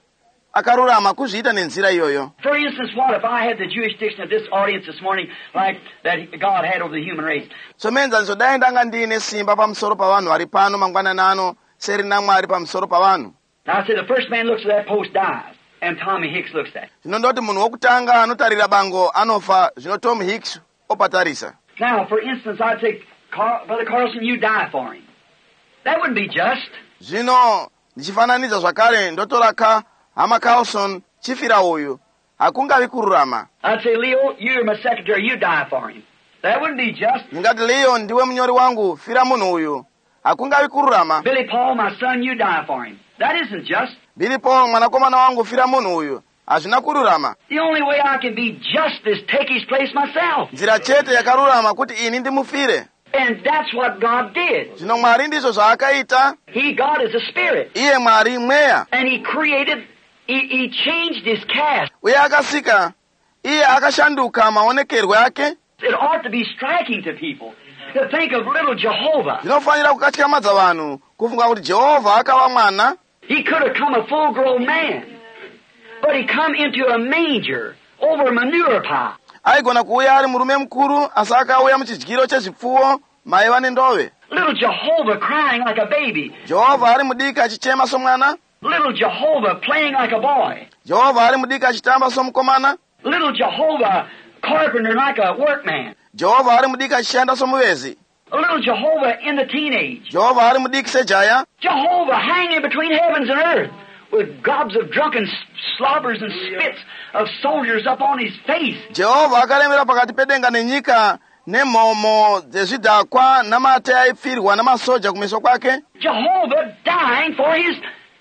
akarurama kuzviita nenzira iyoyo. For instance, what if I had the jurisdiction of this audience this morning like that God had over the human race? Somenza nzodai ndanga ndine simba pamusoro pa vanhu vari pano mangwanani ano seri namwari pamusoro pa vanhu. Now I say the first man looks at that post dies, and Tommy Hicks looks at it. Zvino ndoti munhu wokutanga anotarira bango anofa, zvino Tom Hicks opatarisa. Now, for instance, I'd say, Car- Brother Carlson, you die for him. That wouldn't be just. Zvino ndichifananiza zvakare ndotora ka hama Carlson chifira uyu hakungavi kururama. I'd say, Leo, you're my secretary, you die for him. That wouldn't be just. Ndingati Leo ndiwe munyori wangu, fira munhu uyu hakungavi kururama. Billy Paul, my son, you die for him. That isn't just. Billy Paul mwanakomana wangu, fira munhu uyu hazvina kururama. The only way I can be just is take his place myself. Nzira chete yakarurama kuti ini ndimufire. And that's what God did. Zvino Mwari ndizvo zvaakaita. He, God, is a spirit. Iye Mwari mweya. And he created, he, he changed his cast. Uye akasika, iye akashanduka maonekerwe ake. It ought to be striking to people to think of little Jehovah. Zvinofanira kukatyamadza vanhu kufunga kuti Jehovha akava mwana. He could have come a full-grown man, but he come into a manger over a manure pile. Aigona kuuya ari murume mukuru, asi akauya muchidyiro chezvipfuwo maiva nendove. Little Jehovah crying like a baby. Jehovha ari mudiki achichema somwana. Little Jehovah playing like a boy. Jehovha ari mudiki achitamba somukomana. Little Jehovah carpenter like a workman. Jehovha ari mudiki achishanda somuvezi. A little Jehovah in the teenage. Jehovha ari mudiki sejaya. Jehovah hanging between heavens and earth with gobs of drunken slobbers and spits of soldiers up on his face. Jehovha akalemera pakati pedenga nenyika nemhomo dzezvidhakwa namate aipfirwa namasoja kumeso kwake. Jehovah dying for his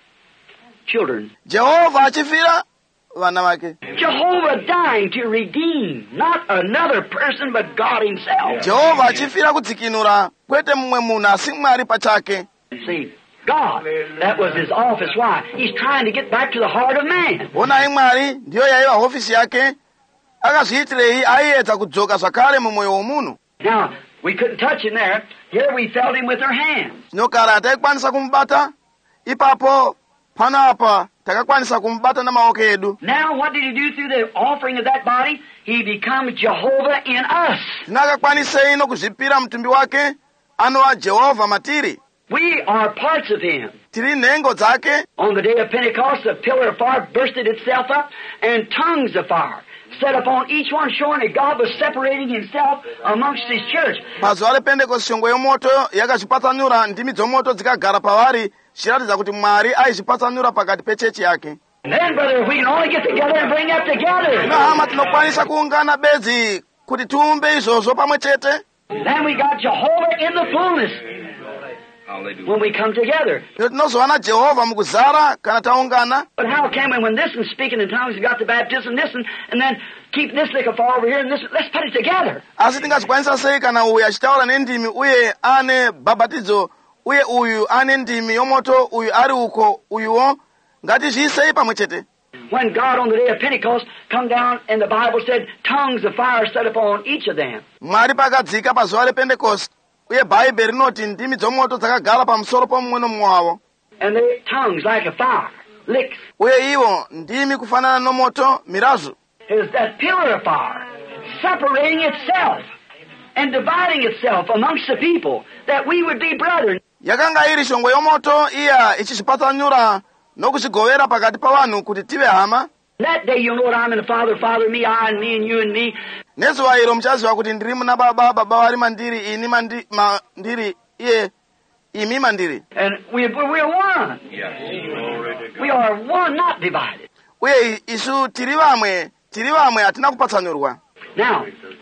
children. Jehovha achifira vana vake. Jehovah dying to redeem not another person but God himself. Jehovha achifira kudzikinura kwete mumwe munhu asi Mwari pachake. See, God, that was his office. Why? He's trying to get back to the heart of man. Onai Mwari ndiyo yaiva hofisi yake. Akazviitirei aiedza kudzoka zvakare mumwoyo womunhu. Now, we couldn't touch him there. Here we felt him with our hands. Zvino kare hataikwanisa kumubata. Ipapo pano apa takakwanisa kumubata namaoko edu. Now, what did he do through the offering of that body? He becomes Jehovah in us. Zvino akakwanisei nokuzvipira mutumbi wake anova Jehovha matiri. We are parts of him. Tiri nhengo dzake. On the day of Pentecost, the pillar of fire bursted itself up, and tongues of fire set upon each one, showing that God was separating himself amongst his church. Pazuva rePentecost shongwe yomoto yakazvipatsanura, ndimi dzomoto dzikagara pavari, zvichiratidza kuti Mwari aizvipatsanura pakati pechechi yake. And then, brother, if we can only get together and bring that together. Zvino hama tinokwanisa kuungana bedzi kuti tiumbe izvozvo pamwe chete. Then we got Jehovah in the fullness. When we come together. Tinozovana Jehovha mukuzara kana taungana. But how can we, when this one's speaking in tongues, we got the baptism, this one, and then keep this liquor far over here, and this, let's put it together. Asi tingazikwanisa sei kana uyu achitaura nendimi uye ane bhabhatidzo uye uyu ane ndimi yomoto uyu ari uko uyuwo ngatizviisei pamwe chete. When God on the day of Pentecost come down and the Bible said tongues of fire set upon each of them. Mwari pakadzika pazuva rePentecost uye bhaibheri rinoti ndimi dzomoto dzakagara pamusoro pomumwe nomumwe wavo. And the tongues like a fire, licks. Uye ivo ndimi kufanana nomoto, mirazvo. Is that pillar of fire separating itself and dividing itself amongst the people that we would be brethren. Yakanga iri shongwe yomoto iya ichizvipatsanura nokuzvigovera pakati pavanhu kuti tive hama. That day you'll know that I'm in the Father, Father me, I and me and you and me. Nezuva iro muchaziva kuti ndiri muna Baba, Baba vari mandiri, ini mandi, mandiri, iye imi mandiri. And we, we're one. Yes. We are one, not divided. Uye isu tiri vamwe, tiri vamwe hatina kupatsanurwa. Now,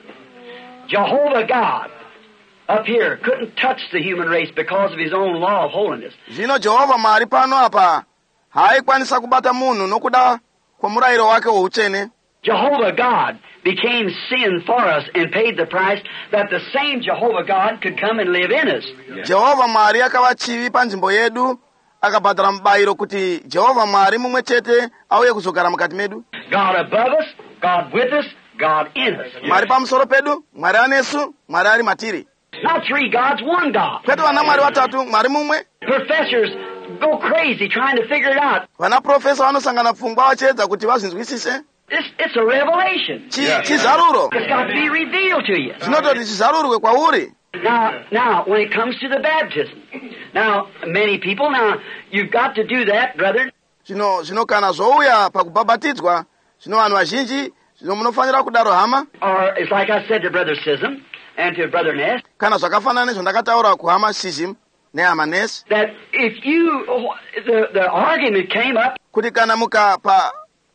Jehovah God up here couldn't touch the human race because of his own law of holiness. Zvino Jehovha Mwari pano apa haikwanisa kubata munhu nokuda kwomurayiro wake woutsvene. Jehovah God became sin for us and paid the price that the same Jehovah God could come and live in us. Jehovha Mwari akava chivi panzvimbo yedu, akabhadhara mubayiro kuti Jehovha Mwari mumwe chete auye kuzogara mukati medu. God above us, God with us, God in us. Mwari pamusoro pedu, Mwari anesu, Mwari ari matiri. Not three gods, one God. Kwete vana Mwari watatu, Mwari mumwe. Professors go crazy trying to figure it out. vanaprofesa vanosangana pfungwa vachedza kuti vazinzwisise. It's, it's a revelation. Chi- chizaruro It's got to be revealed to you. zvinototi chizarurwe kwauri. Now, now, when it comes to the baptism, now, many people, now, you've got to do that, brethren. zvino zvino kana zvouya pakubhabhatidzwa zvino vanhu vazhinji zvino munofanira kudaro hama. Or, it's like I said to Brother Sism and to Brother Ness, kana zvakafanana nezvandakataura kuhama Sism nehama Ness, that if you, the, the argument came up, kuti kana muka pa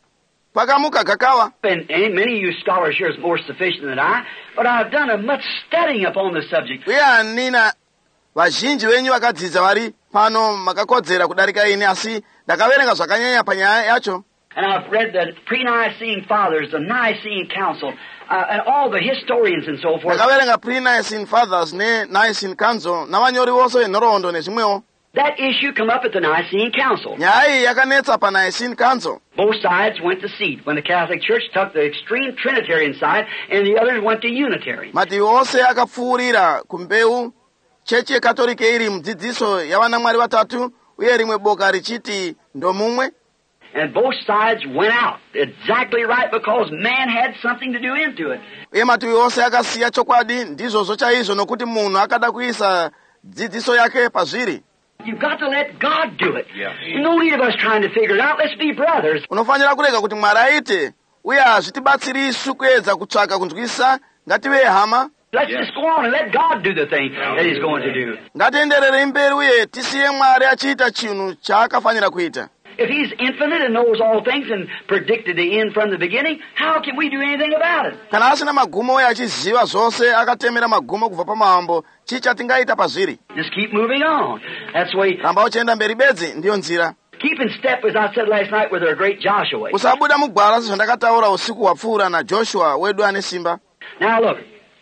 pakamuka gakava, and, and many of you scholars here is more sufficient than I, but I've done a much studying upon the subject. uye hanina vazhinji venyu vakadzidza vari pano makakodzera kudarika ini, asi ndakaverenga zvakanyanya panyaya yacho. And I've read the pre-Nicene Fathers, the Nicene Council, uh, and all the historians and so forth. ndakaverenga pre-Nicene Fathers ne Nicene Council navanyori vose venhoroondo nezvimwewo. That issue come up at the Nicene Council. nyaya iyi yakanetsa paNicene Council. Both sides went to seat. When the Catholic Church took the extreme Trinitarian side, and the others went to Unitarian. mativi ose akapfuurira kumbeu chechi yekatolika iri mudzidziso yavanamwari vatatu uye rimwe boka richiti ndomumwe. And both sides went out. Exactly right, because man had something to do into it. uye mativi ose akasiya chokwadi ndizvozvo chaizvo nokuti munhu akada kuisa dzidziso yake pazviri. You've got to let God do it. Yeah. No need of us trying to figure it out. Let's be brothers. unofanira kurega kuti mwari aite uye hazvitibatsiri isu kuedza kutsvaka kunzwisisa. ngative hama. Let's yes. just go on and let God do the thing that He's going to do. ngatienderere mberi uye tisiye mwari achiita chinhu chaakafanira kuita. If He's infinite and knows all things and predicted the end from the beginning, how can we do anything about it? kana asina magumo uye achiziva zvose akatemera magumo kubva pamahombo chii chatingaita pazviri. Just keep moving on. That's the way. ramba uchienda mberi bedzi ndiyo nzira. Keep in step, as I said last night, with our great Joshua. usabuda mugwara sezvandakataura usiku hwapfuura naJoshua wedu ane simba. Now look,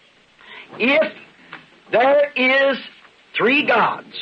if there is three gods,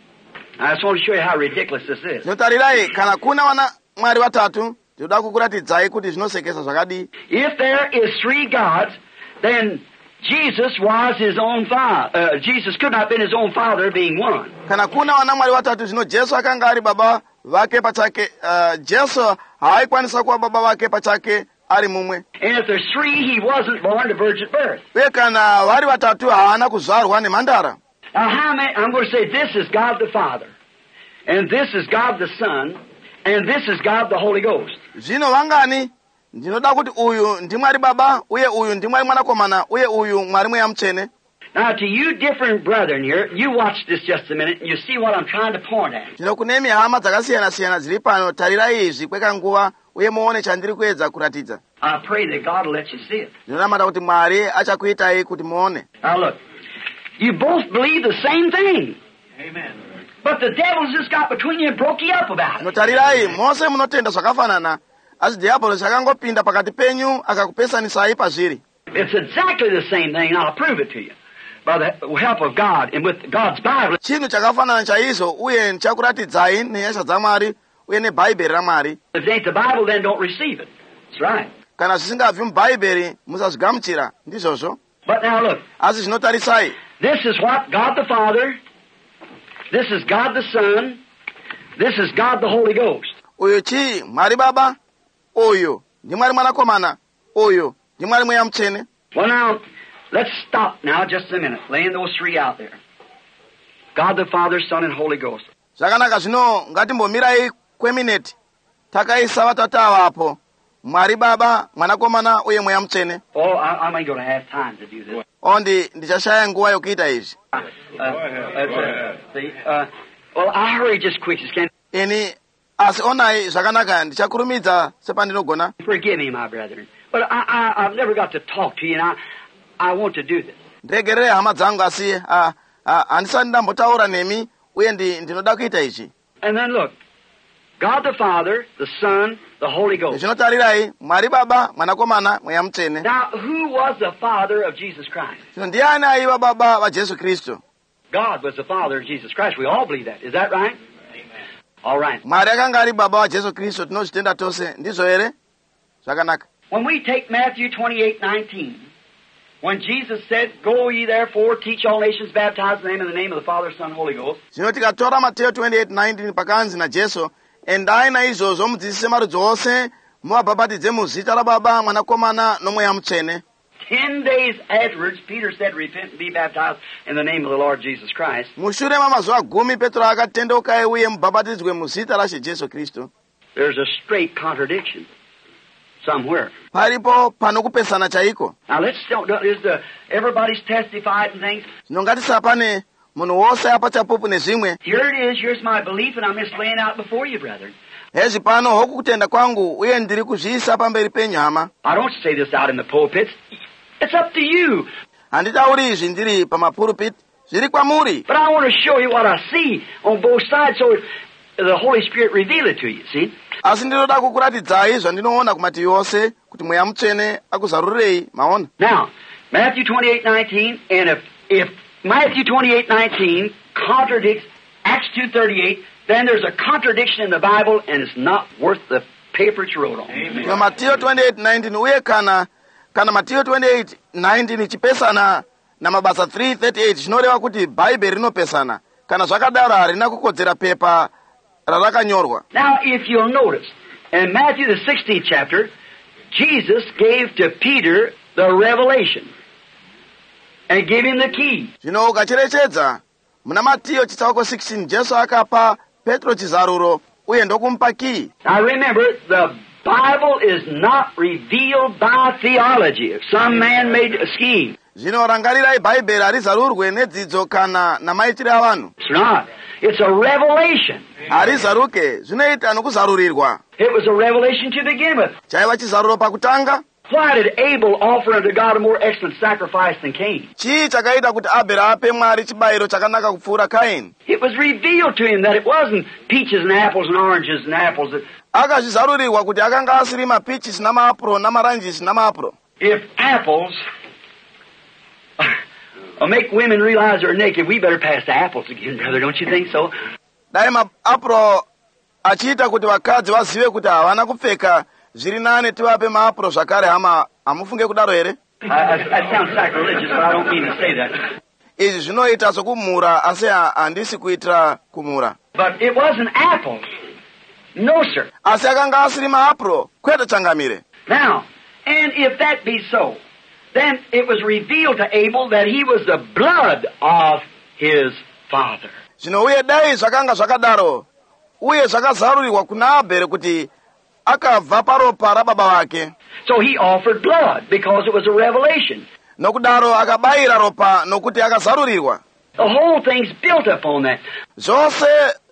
I just want to show you how ridiculous this is. tinotarirai kana kuna wana mwari vatatu tinoda kukuratidzai kuti zvinosekesa zvakadii. If there is three gods, then Jesus was His own father. Uh, Jesus could not have been His own father, being one. kana kuna wana mwari vatatu zvino Jesu akanga ari baba vake pachake. uh, Jesu haaikwanisa kuva baba vake pachake ari mumwe. And if there's three, He wasn't born to virgin birth. uye kana vari vatatu haana kuzvarwa nemhandara. Now, how many? I'm going to say this is God the Father, and this is God the Son, and this is God the Holy Ghost. zvino vangani? ndinoda kuti uyu ndimwari baba uye uyu ndimwari mwanakomana uye uyu mwari mweya mutsvene. Now, to you different brethren here, you watch this just a minute, and you see what I'm trying to point at. zvino kune hama dzakasiyana-siyana dziri pano, tarirai izvi kwekanguva uye muone chandiri kuedza kuratidza. I pray that God will let you see it. ndinonamata kuti mwari achakuitai kuti muone. Now, look, you both believe the same thing. Amen. But the devil's just got between you and broke you up about it. notarirai mose munotenda zvakafanana, asi dhiabhoro chakangopinda pakati penyu akakupesanisai pazviri. It's exactly the same thing, and I'll prove it to you by the help of God and with God's Bible. chinhu chakafanana chaizvo uye ndichakuratidzai nenyasha dzamwari uye nebhaibheri ramwari. If it ain't the Bible, then don't receive it. That's right. kana zvisingabvi mubhaibheri musazvigamuchira, ndizvozvo. But now look, asi zvinotarisai, this is what God the Father, this is God the Son, this is God the Holy Ghost. uyu chii? mwari baba, uyu ndimwari mwanakomana, uyu ndimwari mweya mutsvene. Well, now, let's stop now just a minute, laying those three out there. God the Father, Son, and Holy Ghost. zvakanaka, zvino ngatimbomirai kwemineti takaisa vatatu avapo, mwari baba, mwanakomana uye mweya mutsvene. Oh, I, I'm ain't going to have time to do this. ondi ndichashaya nguva yokuita izvi. Uh, uh, uh, see, uh, well, I hurry just quick as can. ini asi onai zvakanaka, ndichakurumidza sepandinogona. Forgive me, my brethren. But I, I, I've never got to talk to you, and I, I want to do this. ndiregerere hama dzangu, asi ah, ah, handisati ndambotaura nemi uye ndi- ndinoda kuita ichi. And then look, God the Father, the Son, the Holy Ghost. zvinotarirai mwari baba, mwanakomana, mweya mutsvene. Now, who was the Father of Jesus Christ? zvino ndiani aiva baba vajesu kristu? God was the Father of Jesus Christ. We all believe that. Is that right? Amen. All right. mwari akanga ari baba vajesu kristu, tinozvitenda tose, ndizvo here? zvakanaka. When we take Matthew twenty-eight nineteen, When Jesus said, "Go ye therefore, teach all nations, baptize them in the name of the Father, Son, and Holy Ghost." Zvino tikatora Mateyu twenty-eight nineteen pakanzi na Jesu, endai naizvozvo mudzidzise marudzi ose, muvabhabhatidze muzita raBaba, Mwanakomana noMweya Mutsvene. Ten days afterwards, Peter said, "Repent and be baptized in the name of the Lord Jesus Christ." Mushure mamazuva gumi Petro akatendeukai uye mubhabhatidzwe muzita raShe Jesu Kristu. There's a straight contradiction somewhere. Paripo panokupesana chaiko. Now let's don't, is the everybody's testified and things. Zvino ngatisapane munhu wose apa chapupu nezvimwe. Here it is. Here's my belief, and I'm just laying out before you, brethren. Hezvi pano hoku kutenda kwangu uye ndiri kuzviisa pamberi penyu hama. I don't say this out in the pulpits. It's up to you. Handitauri izvi ndiri pamapurupiti, zviri kwamuri. But I want to show you what I see on both sides, so the Holy Spirit reveal it to you. See? Asi ndinoda kukuratidzai zvandinoona kumativi ose kuti Mweya Mutsvene akuzarurirei, maona. Now, Matthew twenty-eight nineteen, and if if Matthew twenty-eight nineteen contradicts Acts two thirty-eight, then there's a contradiction in the Bible, and it's not worth the paper it's wrote on. Amen. Matthew twenty-eight nineteen uye kana kana Matthew twenty-eight nineteen ichipesana na mabasa three thirty-eight zvinoreva kuti Bhaibheri rinopesana, kana zvakadaro harina kukodzera pepa rarakanyorwa. Now, if you'll notice, in Matthew the sixteenth chapter, Jesus gave to Peter the revelation and gave him the key. Zvino ukacherechedza muna Matiyo chitsauko sixteen Jesu akapa Petro chizaruro uye ndokumupa key. Now remember, the Bible is not revealed by theology, some man-made scheme. Zvino rangarirai Bhaibheri harizarurwe nedzidzo kana namaitire avanhu. It's not. It's a revelation. Harizaruke, zvinoita nokuzarurirwa. It was a revelation to begin with. Chaiva chizaruro pakutanga. Why did Abel offer unto God a more excellent sacrifice than Cain? Chii chakaita kuti Abheri ape Mwari chibayiro chakanaka kupfuura Kaini? It was revealed to him that it wasn't peaches and apples and oranges and apples. That akazvizarurirwa kuti akanga asiri mapichisi namaapuro namaranjisi namaapuro. If apples will make women realize they're naked, we better pass the apples again, brother, don't you think so? Dai maapuro achiita kuti vakadzi vazive kuti havana kupfeka zviri nane, tivape maapuro zvakare. Hama hamufunge kudaro here? That sounds sacrilegious, but I don't mean to say that. Izvi zvinoita sokumhura, asi handisi kuitira kumhura. But it wasn't apples. No, sir. Asi akanga asiri maapuro, kwete changamire. Now, and if that be so, then it was revealed to Abel that he was the blood of his father. Zvino uye dai zvakanga zvakadaro, uye zvakazarurirwa kuna Abheri kuti akabva paropa rababa vake. So he offered blood because it was a revelation. Nokudaro akabayira ropa nokuti akazarurirwa. The whole thing's built upon that. Zvose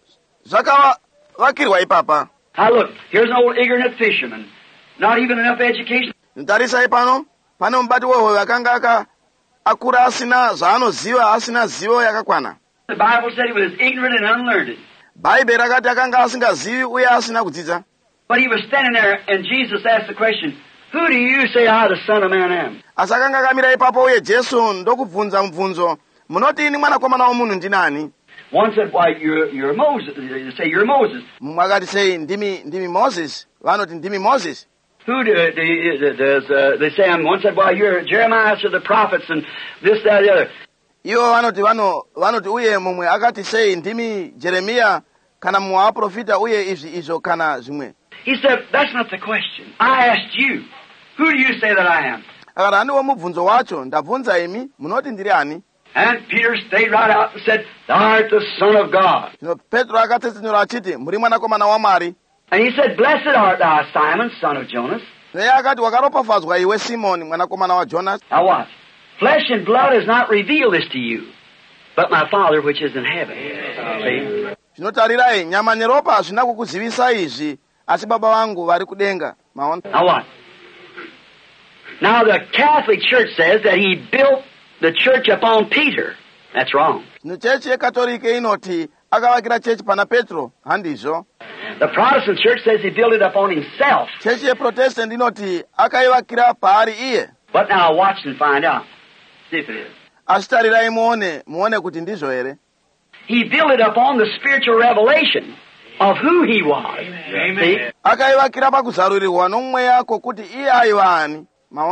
zvakavakirwa ipapa. Now look, here's an old ignorant fisherman. Not even enough education. Ntarisai pano, pane mubati wehoyo akanga akura asina zvaanoziva, asina zivo yakakwana. The Bible said he was ignorant and unlearned. Bhaibheri rakati akanga asingazivi uye asina kudzidza. But he was standing there and Jesus asked the question, "Who do you say I, the Son of Man, am?" Asi akanga akamira ipapo uye Jesu ndokubvunza mubvunzo, munoti ini mwanakomana womunhu ndinani? One said, "Why, you're, you're Moses." They say, "You're Moses." Mumwe akati sei, ndimi ndimi Moses. Vanoti ndimi Moses. Who do, do, does, uh, they say, one said, "Well, you're Jeremiah to the prophets and this, that, the other." Iwo vanoti vano vanoti uye mumwe akati sei, ndimi Jeremiya kana mumwe waprofita uye izvi izvo kana zvimwe. He said, "That's not the question. I asked you, who do you say that I am?" Akati handiwo mubvunzo wacho, ndabvunza imi, munoti ndiri ani? And Peter stayed right out and said, "Thou art the Son of God." Zvino Petro akatsetsenura achiti, muri mwanakomana waMwari. And he said, "Blessed art thou, Simon, son of Jonas." Iye akati, wakaropafadzwa iwe Simoni mwanakomana waJonas. Now watch. Flesh and blood has not revealed this to you, but my Father which is in heaven. See? Zvinotarirai, nyama neropa hazvina kukuzivisa izvi, asi Baba vangu vari kudenga. Maona? Now what? Now the Catholic Church says that he built the church upon Peter. That's wrong. Zvino chechi yekatolike inoti akavakira chechi pana Petro. Handizvo. The Protestant Church says he built it upon himself. Chechi yeProtestant inoti akaivakira paari iye. But now watch and find out. See if it is. Asi tarirai muone, muone kuti ndizvo here. He built it upon the spiritual revelation of who he was. Amen. See? Akaivakira pakuzarurirwa nomweya kuti iye aiva ani. Maona?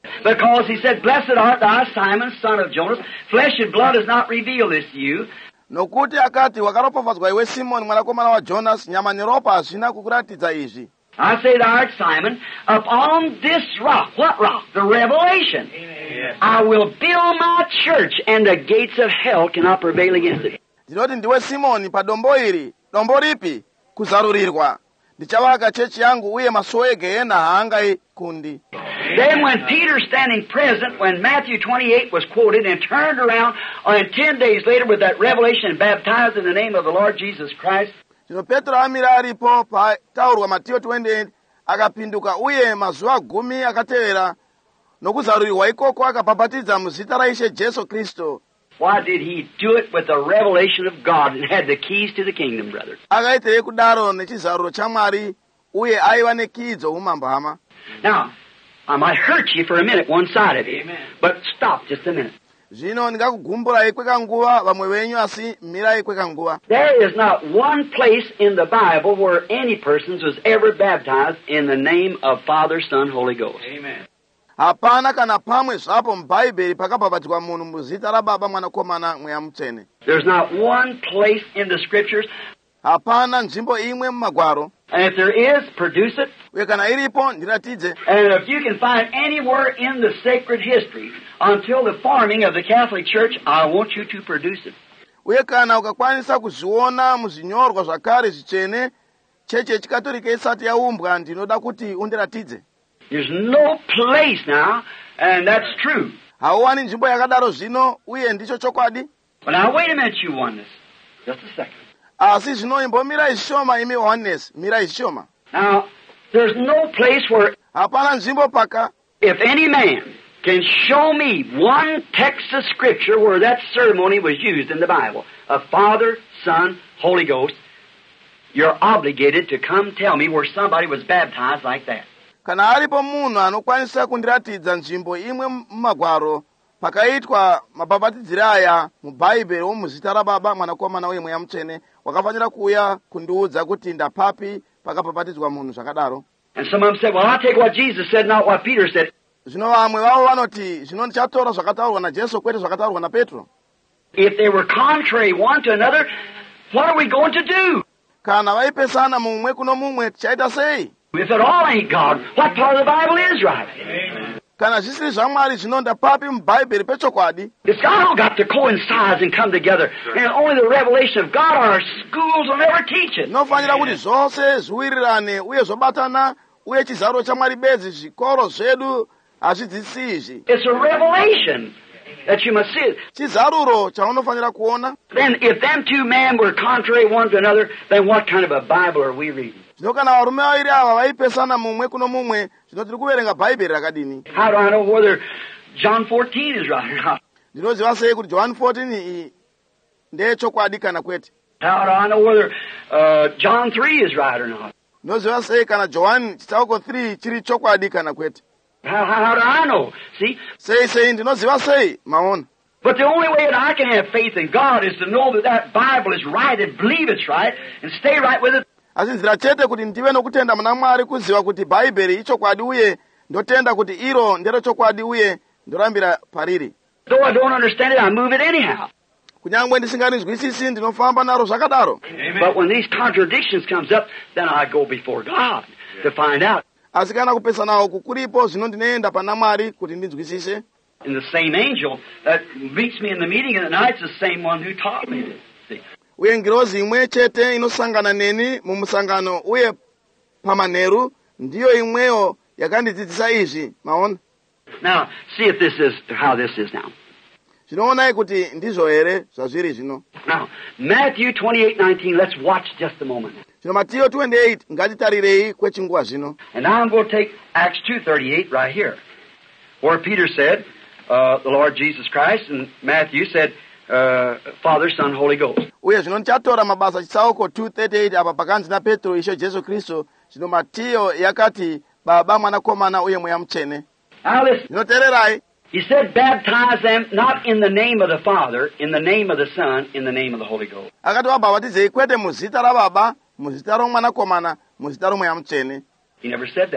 Because he said, Blessed art thou, Simon, son of Jonas. Flesh and blood has not revealed this to you. Nokuti akati wakaropafadzwa iwe Simoni mwanakomana wa Jonas, nyama neropa hazvina kukuratidza izvi. I say, thou art Simon, upon this rock. What rock? The revelation. Amen. I will build my church, and the gates of hell cannot prevail against it. Ndinoti ndiwe Simoni pa dombo iri. Dombo ripi? Kuzarurirwa. Ndichavaka chechi yangu uye masuo egehena haangaikundi. Then when Peter standing present, when Matthew twenty-eight was quoted and turned around, and ten days later with that revelation and baptized in the name of the Lord Jesus Christ. Zvino Petro amira aripo pataurwa Matthew twenty-eight akapinduka uye mazuva gumi akatevera nokuzarurirwa ikoko akabhabhatidza muzita raIshe Jesu Kristo. Why did he do it with the revelation of God and had the keys to the kingdom, brother? Akaitei kudaro nechizaruro chaMwari uye aiva nekidzo umambo hama. Now, I might hurt you for a minute, one side of you, but stop just a minute. Zvino ndingakugumburai kwekanguva vamwe venyu asi mirai kwekanguva. There is not one place in the Bible where any person was ever baptized in the name of Father, Son, Holy Ghost. Amen. Hapana kana pamwe zvapo mubhaibheri pakabhabhatidzwa munhu muzita raBaba, Mwanakomana, Mweya Mutsvene. There's not one place in the Scriptures. Hapana nzvimbo imwe mumagwaro. And if there is, produce it. Uye kana iripo ndiratidze. And if you can find anywhere in the sacred history until the forming of the Catholic Church, I want you to produce it. Uye kana ukakwanisa kuzviona muzvinyorwa zvakare zvichene chechi yechikatolika isati yaumbwa, ndinoda kuti undiratidze. There's no place now, and that's true. Hauwani nzvimbo yakadaro zvino, uye ndicho chokwadi. But now wait a minute, you oneness. Just a second. Asi zvino imbomirai zvishoma imi oneness, mirai zvishoma. Now, there's no place where, hapana nzvimbo paka, if any man can show me one text of Scripture where that ceremony was used in the Bible, of Father, Son, Holy Ghost, you're obligated to come tell me where somebody was baptized like that. Kana aripo munhu anokwanisa kundiratidza nzvimbo imwe mumagwaro pakaitwa mabhabhatidziro aya mubhaibheri omuzita raBaba, Mwanakomana uye Mweya Mutsvene, wakafanira kuuya kundiudza kuti ndapapi pakabhabhatidzwa munhu zvakadaro. And some of them said, well, I'll take what Jesus said, not what Peter said. Zvino vamwe vavo vanoti zvino ndichatora zvakataurwa naJesu kwete zvakataurwa naPetro. If they were contrary one to another, what are we going to do? Kana vaipesana mumwe kuno mumwe tichaita sei? If it all ain't God, what part of the Bible is right? Amen. Kana zvisiri zvaMwari zvino ndapapi mubhaibheri pechokwadi? It's all got to coincide and come together. And only the revelation of God, our schools will never teach it. Zvinofanira kuti zvose zviwirirane uye zvobatana, uye chizaruro chaMwari bedzi zvikoro zvedu hazvidzidzisi izvi. It's a revelation that you must see. Chizaruro chaunofanira kuona. Then if them two men were contrary one to another, then what kind of a Bible are we reading? Zvino kana varume vaviri ava vaipesana mumwe kuno mumwe, zvino tiri kuverenga bhaibheri rakadini? How do I know whether John fourteen is right or not? Ndinoziva sei kuti John fourteen iyi ndeyechokwadi kana kwete? How do I know whether uh, John three is right or not? Ndinoziva sei kana Johani chitsauko three chiri chokwadi kana kwete? How, how, how do I know? See? Sei sei ndinoziva sei, maona. But the only way that I can have faith in God is to know that that Bible is right and believe it's right and stay right with it. Asi nzira chete kuti ndive nokutenda muna Mwari kuziva kuti bhaibheri ichokwadi uye ndotenda kuti iro ndero chokwadi uye ndorambira pariri. Though I don't understand it, I move it anyhow. Kunyangwe ndisinganizwisisi ndinofamba naro zvakadaro. But when these contradictions comes up, then I go before God to find out. Asi kana kupesanawo kukuripo zvino ndinoenda pana Mwari kuti ndinzwisise. And the same angel that meets me in the meeting at night is the same one who taught me this. See? Uye ngirozi imwe chete inosangana neni mumusangano uye pamanheru ndiyo imweyo yakandidzidzisa izvi, maona. Now, see if this is how this is now. Zvinoonai kuti ndizvo here zvazviri zvino. Now, Matthew twenty-eight nineteen, let's watch just a moment. Zvino Matiyo twenty-eight ngatitarirei kwechinguva zvino. And now I'm going to take Acts two thirty-eight right here, where Peter said, uh, the Lord Jesus Christ, and Matthew said, uh, Father, Son, Holy Ghost. Uye zvino ndichatora mabasa chitsauko two thirty-eight apa pakanzi naPetro Ishe Jesu Kristu, zvino Matiyo yakati Baba, Mwanakomana uye Mweya Mutsvene. Now listen. Zvinotererai. He said, baptize them not in the name of the Father, in the name of the Son, in the name of the Holy Ghost. Akati vabhabhatidzei kwete muzita raBaba, muzita roMwanakomana, muzita roMweya Mutsvene. He never said that.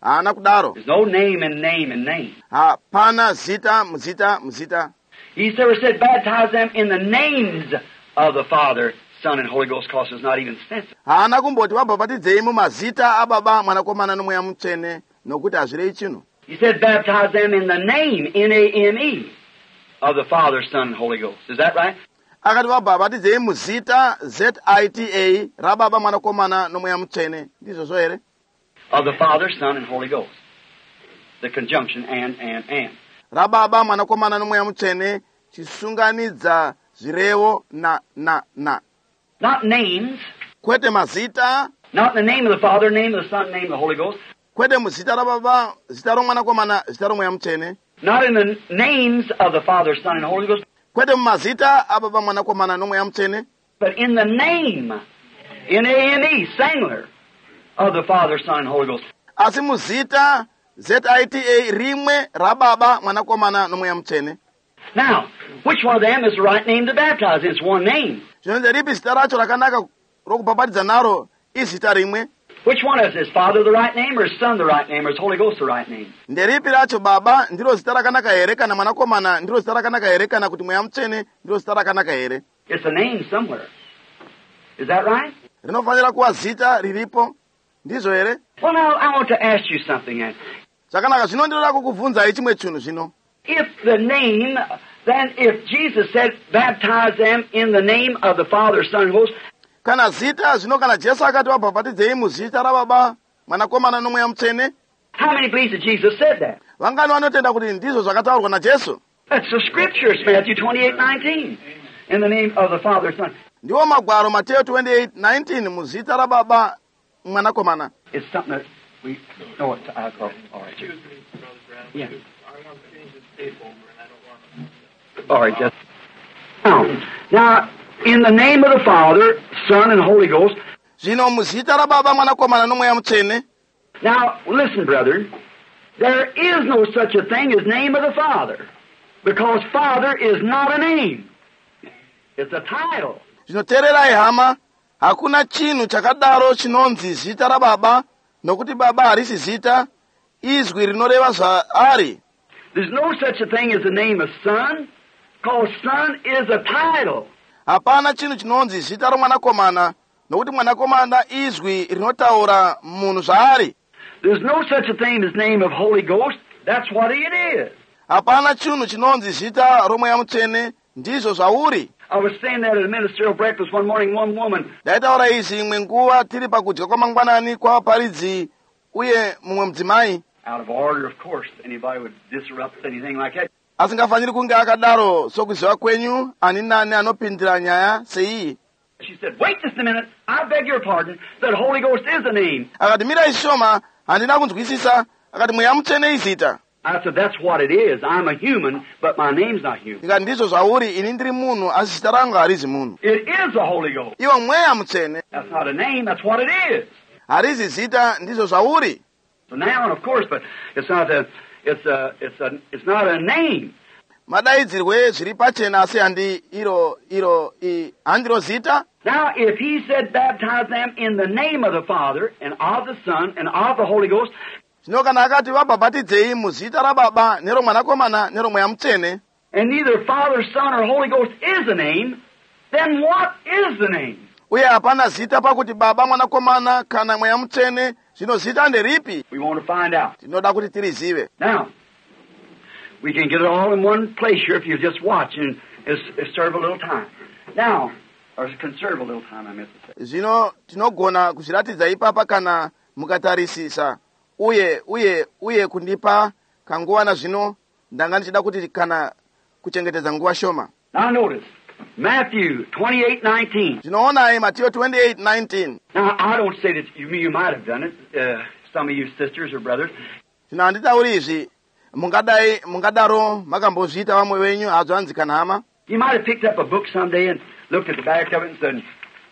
haana kudaro. There's no name in name in name. Hapana zita muzita muzita. He never said baptize them in the names of the Father, Son, and Holy Ghost, because it's not even sensible. Haana kumboti vabhabhatidzei mumazita ababa mwanakomana nomweya mutsvene nokuti hazvirei chinhu. He said baptize them in the name, N A M E, of the Father, Son, and Holy Ghost. Is that right? Akati vabhabhatidzei muzita Z I T A rababa mwanakomana nomweya mutsvene. Ndizvo here? Of the Father, Son, and Holy Ghost. The conjunction and, and, and. Rababa mwanakomana nomweya mutsvene chisunganidza zvirevo na na na. Not names. Kwete mazita. Not in the name of the Father, name of the Son, name of the Holy Ghost. Kwete muzita rababa, zita romwanakomana, zita romweya mutsvene. Not in the names of the Father, Son, and Holy Ghost. Kwete mumazita ababa mwanakomana nomweya mutsvene. But in the name, N A M E, singular, of the Father, Son, and Holy Ghost. Asi muzita Z I T A rimwe rababa mwanakomana nomweya mutsvene. Now, which one of them is the right name to baptize? It's one name. Zvinonzi ripi zita racho rakanaka rokubhabhatidza naro izita rimwe. Which one is his Father the right name, or his Son the right name, or his Holy Ghost the right name? Nderipi racho baba ndiro zita rakanaka here kana mwanakomana ndiro zita rakanaka here kana kuti mweya mutsvene ndiro zita rakanaka here? It's a name somewhere. Is that right? Rinofanira kuva zita riripo. Ndizvo here? Well, now, I want to ask you something then. Zvakanaka, zvino ndinoda kukubvunzai chimwe chinhu zvino. If the name, then if Jesus said, baptize them in the name of the Father, Son, and Holy Ghost. Kana zita zvino kana Jesu akati vabhabhatidzei muzita rababa mwanakomana nomweya mutsvene. How many believe that Jesus said that? Vangani vanotenda kuti ndizvo zvakataurwa naJesu? That's the scriptures, Matthew twenty-eight nineteen. In the name of the Father, Son. Ndiwo magwaro Mateo twenty-eight nineteen muzita rababa mwanakomana. It's something that we know it. Uh, oh, all right. Yeah. All right, just now. Now, in the name of the Father, Son, and Holy Ghost. Zvino muzita rababa mwanakomana nomweya mutsvene. Now, listen, brethren. There is no such a thing as name of the Father, because Father is not a name. It's a title. Zvinoteererai hama, hakuna chinhu chakadaro chinonzi zita rababa, nokuti baba harisi zita, izwi rinoreva zvaari. There's no such a thing as the name of Son, because Son is a title. Hapana chinhu chinonzi zita romwanakomana, nokuti mwanakomana izwi rinotaura munhu zvaari. There's no such a thing as name of Holy Ghost. That's what it is. Hapana chinhu chinonzi zita romweya mutsvene, ndizvo zvauri. I was saying that at a ministerial breakfast one morning, one woman. Ndaitaura izvi imwe nguva tiri pakudya kwamangwanani kwavaparidzi uye mumwe mudzimai. Out of order, of course. Anybody would disrupt anything like that. Asingafaniri kunge akadaro sokuziva kwenyu ani nani anopindira nyaya seiyi. She said, wait just a minute. I beg your pardon. That Holy Ghost is a name. Akati mirai shoma, handina kunzwisisa. Akati mweya mutsvene izita. I said, that's what it is. I'm a human, but my name's not human. Ndikati ndizvo zvauri, ini ndiri munhu, asi zita rangu harizi munhu. It is the Holy Ghost. Iwo mweya mutsvene. That's not a name. That's what it is. Harizi zita, ndizvo zvauri. It's a noun, of course, but it's not a, it's a, it's a, it's not a name. Madaidzirwe zviri pachena asi handi iro iro i handiro zita. Now, if he said baptize them in the name of the Father and of the Son and of the Holy Ghost. Zvino kana akati vabhabhatidzei muzita rababa neromwanakomana neromweya mutsvene. And neither Father, Son, or Holy Ghost is a name, then what is the name? Uye hapana zita pakuti baba mwanakomana kana mweya mutsvene, zvino zita nderipi? We want to find out. Tinoda kuti tirizive. Now, we can get it all in one place here if you just watch and serve a little time. Now, or conserve a little time, I meant to say. Zvino tinogona kuzviratidza ipapa kana mukatarisisa. Uye uye uye kundipa kanguva na zvino ndanga ndichida kuti kana kuchengetedza nguva shoma. Now notice Matthew twenty-eight nineteen. Zvinoonai Matthew twenty-eight nineteen. Now I don't say that you you might have done it, uh, some of you sisters or brothers. Zvino handitauri izvi mungadai mungadaro makambozviita vamwe venyu hazvanzikana hama. You might have picked up a book someday and looked at the back of it and said,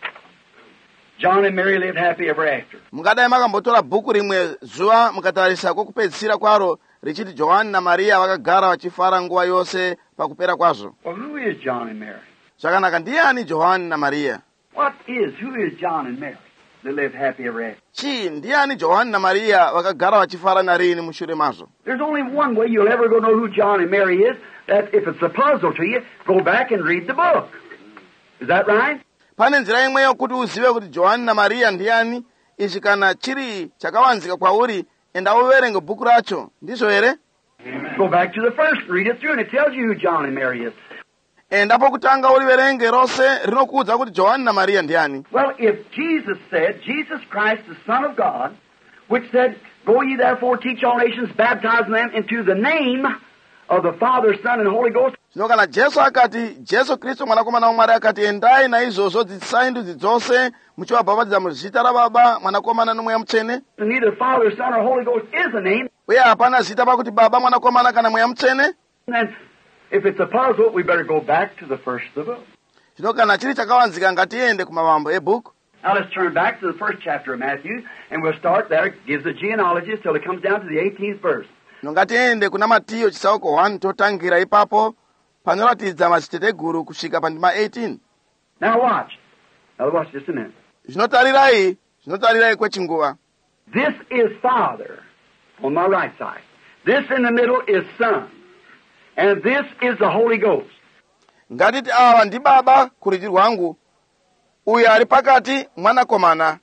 John and Mary lived happy ever after. Mungadai makambotora bhuku rimwe zuva mukatarisa kwokupedzisira kwaro richiti Johani naMaria vakagara vachifara nguva yose pakupera kwazvo. Well, who is John and Mary? Zvakanaka, ndiani Johani naMaria? What is, who is John and Mary? they lived happy ever after. chii ndiyani johani na mariya vakagara vachifara narini mushure mazvo? There's only one way you'll ever go know who John and Mary is. That if it's a puzzle to you, go back and read the book. Is that right? pane nzira imwe yokuti uzive kuti johani na mariya ndiyani. Ichi kana chiri chakawanzika kwauri, enda uverenge bhuku racho, ndizvo here? Go back to the first, read it through, and it tells you who John and Mary is. Endapo kutanga uliverenge rose rinokuudza kuti johani na mariya ndiyani. Well, if Jesus said, Jesus Christ, the Son of God, which said, go ye therefore teach all nations, baptizing them into the name of the Father, Son, and Holy Ghost. Zvino kana Jesu akati, Jesu Kristu mwanakomana waMwari akati, endai naizvozvo dzidzisai ndudzi dzose muchivabhabhatidza muzita raBaba, Mwanakomana noMweya Mutsvene. And neither Father, Son, or Holy Ghost is a name. Uye hapana zita pakuti Baba, Mwanakomana kana Mweya Mutsvene. And then, if it's a puzzle, we better go back to the first of the book. Zvino kana chiri chakawanzika ngatiende kumavambo ebhuku. Now let's turn back to the first chapter of Matthew, and we'll start there. It gives the genealogies till it comes down to the eighteenth verse. Zvino ngatiende kuna Matiyo chisauko one totangira ipapo panoratidza madziteteguru kusvika pandima eighteen. Now watch. Now watch just a minute. Zvinotarirai, zvinotarirai kwechinguva. This is Father on my right side. This in the middle is Son. And this is the Holy Ghost. Ngatiti awa ndi Baba kurudyi rwangu, uyu ari pakati Mwanakomana,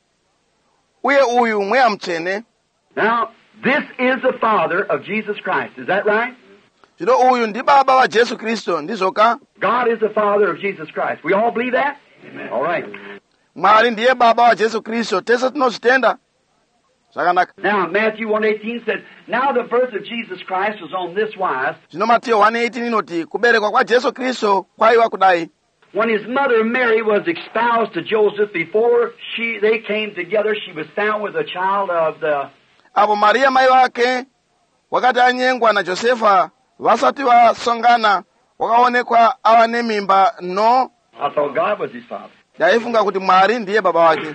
uye uyu Mweya Mutsvene. Now, this is the Father of Jesus Christ. Is that right? Zvino uyu ndi Baba wa Jesu Kristu, ndizvoka? God is the Father of Jesus Christ. We all believe that? Amen. All right. Mwari ndiye Baba wa Jesu Kristu, tese tinozvitenda. Zvakanaka. Now, Matthew one eighteen said, now the birth of Jesus Christ was on this wise. Zvino Matiyo one eighteen inoti, kuberekwa kwa Jesu Kristu kwaiva kudai. When his mother Mary was espoused to Joseph, before she they came together, she was found with a child of the... Apo Maria mai vake wakati anyengwa na Josefa, vasati vasongana, wakaonekwa ava nemimba. No, I thought God was his father. ndaifunga kuti Mwari ndiye baba wake.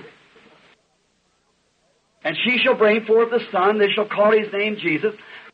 And she shall bring forth a son, they shall call his name Jesus.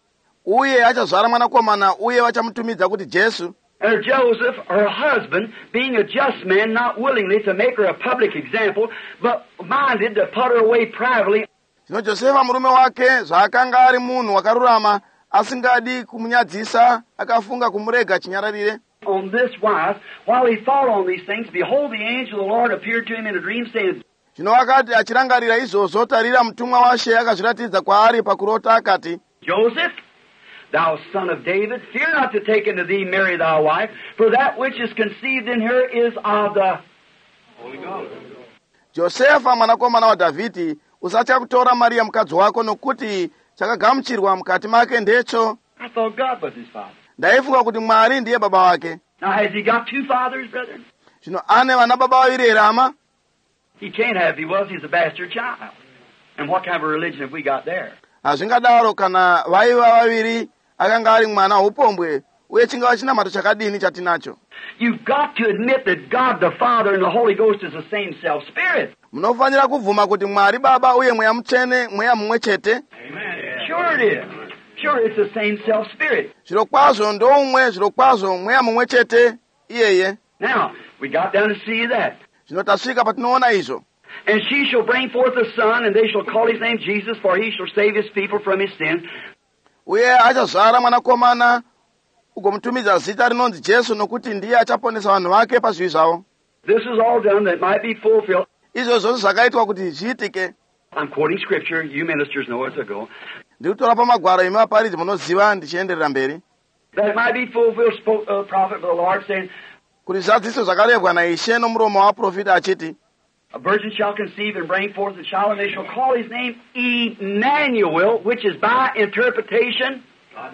Uye achazvara mwanakomana, uye vachamutumidza kuti Jesu. And her Joseph, her husband, being a just man, not willingly to make her a public example, but minded to put her away privately. Zvino Josefa murume wake zvaakanga ari munhu wakarurama, asingadi kumunyadzisa, akafunga kumurega chinyararire. On this wise, while he thought on these things, behold, the angel of the Lord appeared to him in a dream, saying, Zvino akati achirangarira izvozvo, tarira mutumwa waShe akazviratidza kwaari pakurota akati, Joseph, thou son of David, fear not to take unto thee Mary thy wife, for that which is conceived in her is of the Holy Ghost. Josefa mwanakomana waDhavhidhi, usatya kutora Maria mukadzi wako, nokuti chakagamuchirwa mukati make ndecho. I thought God was his father. Ndaifunga kuti Mwari ndiye baba wake. Now, has he got two fathers, brethren? Zvino ane vana baba vaviri here ama? He can't have if he was. He's a bastard child. And what kind of a religion have we got there? Hazvingadaro kana vaiva vaviri akanga ari mwana upombwe, uye chingava chinamato chakadini chatinacho. You've got to admit that God the Father and the Holy Ghost is the same self-spirit. Munofanira kubvuma kuti Mwari Baba uye Mweya Mutsvene mweya mumwe chete. Amen. Sure it is. Sure, it's the same self-spirit. Zviro kwazvo ndoumwe, zviro kwazvo mweya mumwe chete iyeye. Now, we got down to see that. Zvino tasvika patinoona izvo. And she shall bring forth a son, and they shall call his name Jesus, for he shall save his people from his sins. Uye achazvara mwanakomana, ugomutumidza zita rinonzi Jesu, nokuti ndiye achaponesa vanhu vake pazvivi zvavo. This is all done that might be fulfilled. Izvo zvose zvakaitwa kuti zviitike. I'm quoting scripture. You ministers know as I go. Ndikutora pamagwaro imi vaparidzi munoziva ndichienderera mberi. That it might be fulfilled, spoke a prophet of the Lord, saying, kuti zvadziso zvakarevwa naIshe nomuromo waprofita achiti, a virgin shall conceive and bring forth a child, and they shall call his name Emmanuel, which is by interpretation.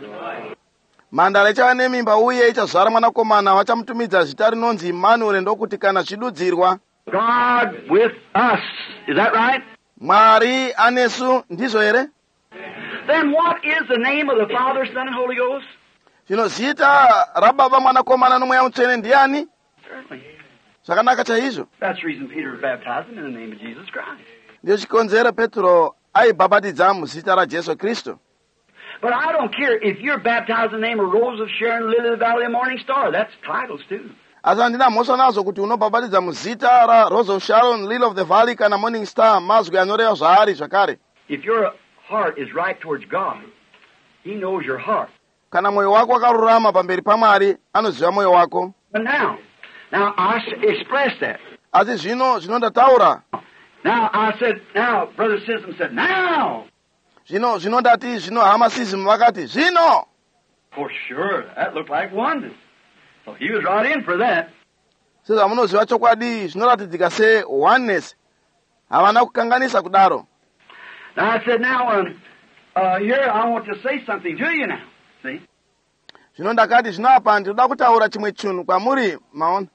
Mhandara ichava nemimba uye ichazvara mwanakomana, vachamutumidza zita rinonzi Emmanuel, ndokuti kana zvidudzirwa, God with us. Is that right? Mwari anesu, ndizvo here? Then what is the name of the Father, Son, and Holy Ghost? Zvino zita raBaba, Mwanakomana noMweya Mutsvene ndiani? Certainly. Zvakanaka chaizvo. That's the reason Peter was baptized in the name of Jesus Christ. Ndicho chikonzero Petro aibhabhatidza muzita raJesu Kristu. But I don't care if you're baptized in the name of Rose of Sharon, Lily of the Valley, and Morning Star. That's titles too. asi andina mhosva nazo kuti unobhabhatidza muzita raRose of Sharon, Lily of the Valley kana Morning Star, mazwi anoreva zvaari zvakare. If your heart is right towards God, He knows your heart. Kana mwoyo wako wakarurama pamberi paMwari, anoziva mwoyo wako. But now, now I expressed that. Asi zvino zvinondataura. Now I said, now, Brother Sism said, now. Zvino zvinondati zvino hama Sism vakati zvino. For sure, that looked like oneness. So he was right in for that. Sezvamunoziva chokwadi zvinoratidzika se oneness. Havana kukanganisa kudaro. Now I said, now, um, uh, here I want to say something to you now. See? Zvino ndakati zvino apa ndinoda kutaura chimwe chinhu kwamuri, maona.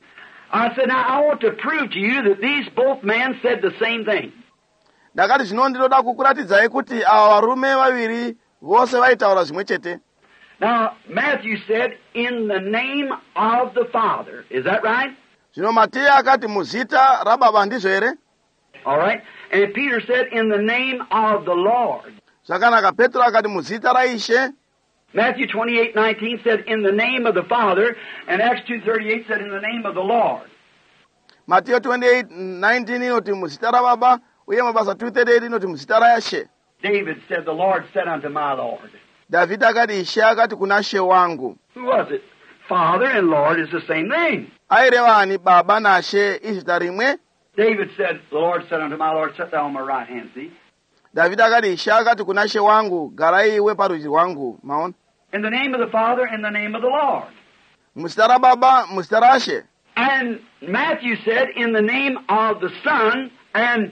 I said, now I want to prove to you that these both men said the same thing. Ndakati zvino ndinoda kukuratidzai kuti ava varume vaviri vose vaitaura zvimwe chete. Now, Matthew said, in the name of the Father. Is that right? Zvino Mateyu akati muzita raBaba, ndizvo here? All right. And Peter said, in the name of the Lord. Zvakanaka. Petro akati muzita raIshe. Matthew twenty-eight nineteen said, in the name of the Father. And Acts two thirty-eight said, in the name of the Lord. Matthew twenty-eight nineteen inoti muzita raBaba, uye Mabasa two thirty-eight inoti muzita raIshe. David said, the Lord said unto my Lord. David akati Ishe akati kuna She wangu. Who was it? Father and Lord is the same thing. Aireva ani Baba na She izita rimwe? David said, the Lord said unto my Lord, sit thou on my right hand, see? David akati Ishe akati kuna She wangu, gara iwe parudyi rwangu, maona? In the name of the Father, in the name of the Lord. Muzita raBaba, muzita raShe. And Matthew said, in the name of the Son, and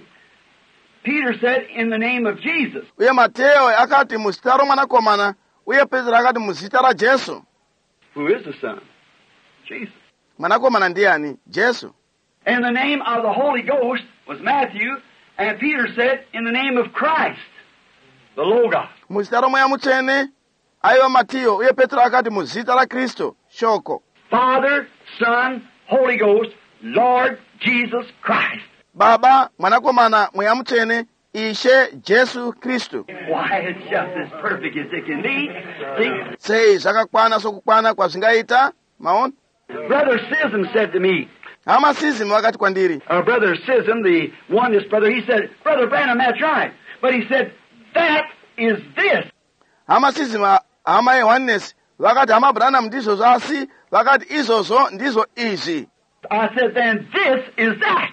Peter said, in the name of Jesus. Uye Mateyu akati muzita romwanakomana, uye Petro akati muzita raJesu. Who is the Son? Jesus. Mwanakomana ndiani? Jesu. And the name of the Holy Ghost was Matthew, and Peter said, in the name of Christ, the Logos. Muzita romweya mutsvene aiva Mateyu, uye Petro akati muzita raKristu, shoko. Father, Son, Holy Ghost, Lord Jesus Christ. Baba, mwanakomana, mweya mutsvene, Ishe, Jesu Kristu. Why, it's just as perfect as it can be. See? Sei zvakakwana sokukwana kwazvingaita, maona? Brother Sism said to me, Hama Sism vakati kwandiri. uh, Brother Sism, the oneness brother, he said, Brother Branham, that's right. But he said, that is this. Hama Sism, hama yeOneness, vakati hama Branham ndizvo zvasi, vakati izvozvo ndizvo izvi. I said, then this is that.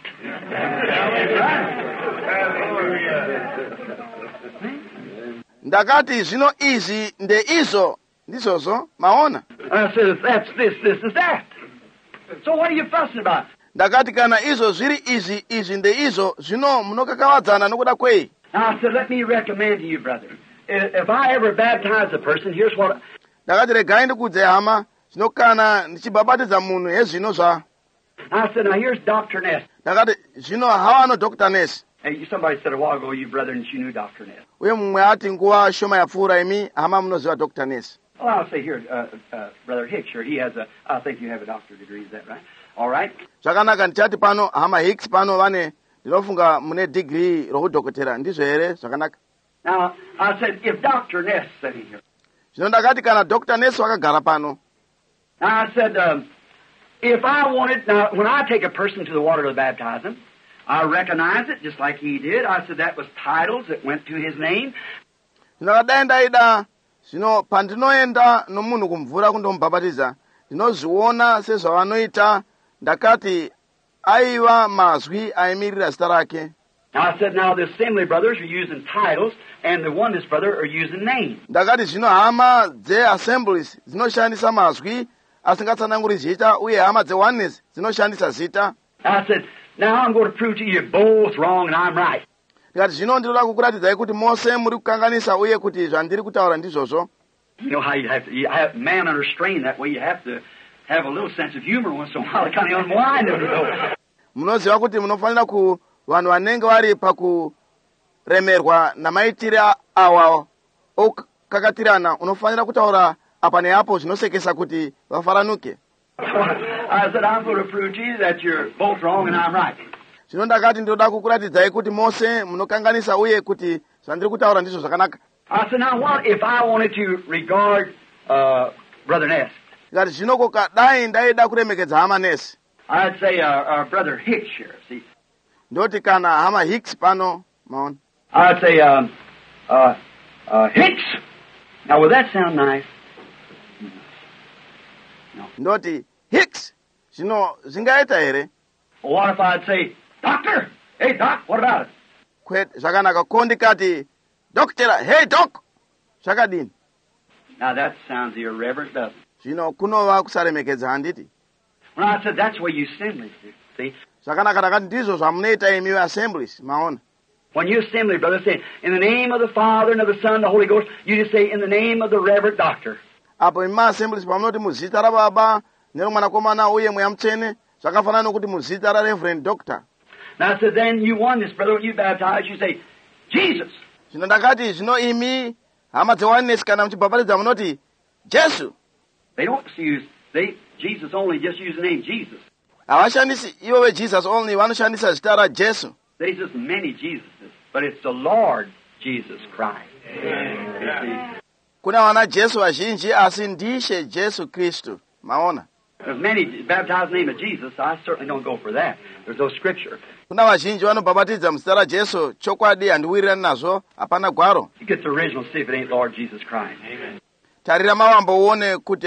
Ndakati zvino izvi ndeizvo ndizvozvo, maona? I said, if that's this, this is that. So what are you fussing about? Ndakati kana izvo zviri izvi, izvi ndeizvo, zvino munokakavadzana nokuda kwei? Now I said, let me recommend to you, brother. If I ever baptize a person, here's what... Ndakati regai ndikudze hama, zvino kana ndichibhabhatidza munhu hezvino zva. I said, now here's Doctor Ness. Ndakati zvino hawano Doctor Ness. Hey, somebody said a while ago, you brother, and you knew Doctor Ness. Uye mumwe ati nguva shoma yapfuura imi, hama munoziva Doctor Ness. Well, I'll say here, uh, uh, Brother Hicks, sure, he has a, I think you have a doctorate degree, is that right? All right? Zvakanaka ndichati pano, hama Hicks pano vane, ndinofunga mune degree rohudhokotera, ndizvo here, zvakanaka. Now, I said, if Doctor Ness sitting here. Zvino ndakati kana Doctor Ness vakagara pano. Now, I said, um, if I wanted, now, when I take a person to the water to baptize him, I recognize it just like he did. I said that was titles that went to his name. Ndakadai ndaida, zvino pandinoenda nomunhu kumvura kundomubhabhatidza, ndinozviona sezvavanoita, ndakati aiva mazwi aimirira zita rake. I said, now the assembly brothers are using titles, and the oneness brother are using names. Ndakati zvino hama dzeassemblies dzinoshandisa mazwi asingatsananguri zita, uye hama dzeoneness dzinoshandisa zita. I said, now I'm going to prove to you you're both wrong and I'm right. Ndikati zvino ndinoda kukuratidzai kuti mose muri kukanganisa uye kuti zvandiri kutaura ndizvozvo. You know how you have to, you have man under strain that way, you have to have a little sense of humor once in a while to kind of unwind it, you know. Munoziva kuti munofanira ku vanhu vanenge vari pakuremerwa namaitire awa okakatirana, unofanira kutaura apa neapo zvinosekesa kuti vafaranuke. I said, I'm going to prove to you that you're both wrong and I'm right. Zvino ndakati ndoda kukuratidzai kuti mose munokanganisa uye kuti zvandiri kutaura ndizvo zvakanaka. I said, now what if I wanted to regard uh, Brother Ness? ngati chinoko kadai ndayida kulemekedza amanesi. I'd say uh, our brother Hicks here, see. Ndoti kana hama Hicks pano, maona. I'd say, um, uh, uh, Hicks. Now, would that sound nice? No. Ndoti Hicks, zvino zvingaita here? Well, what if I'd say, Doctor? Hey, Doc, what about it? Kwete, zvakanaka ko ndikati, Doctor, hey Doc, zvakadini? Now, that sounds irreverent, doesn't it? Zvino kunova kusaremekedza handiti? When I said that's the way you assemblies do, see? Zvakanaka takati ndizvo zvamunoita imi assemblies, maona. When you assembly, brother, say, in the name of the Father and of the Son and the Holy Ghost, you just say, in the name of the Reverend Doctor. Apo imi assemblies pamunoti muzita ra Baba neromwanakomana uye mweya mutsvene, zvakafanana nokuti muzita ra Reverend Doctor. Now I said, then you won this, brother, when you baptize, you say, Jesus. Zvino ndakati zvino imi hama dzewanesi kana muchibhabhatidza munoti Jesu. They don't use, they, Jesus only, just use the name Jesus. Havashandisi ivo ve Jesus only, vanoshandisa zita ra Jesu. There's just many Jesuses, but it's the Lord Jesus Christ. Amen. Kuna wana Jesu vazhinji asi ndishe Jesu Kristu. Maona. There's many baptized in the name of Jesus. I certainly don't go for that. There's no scripture. Kuna vazhinji vanobhabhatidza muzita ra Jesu, chokwadi handiwirirani nazvo, hapana gwaro. You get the original, see if it ain't Lord Jesus Christ. Amen. Tarira mavambo uone kuti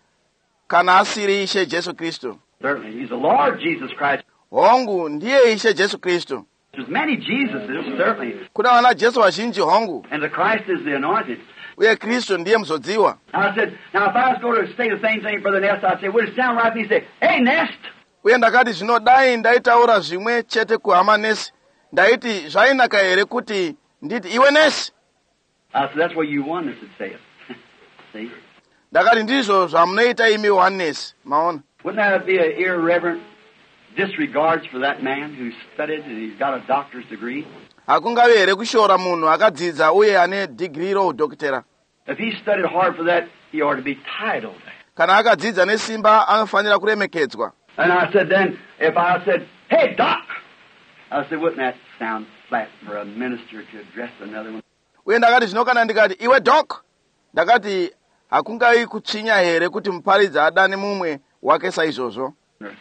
kana asiri ishe Jesu Kristu. Certainly, he's the Lord Jesus Christ. Hongu ndiye ishe Jesu Kristu. There's many Jesuses, certainly. Kuna wana Jesu vazhinji hongu. And the Christ is the anointed. Uye Kristu ndiye muzodziwa. I said, now if I was going to say the same thing, Brother Nest, I'd say, would it sound right if he said, hey, Nest? Uye ndakati zvinodai ndaitaura zvimwe chete kuhama Nesi. Ndaiti zvainaka here kuti nditi iwe Nesi. I said, that's what you oneness would say it. See? Ndakati ndizvo zvamunoita imi oneness. Maona. Wouldn't that be an irreverent disregards for that man who studied and he's got a doctor's degree? Hakungavi here kushora munhu akadzidza uye ane degree roudhokotera. If he studied hard for that, he ought to be titled. Kana akadzidza nesimba anofanira kuremekedzwa. And I said then, if I said, hey, Doc, I said, wouldn't that sound flat for a minister to address another one? Uye ndakati zvino kana ndikati, iwe Doc, ndakati hakungavi kutsvinya here kuti muparidzi adane mumwe wake saizvozvo.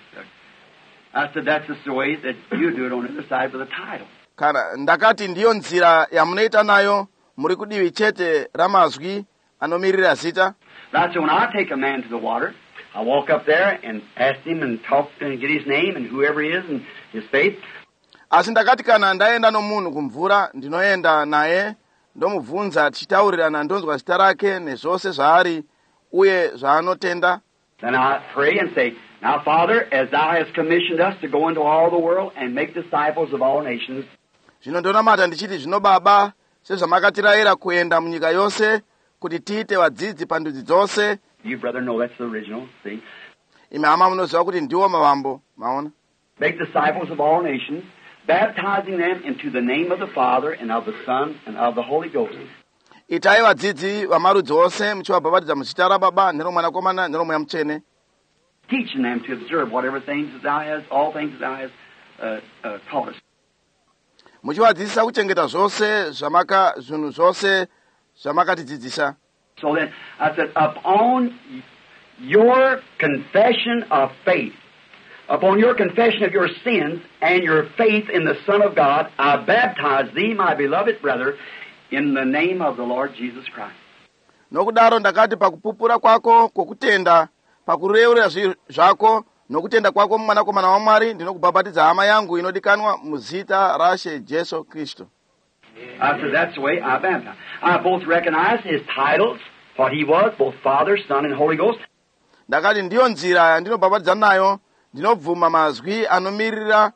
I said, that's just the way that you do it on the other side with a title. Kana ndakati ndiyo nzira yamunoita nayo muri kudivi chete ramazwi anomirira zita. That's when I take a man to the water, I walk up there and ask him and talk and get his name and whoever he is and his faith. Asi ndakati kana ndaenda nomunhu kumvura, ndinoenda naye, ndomubvunza tichitaurirana ndonzwa zita rake nezvose zvaari uye zvaanotenda. Then I pray and say, now, Father, as thou hast commissioned us to go into all the world and make disciples of all nations. Zvino ndonamata ndichiti zvino Baba, sezvamakatirayira kuenda munyika yose kuti tiite vadzidzi pandudzi dzose. You, brother, know that's the original, see? Imi hama munoziva kuti ndiwo mavambo, maona. Make disciples of all nations, baptizing them into the name of the Father and of the Son and of the Holy Ghost. Itai vadzidzi vamarudzi ose muchivabhabhatidza muzita raBaba neromwanakomana neromweya mutsvene. Teaching them to observe whatever things that thou hast, all things that thou hast uh, uh, taught us. Muchivadzidzisa kuchengeta zvose zvamaka zvinhu zvose zvamakatidzidzisa. So then I said, upon your confession of faith, upon your confession of your sins and your faith in the Son of God, I baptize thee, my beloved brother, in the name of the Lord Jesus Christ. Nokudaro ndakati pakupupura kwako kwokutenda, pakureurira zvako nokutenda kwako mumwanakomana waMwari, ndinokubhabhatidza hama yangu inodikanwa muzita raShe Jesu Kristu. I said, that's the way I baptize. I both recognize his titles, what he was, both Father, Son, and Holy Ghost. Ndakati ndiyo nzira yandinobhabhatidza nayo, ndinobvuma mazwi anomirira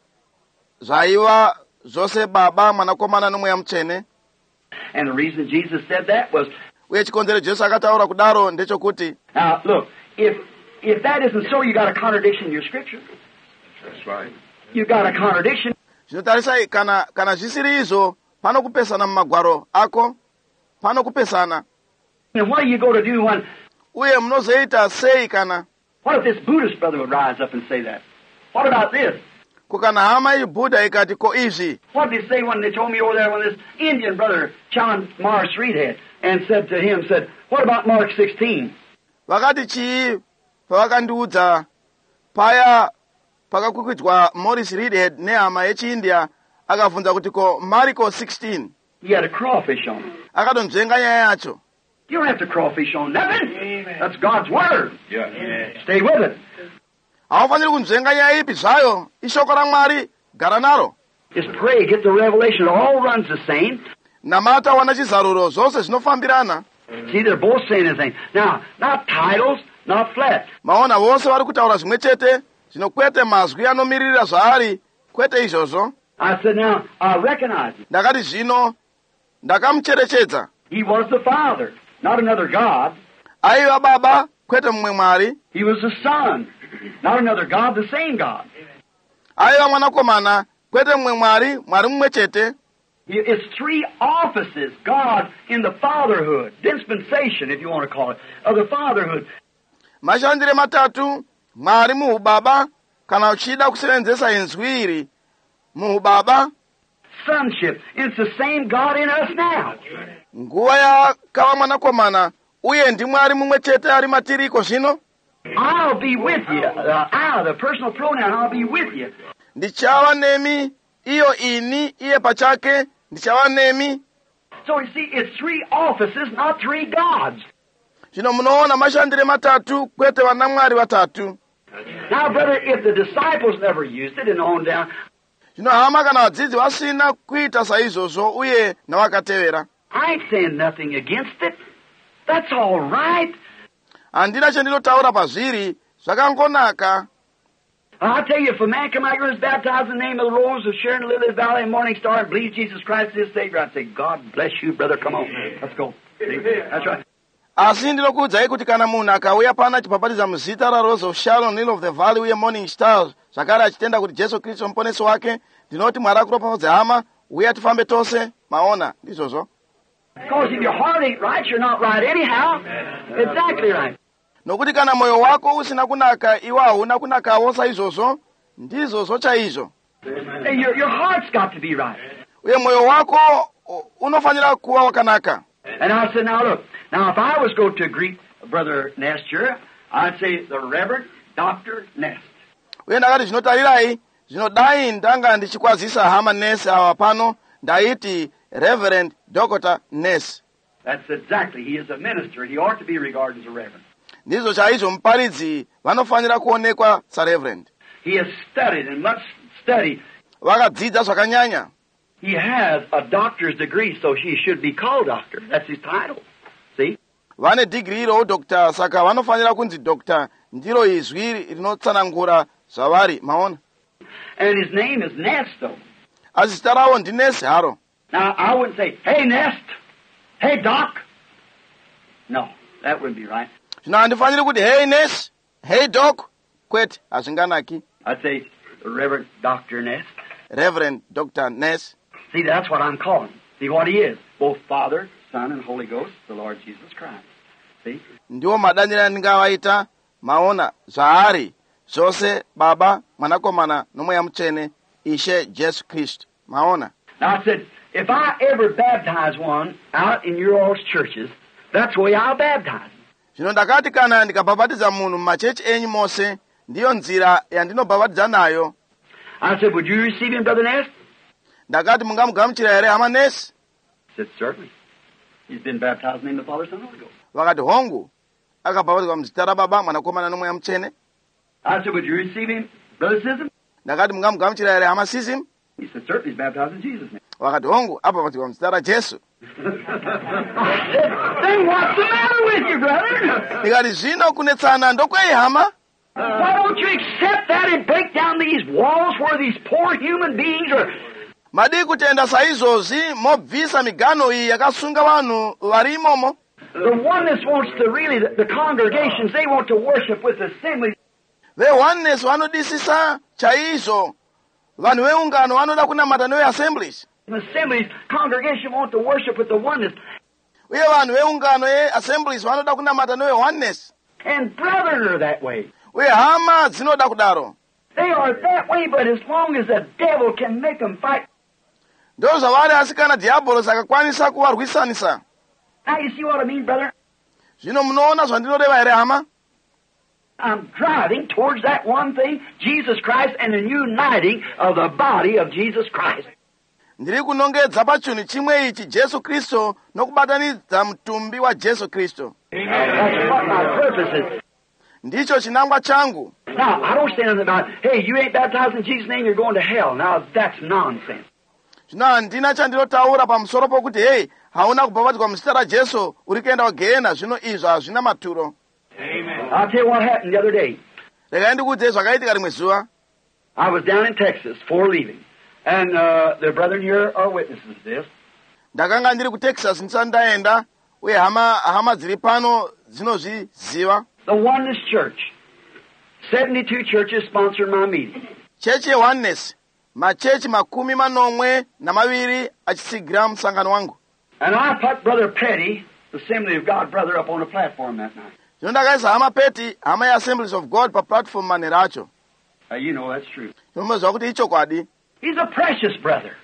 zvaiva zvose Baba, Mwanakomana nomweya mutsvene. And the reason Jesus said that was, uye chikonzero Jesu akataura kudaro ndechokuti, now look, if if that isn't so, you got a contradiction in your scripture. That's right. You got a contradiction. Zvinotarisai kana kana zvisiri izvo, pano kupesana mumagwaro ako, pano kupesana. And what are you going to do when, uye munozoita sei kana, what if this Buddhist brother would rise up and say that? What about this? Kukana hama yeBuddha ikati ko izvi. What did he say when they told me over there when this Indian brother challenged Morris Reed had and said to him, said, what about Mark sixteen? vakati chii pavakandiudza paya pakakwikwidwa Morris Reedhead nehama yechiindia akabvunza kuti ko Marko sixteen He had a crawfish on it. akatonzvenga nyaya yacho. You don't have to crawfish on nothing. Amen. That's God's Word. Yeah. Yeah. Stay with it. Haufaniri kunzvenga nyaya ipi zvayo, ishoko raMwari, gara naro. Just pray, get the revelation. It all runs the same. Namata wana chizaruro, zvose zvinofambirana. See, they're both saying the same. Now, not titles, not flesh. Maona vose vari kutaura zvimwe chete, zvino kwete mazwi anomirira zvaari, kwete izvozvo. I said, now, I recognize it. Ndakati zvino, ndakamucherechedza. He was the Father, not another God. Aiva baba, kwete mumwe Mwari. He was the Son, not another God, the same God. Aiva mwanakomana, kwete mumwe Mwari, Mwari mumwe chete. It's three offices, God in the fatherhood, dispensation, if you want to call it, of the fatherhood. Mashandire matatu, Mwari muhubaba, kana uchida kusevenzesa inzwi iri, muhubaba. Sonship, it's the same God in us now. Nguva yakava mwanakomana, uye ndi Mwari mumwe chete ari matiriko zvino. I'll be with you. Uh, I, the personal pronoun, I'll be with you. Ndichava nemi, iyo ini, iye pachake, ndichava nemi. So you see, it's three offices, not three gods. Zvino munoona mashandire matatu, kwete vana Mwari vatatu. Now, brother, if the disciples never used it and on down, zvino hama kana vadzidzi vasina kuita saizvozvo uye navakatevera. I ain't saying nothing against it. That's all right. Handina chandinotaura pazviri, zvakangonaka. I'll tell you, if a man come out here and is baptized in the name of the Rose of Sharon, Lily Valley, and Morning Star, and believes Jesus Christ is his Savior, I'd say, God bless you, brother, come on. Let's go. See? That's right. Asi ndinokuudzai kuti kana munhu akauya pana achibhabhatidza muzita raRose of Sharon, Lily of the Valley uye Morning Star, zvakare achitenda kuti Jesu Kristu muponesi wake, ndinoti Mwari akuropafadze hama, uya tifambe tose, maona, ndizvozvo. Because if your heart ain't right, you're not right anyhow. Exactly right. Nokuti kana moyo wako usina kunaka, iwe hauna kunakawo saizvozvo, ndizvozvo chaizvo. Hey, your, your heart's got to be right. Uye moyo wako unofanira kuva wakanaka. And I said, now look, now if I was going to greet Brother Nest here, I'd say the Reverend Doctor Nest. Uye ndakati zvinotarirai, zvinodai ndanga ndichikwazisa hama Ness awa pano, ndaiti Reverend Doctor Ness. That's exactly. He is a minister. He ought to be regarded as a reverend. Ndizvo chaizvo muparidzi vanofanira kuonekwa saReverend. He has studied and much studied. Vakadzidza zvakanyanya. He has a doctor's degree, so he should be called doctor. That's his title. See? Vane degree ro doctor, saka vanofanira kunzi doctor, ndiro izwi rinotsanangura zvavari, maona. And his name is Nest, though. Asi zita ravo ndi Ness haro. Now, I wouldn't say, hey, Nest. Hey, Doc. No, that wouldn't be right. Zvino handifaniri kuti hey Ness, hey Doc, kwete, hazvinganaki. I'd say Reverend Doctor Nest. Reverend Doctor Ness. See, that's what I'm calling. See what he is. Both Father, Son, and Holy Ghost, the Lord Jesus Christ. See? Ndiwo madanira ndingavaita, maona, zvaari, zvose, Baba, Mwanakomana, nomweya mutsvene, Ishe Jesu Kristu, maona. Now I said, if I ever baptize one out in your all's churches, that's the way I'll baptize them. Zvino ndakati kana ndikabhabhatidza munhu mumachechi enyu mose, ndiyo nzira yandinobhabhatidza nayo. I said, would you receive him, Brother Ness? Ndakati mungamugamuchira here hama Ness? He said, certainly. He's been baptized in the name of the Father, Son, and Holy Ghost. Vakati hongu, akabhabhatidzwa muzita raBaba, Mwanakomana nomweya mutsvene. I said, would you receive him, Brother Sism? Ndakati mungamugamuchira here hama Sism? He said, certainly. He's baptized in Jesus' name. Vakati hongu, abhabhatidzwa muzita raJesu. Then what's the matter with you, brother? Ndikati zvino kunetsana ndokwei hama? Why don't you accept that and break down these walls where these poor human beings are? Madi kutenda saizvozvi mobvisa migano iyi yakasunga vanhu vari imomo. The oneness wants to really, the, the congregations, they want to worship with assemblies. The oneness vanodisisa chaizvo. Vanhu veungano vanoda kunamata neveassemblies. The assemblies, congregation want to worship with the oneness. Uye vanhu veungano yeassemblies vanoda kunamata neveoneness. And brethren are that way. Uye hama dzinoda kudaro. They are that way, but as long as the devil can make them fight. Ndo zvavari asi kana dhiabhorosi akakwanisa kuvarwisanisa. Now you see what I mean, brother? Zvino munoona zvandinoreva here hama? I'm driving towards that one thing, Jesus Christ, and the uniting of the body of Jesus Christ. ndiri kunongedza pa chinthu chimwe ichi Jesu Kristo nokubatanidza mtumbi wa Jesu Kristo. That's what my purpose is. Ndicho chinangwa changu. Now, I don't say nothing about, hey, you ain't baptized in Jesus' name, you're going to hell. Now, that's nonsense. Zvino handina chandirotaura pamusoro pokuti hey, hauna kubhabhatidzwa muzita raJesu uri kuenda kugehena. Zvino izvo hazvina maturo. Amen. I'll tell you what happened the other day. Regai ndikuudze zvakaitika rimwe zuva. I was down in Texas before leaving. And uh, the brethren here are witnesses to this. Ndakanga ndiri kuTexas ndisati ndaenda, uye hama hama dziri pano dzinozviziva. The Oneness Church. seventy-two churches sponsored my meeting. Chechi yeOneness, machechi makumi manomwe na maviri achisigira musangano wangu. And I put Brother Petty, the Assembly of God brother, up on the platform that night. Zvino ndakaisa hama Petty, hama yeAssemblies of God pa platform manhero acho. Uh, you know that's true. Zvinomuziva kuti ichokwadi. He's a precious brother.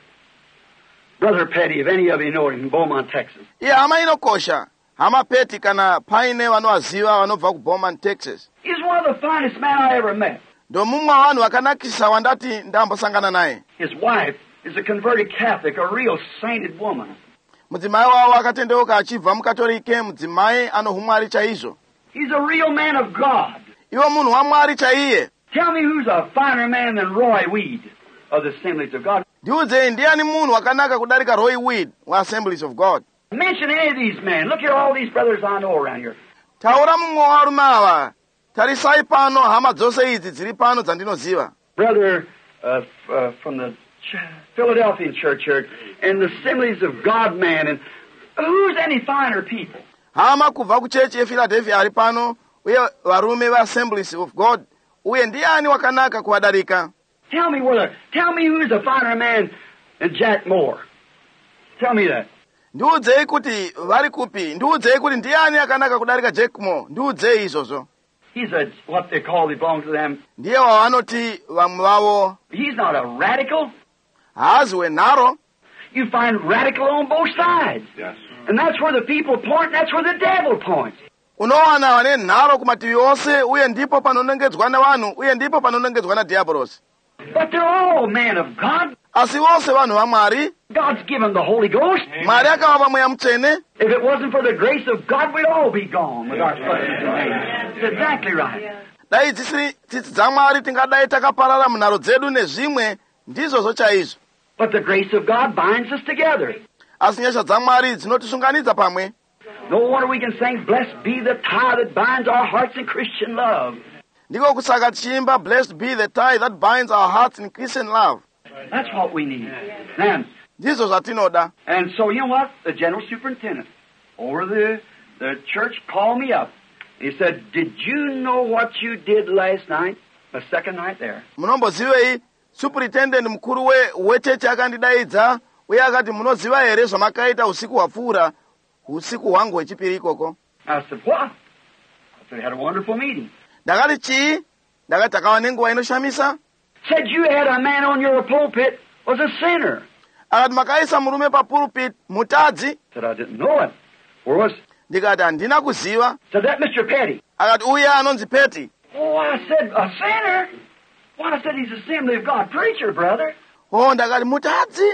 Brother Petty, if any of you know him, in Beaumont, Texas. Iye hama inokosha. Hama Petty kana paine vanovaziva vanobva kuBowman, Texas. He's one of the finest men I ever met. Ndo mumwe wanhu vakanakisa wandati ndambosangana naye. His wife is a converted Catholic, a real sainted woman. Mudzimai wavo akatendeuka achibva mukatolike, mudzimai ano umwari chaizvo. He's a real man of God. Iwo munhu waMwari chaiye. Tell me who's a finer man than Roy Weed of the Assemblies of God. Ndiudzei ndiani munhu wakanaka kudarika Roy Weed wa Assemblies of God. Mention any of these men. Look at all these brothers I know around here. Taura mumwe warume ava. Tarisai pano hama dzose idzi dziri pano dzandinoziva. Brother uh, uh, from the Ch- Philadelphian church here and the Assemblies of God man. And who's any finer people? Hama kubva kuchechi yePhiladelphia ari pano, uye varume veAssemblies of God. Uye ndiani wakanaka kuvadarika? Tell me whether. Tell me who's a finer man than Jack Moore. Tell me that. Ndiudzei kuti vari kupi? Ndiudzei kuti ndiani akanaka kudarika Jack Moore? Ndiudzei izvozvo. He's a what they call, they belong to them. Ndiye wavanoti vamwe vavo. He's not a radical. Haazi wenharo. You find radical on both sides. Yes. And that's where the people point, that's where the devil points. Unowana vane nharo kumativi ose, uye ndipo panonongedzwa navanhu, uye ndipo panonongedzwa nadiabhorosi. But they're all men of God. Asi vose vanhu vaMwari. God's given the Holy Ghost. Mwari akavapa mweya mutsvene. If it wasn't for the grace of God, we'd all be gone with our fussings and things. That's exactly right. Dai dzisiri tsitsi dzaMwari tingadai takaparara munharo dzedu nezvimwe, ndizvozvo chaizvo. But the grace of God binds us together. Asi nyasha dzaMwari dzinotisunganidza pamwe. No wonder we can sing, blessed be the tie that binds our hearts in Christian love. Ndiko kusaka tichiimba, blessed be the tie that binds our hearts in Christian love. That's what we need. Now, Ndizvo zvatinoda. and so you know what? The general superintendent over the, the church called me up. He said, did you know what you did last night? The second night there. Munombozivei, superintendent mukuru we wechechi akandidaidza, uye akati munoziva here zvamakaita usiku hwapfuura, usiku hwangu hwechipiri ikoko. I said, what? I said, I had a wonderful meeting. Ndakati chii? Ndakati takava nenguva inoshamisa. Said you had a man on your pulpit was a sinner. Akati makaisa murume papulpit mutadzi. Said I didn't know it. Where was? Ndikati handina kuziva. Said that Mister Petty. Akati uya anonzi Petty. Oh, I said a sinner. Well, I said he's Assembly of God preacher, brother. Oh, ndakati mutadzi?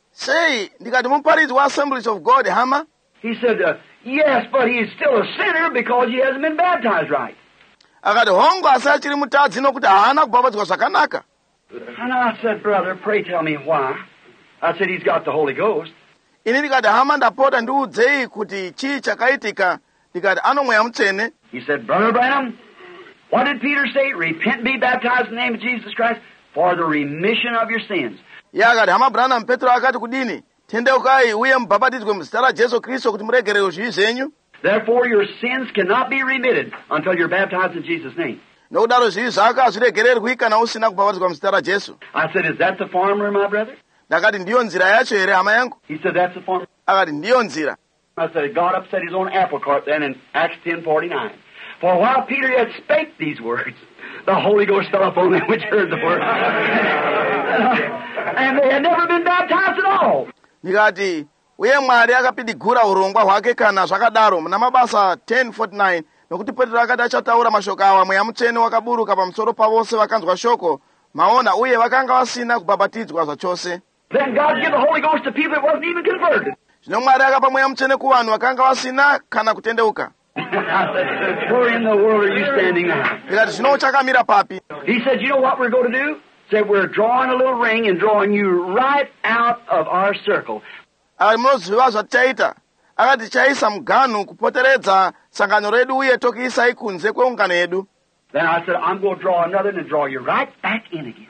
Sei, ndikati muparidzi wa Assemblies of God hama. He said, uh, yes, but he is still a sinner because he hasn't been baptized right. Akati hongo asi achiri mutadzi nokuti haana kubhabhatidzwa zvakanaka. And I said, brother, pray tell me why. I said, he's got the Holy Ghost. Ini ndikati hama ndapota ndiudzei kuti chii chakaitika. Ndikati ano mweya mutsvene. He said, Brother Branham, what did Peter say? Repent, be baptized in the name of Jesus Christ for the remission of your sins. Iye akati hama Branham, Petro akati kudini? Tendeukai uye mubhabhatidzwe muzita raJesu Kristu kuti muregererwe zvivi zvenyu. Therefore your sins cannot be remitted until you're baptized in Jesus' name. Nokudaro zvivi zvako hazviregererwi kana usina kubhabhatidzwa muzita raJesu. I said, is that the formula, my brother? Ndakati ndiyo nzira yacho here hama yangu. He said, that's the formula. Akati ndiyo nzira. I said, God upset his own apple cart then in Acts ten forty-nine. For while Peter yet spake these words, the Holy Ghost fell upon them which heard the word. And they had never been baptized at all. Ndikati, uye Mwari akapidigura urongwa hwake kana zvakadaro muna mabasa ten forty-nine, nokuti Petro akati achataura mashoko awa mweya mutsvene wakaburuka pamusoro pavose vakanzwa shoko maona uye vakanga vasina kubhabhatidzwa zvachose. Then God give the Holy Ghost to people that wasn't even converted. Zvino Mwari akapa mweya mutsvene kuvanhu vakanga vasina kana kutendeuka. I said, where in the world are you standing now? Ndikati zvino uchakamira papi? He said, you know what we're going to do? Said we're drawing a little ring and drawing you right out of our circle. Akati munoziva zvatichaita? Akati tichaisa muganhu kupoteredza sangano redu uye tokuisai kunze kweungano yedu. Then I said, I'm going to draw another and draw you right back in again.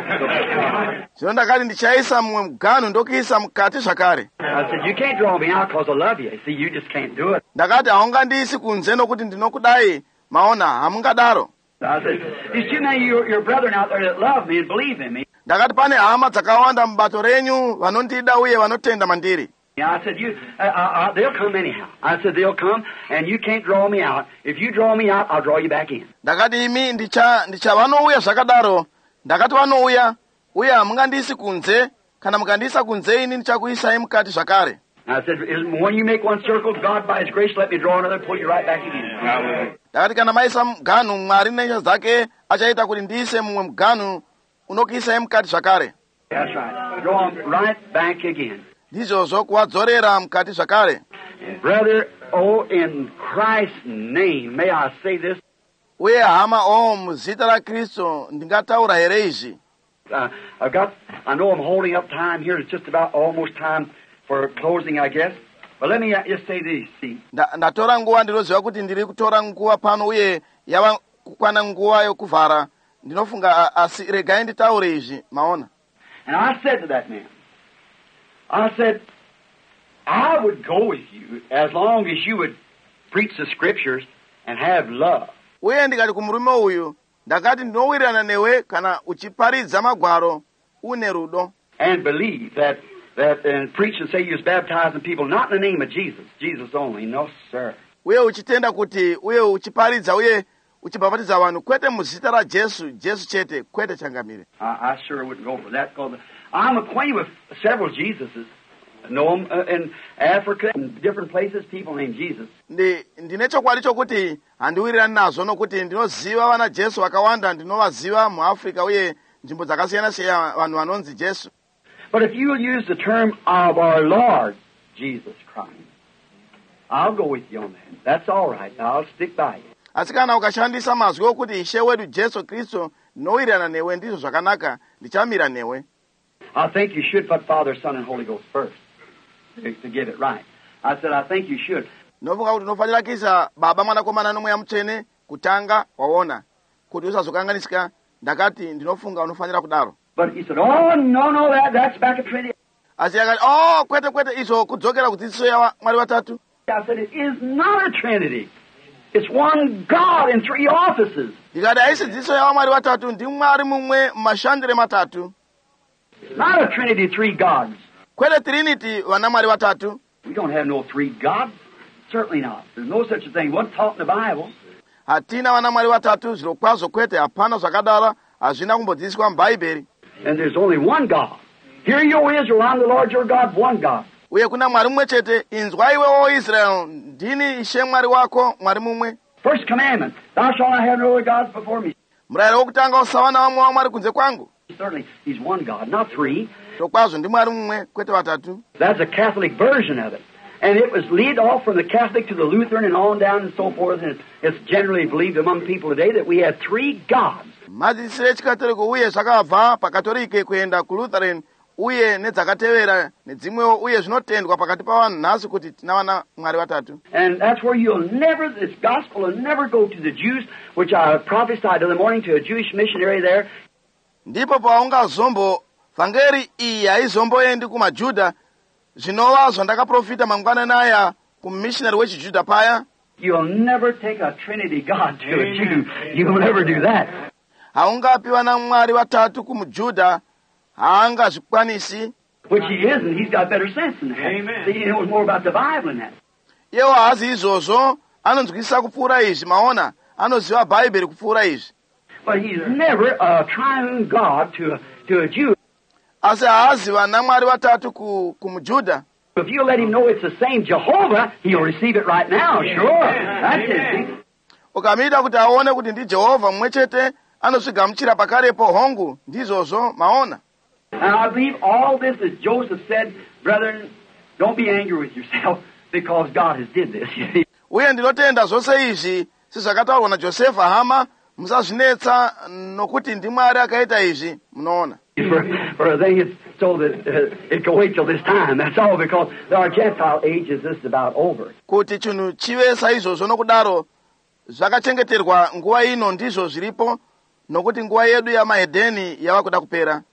Zvino ndakati ndichaisa mumwe muganhu ndokuisa mukati zvakare. I said, you can't draw me out because I love you. See, you just can't do it. Ndakati haungandiisi kunze nokuti ndinokudai, maona hamungadaro. I said, there's too many of your, your brethren out there that love me and believe in me. Ndakati pane hama dzakawanda mubato renyu vanondida uye vanotenda mandiri. Yeah, I said, you, uh, uh, they'll come anyhow. I said, they'll come, and you can't draw me out. If you draw me out, I'll draw you back in. Ndakati imi ndicha ndicha vanouya zvakadaro. Ndakati vanouya uye hamungandiisi kunze, kana mukandiisa kunze ini ndichakuisai mukati zvakare. I said, when you make one circle, God by His grace let me draw another, pull you right back again. Ndakati kana maisa muganhu Mwari nenyasha dzake achaita kuti ndiise mumwe muganhu unokuisai mukati zvakare. That's right. Draw them right back again. Ndizvozvo kuwadzorera mukati zvakare. Brother, oh, in Christ's name, may I say this? Uye hama o muzita la Kristu ndingataura here izvi. Uh, I've got, I know I'm holding up time here. It's just about almost time for closing, I guess. But let me just say this, see. Ndatora nguva ndinoziva kuti ndiri kutora nguva pano uye yava kukwana nguva yokuvhara. Ndinofunga asi regai nditaure izvi, maona. And I said to that man, I said, I would go with you as long as you would preach the scriptures and have love. Uye ndikati kumurume uyu, ndakati ndinowirirana newe kana uchiparidza magwaro une rudo. And believe that, that and preach and say you was baptizing people not in the name of Jesus, Jesus only. No, sir. Uye uchitenda kuti, uye uchiparidza, uye uchibhabhatidza vanhu kwete muzita ra Jesu, Jesu chete, kwete changamire. I, I sure wouldn't go for that because I'm acquainted with several Jesuses. I know them uh, in Africa and different places, people named Jesus. Ndi ndine chokwadi chokuti handiwirirani nazvo nokuti ndinoziva vana Jesu vakawanda, ndinovaziva muAfrica uye nzvimbo dzakasiyana siyana vanhu vanonzi Jesu. But if you use the term of our Lord Jesus Christ, I'll go with you on that. That's all right. I'll stick by you. Asi kana ukashandisa mazwi okuti Ishe wedu Jesu Kristu ndinowirirana newe ndizvo zvakanaka, ndichamira newe. I think you should put Father, Son, and Holy Ghost first to, to get it right. I said, I think you should. Nofunga kuti unofanira kuisa Baba, Mwanakomana nomweya mutsvene kutanga, waona kuti usazokanganisika. Ndakati ndinofunga unofanira kudaro. But he said, oh, no, no, that, that's back at Trinity. Asi akati, oh, kwete kwete izvo kudzokera kudzidziso ya Mwari vatatu. I said, it is not a Trinity. It's one God in three offices. Ndikati haisi dzidziso ya Mwari vatatu, ndi Mwari mumwe mashandire matatu. It's not a Trinity, three gods. Kwete Trinity vana Mwari vatatu. We don't have no three gods. Certainly not. There's no such a thing. What's taught in the Bible? Hatina vana Mwari vatatu, zviro kwazvo kwete, hapana zvakadara, hazvina kumbodzidziswa muBhaibheri. And there's only one God. Hear you, O Israel, I'm the Lord your God, one God. Uye kuna Mwari mumwe chete, inzwa iwe o Israel, ndini Ishe Mwari wako, Mwari mumwe. First commandment, thou shalt not have no other gods before me. Murayiro wokutanga usawa na vamwe wa Mwari kunze kwangu. Certainly, he's one God, not three. Zvokwazvo ndi Mwari mumwe, kwete vatatu. That's a Catholic version of it. And it was lead off from the Catholic to the Lutheran and on down and so forth. And it's, it's generally believed among people today that we have three gods. Madzidzisiro echikatolika uye zvakabva pakatolike kuenda kuLutheran uye nedzakatevera nedzimwewo uye zvinotendwa pakati pavanhu nhasi kuti tina vana Mwari vatatu. And that's where you'll never, this gospel will never go to the Jews, which I prophesied in the morning to a Jewish missionary there. Ndipo paungazombo vhangeri iyi haizomboendi kumaJudha, zvinova zvandakaprofita mangwanani aya kumissionary wechiJudha paya. You'll never take a Trinity God to a Jew. You'll never do that. Haungapi vana Mwari vatatu kumuJudha, haangazvikwanisi. Which he isn't. He's got better sense than that. Amen. See, he knows more about the Bible than that. Yewo haazi izvozvo, anonzwisisa kupfuura izvi, maona, anoziva Bhaibheri kupfuura izvi. But he's never a triune God to a, to a Jew. Asi haazi vana Mwari vatatu kumuJudha. If you let him know it's the same Jehovah, he'll receive it right now, sure. That's it. ukamita kuti aone kuti ndi Jehovah mwe chete anosvigamuchira pakarepo hongu ndizvozvo maona. And I believe all this, as Joseph said, brethren, don't be angry with yourself because God has did this. Uye ndinotenda zvose izvi sizvakataurwa naJosefa hama, musazvinetsa nokuti ndi Mwari akaita izvi, munoona. For, for a thing it's so that uh, it can wait till this time. That's all, because our Gentile age is just about over. Kuti chinhu chive saizvozvo nokudaro zvakachengeterwa nguva ino ndizvo zviripo, nokuti nguva yedu yamahedheni yava kuda kupera.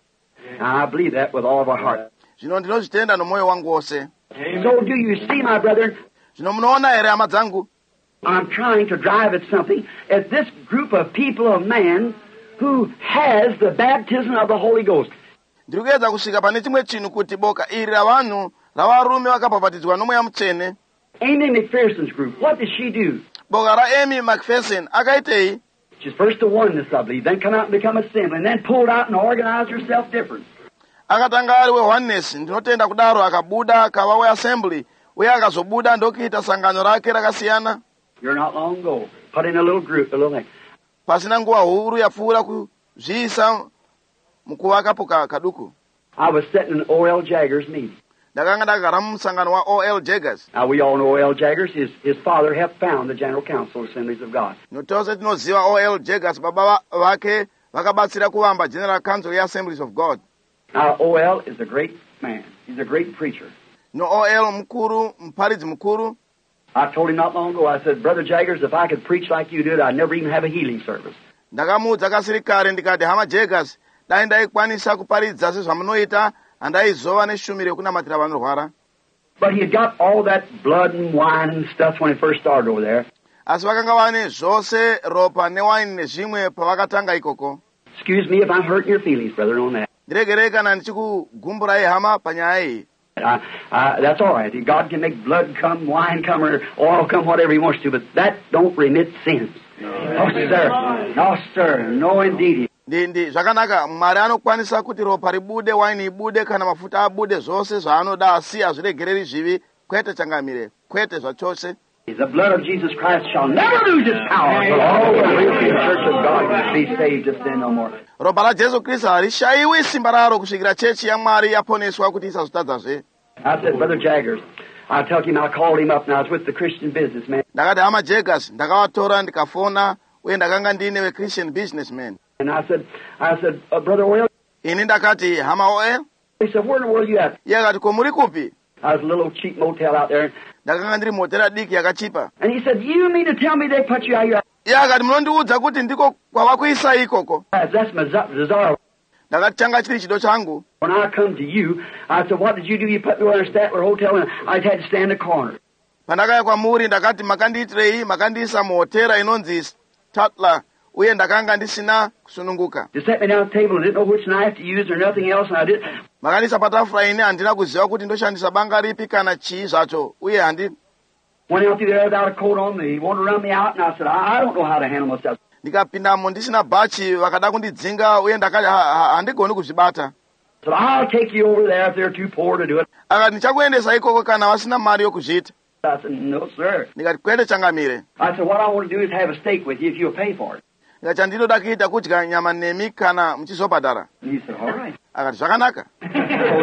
I believe that with all of our heart. Zvino ndinozvitenda nomwoyo wangu wose. So do you see, my brethren? Zvino munoona here hama dzangu? I'm trying to drive at something, at this group of people of man who has the baptism of the Holy Ghost. Ndiri kuedza kusvika pane chimwe chinhu kuti boka iri ravanhu ravarume vakabhabhatidzwa nomweya mutsvene. Amy McPherson's group, what did she do? Boka raAmy McPherson akaitei? She's first a oneness, I believe, then come out and become assembly, and then pulled out and organized herself different. Akatanga ari weoneness, ndinotenda kudaro, akabuda akava weassembly, uye akazobuda ndokuita sangano rake rakasiyana. You're not long ago, put in a little group, a little thing. Pasina nguva huru yapfuura kuzviisa mukuvakapo kaduku. I was sitting in O L Jaggers' meeting. Ndakanga ndakagara musangano wa O L Jaggers. Now we all know O L Jaggers. His his father helped found the General Council of Assemblies of God. Notose tinoziva O L Jaggers, baba vake vakabatsira kuvamba General Council ya Assemblies of God. Now O L is a great man. He's a great preacher. No O L mukuru, mparidzi mukuru. I told him not long ago, I said, Brother Jaggers, if I could preach like you did, I'd never even have a healing service. Ndakamuudza kasiri kare ndikati, hama Jaggers, dai ndaikwanisa kuparidza sezvamunoita, handaizova neshumiro yekunamatira vanorwara. But he had got all that blood and wine and stuff when he first started over there. Asi vakanga vane zvose ropa newaini nezvimwe pavakatanga ikoko. Excuse me if I'm hurting your feelings, brother, on that. Ndiregerei kana ndichikugumburai hama panyaya iyi. Uh, uh, that's all right. God can make blood come, wine come, or oil come, whatever he wants to, but that don't remit sins. No, no sir. No, sir. No, indeed. Ndi ndi zvakanaka, Mwari anokwanisa kuti ropa ribude, waini ibude, kana mafuta abude, zvose zvaanoda, asi hazviregereri zvivi, kwete changamire, kwete zvachose. The blood of Jesus Christ shall never lose its power, but all the Christian church of God will be saved to sin no more. Ropa la Jesu Kristu harishayiwi simba raro kusvikira chechi yaMwari yaponeswa kuti isazotadzazve. I said, Brother Jaggers, I told him, I called him up, and I was with the Christian businessman. Ndakati hama Jaggers, ndakavatora ndikafona, uye ndakanga ndine we Christian businessman. And I said, I said, uh, Brother Oil. Ini ndakati, hama Oil? He said, where in the world are you at? Iye akati, ko muri kupi? I was in a little cheap motel out there. Ndakanga ndiri motera diki yakachipa. And he said, you mean to tell me they put you out here? Iye akati, munondiudza kuti ndiko kwavakuisa ikoko. That's my desire. Ndakati changa chiri chido changu. When I come to you, I said, what did you do? You put me in a Statler hotel, and I had to stand in the corner. Pandakaya kwamuri ndakati makandiitirei, makandiisa muhotera inonzi Statler, uye ndakanga ndisina kusununguka. They set me down at the table and didn't know which knife to use or nothing else, and I did. Makandiisa patafura ine handina kuziva kuti ndoshandisa banga ripi kana chii zvacho, uye handi. Went out through there without a coat on me. He wanted to run me out, and I said, I, I don't know how to handle myself. Ndikapindamo ndisina bhachi, vakada kundidzinga, uye ndakati handigoni kuzvibata. So I'll take you over there if they're too poor to do it. Akati ndichakuendesa ikoko kana vasina mari yokuzviita. I said, no, sir. Ndikati kwete changamire. I said, what I want to do is have a steak with you if you'll pay for it. Ndikati chandinoda kuita kudya nyama nemi kana muchizobhadhara. And he said, all right. Akati zvakanaka. So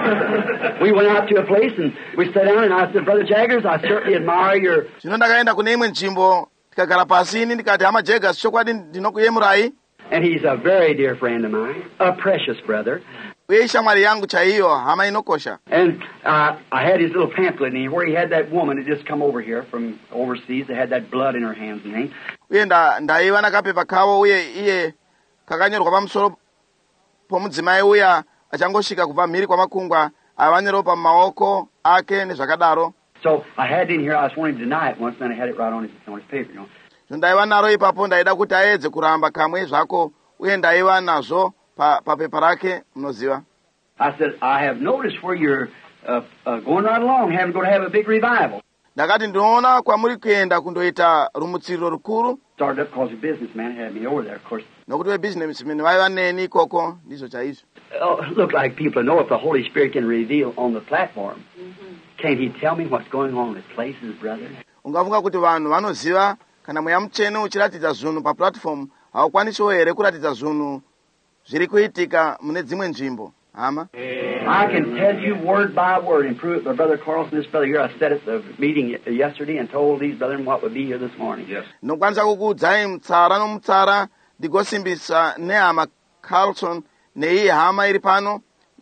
then we went out to a place and we sat down and I said, Brother Jaggers, I certainly admire your... Zvino ndakaenda kune imwe nzvimbo, tikagara pasini, ndikati hama Jaggers, chokwadi ndinokuyemurai. And he's a very dear friend of mine, a precious brother. Uye ishamwari yangu chaiyo, hama inokosha. And uh, I had his little pamphlet in here where he had that woman that just come over here from overseas that had that blood in her hands and things. Uye ndaiva nakapepa kavo, uye iye kakanyorwa pamusoro pomudzimai uya achangosvika kubva mhiri kwamakungwa, aiva neropa mumaoko ake nezvakadaro. So I had it in here. I was wanting to deny it once, and then I had it right on his, on his paper, you know. So ndaiva naro ipapo, ndaida kuti aedze kuramba kamwe zvako, uye ndaiva nazvo papepa rake, munoziva. I said, I have noticed where you're uh, uh, going right along, having going to have a big revival. Ndakati ndinoona kwamuri kuenda kundoita rumutsiriro rukuru. Started up because a businessman had me over there, of course. Nokuti webusinessmen vaiva neni ikoko, ndizvo chaizvo. Oh, look like people know if the Holy Spirit can reveal on the platform. Mm-hmm. Can't he tell me what's going on in places, brother? Ungafunga kuti vanhu vanoziva kana mweya mutsvene uchiratidza zvinhu paplatform haukwaniso here kuratidza zvinhu zviri kuitika mune dzimwe nzvimbo hama. I can tell you word by word and prove it by Brother Carlson, this brother here. I said at the meeting yesterday and told these brethren what would be here this morning. Yes. Ndinokwanisa kukuudzai mutsara nomutsara ndigosimbisa nehama Carlson neiyi hama iri pano.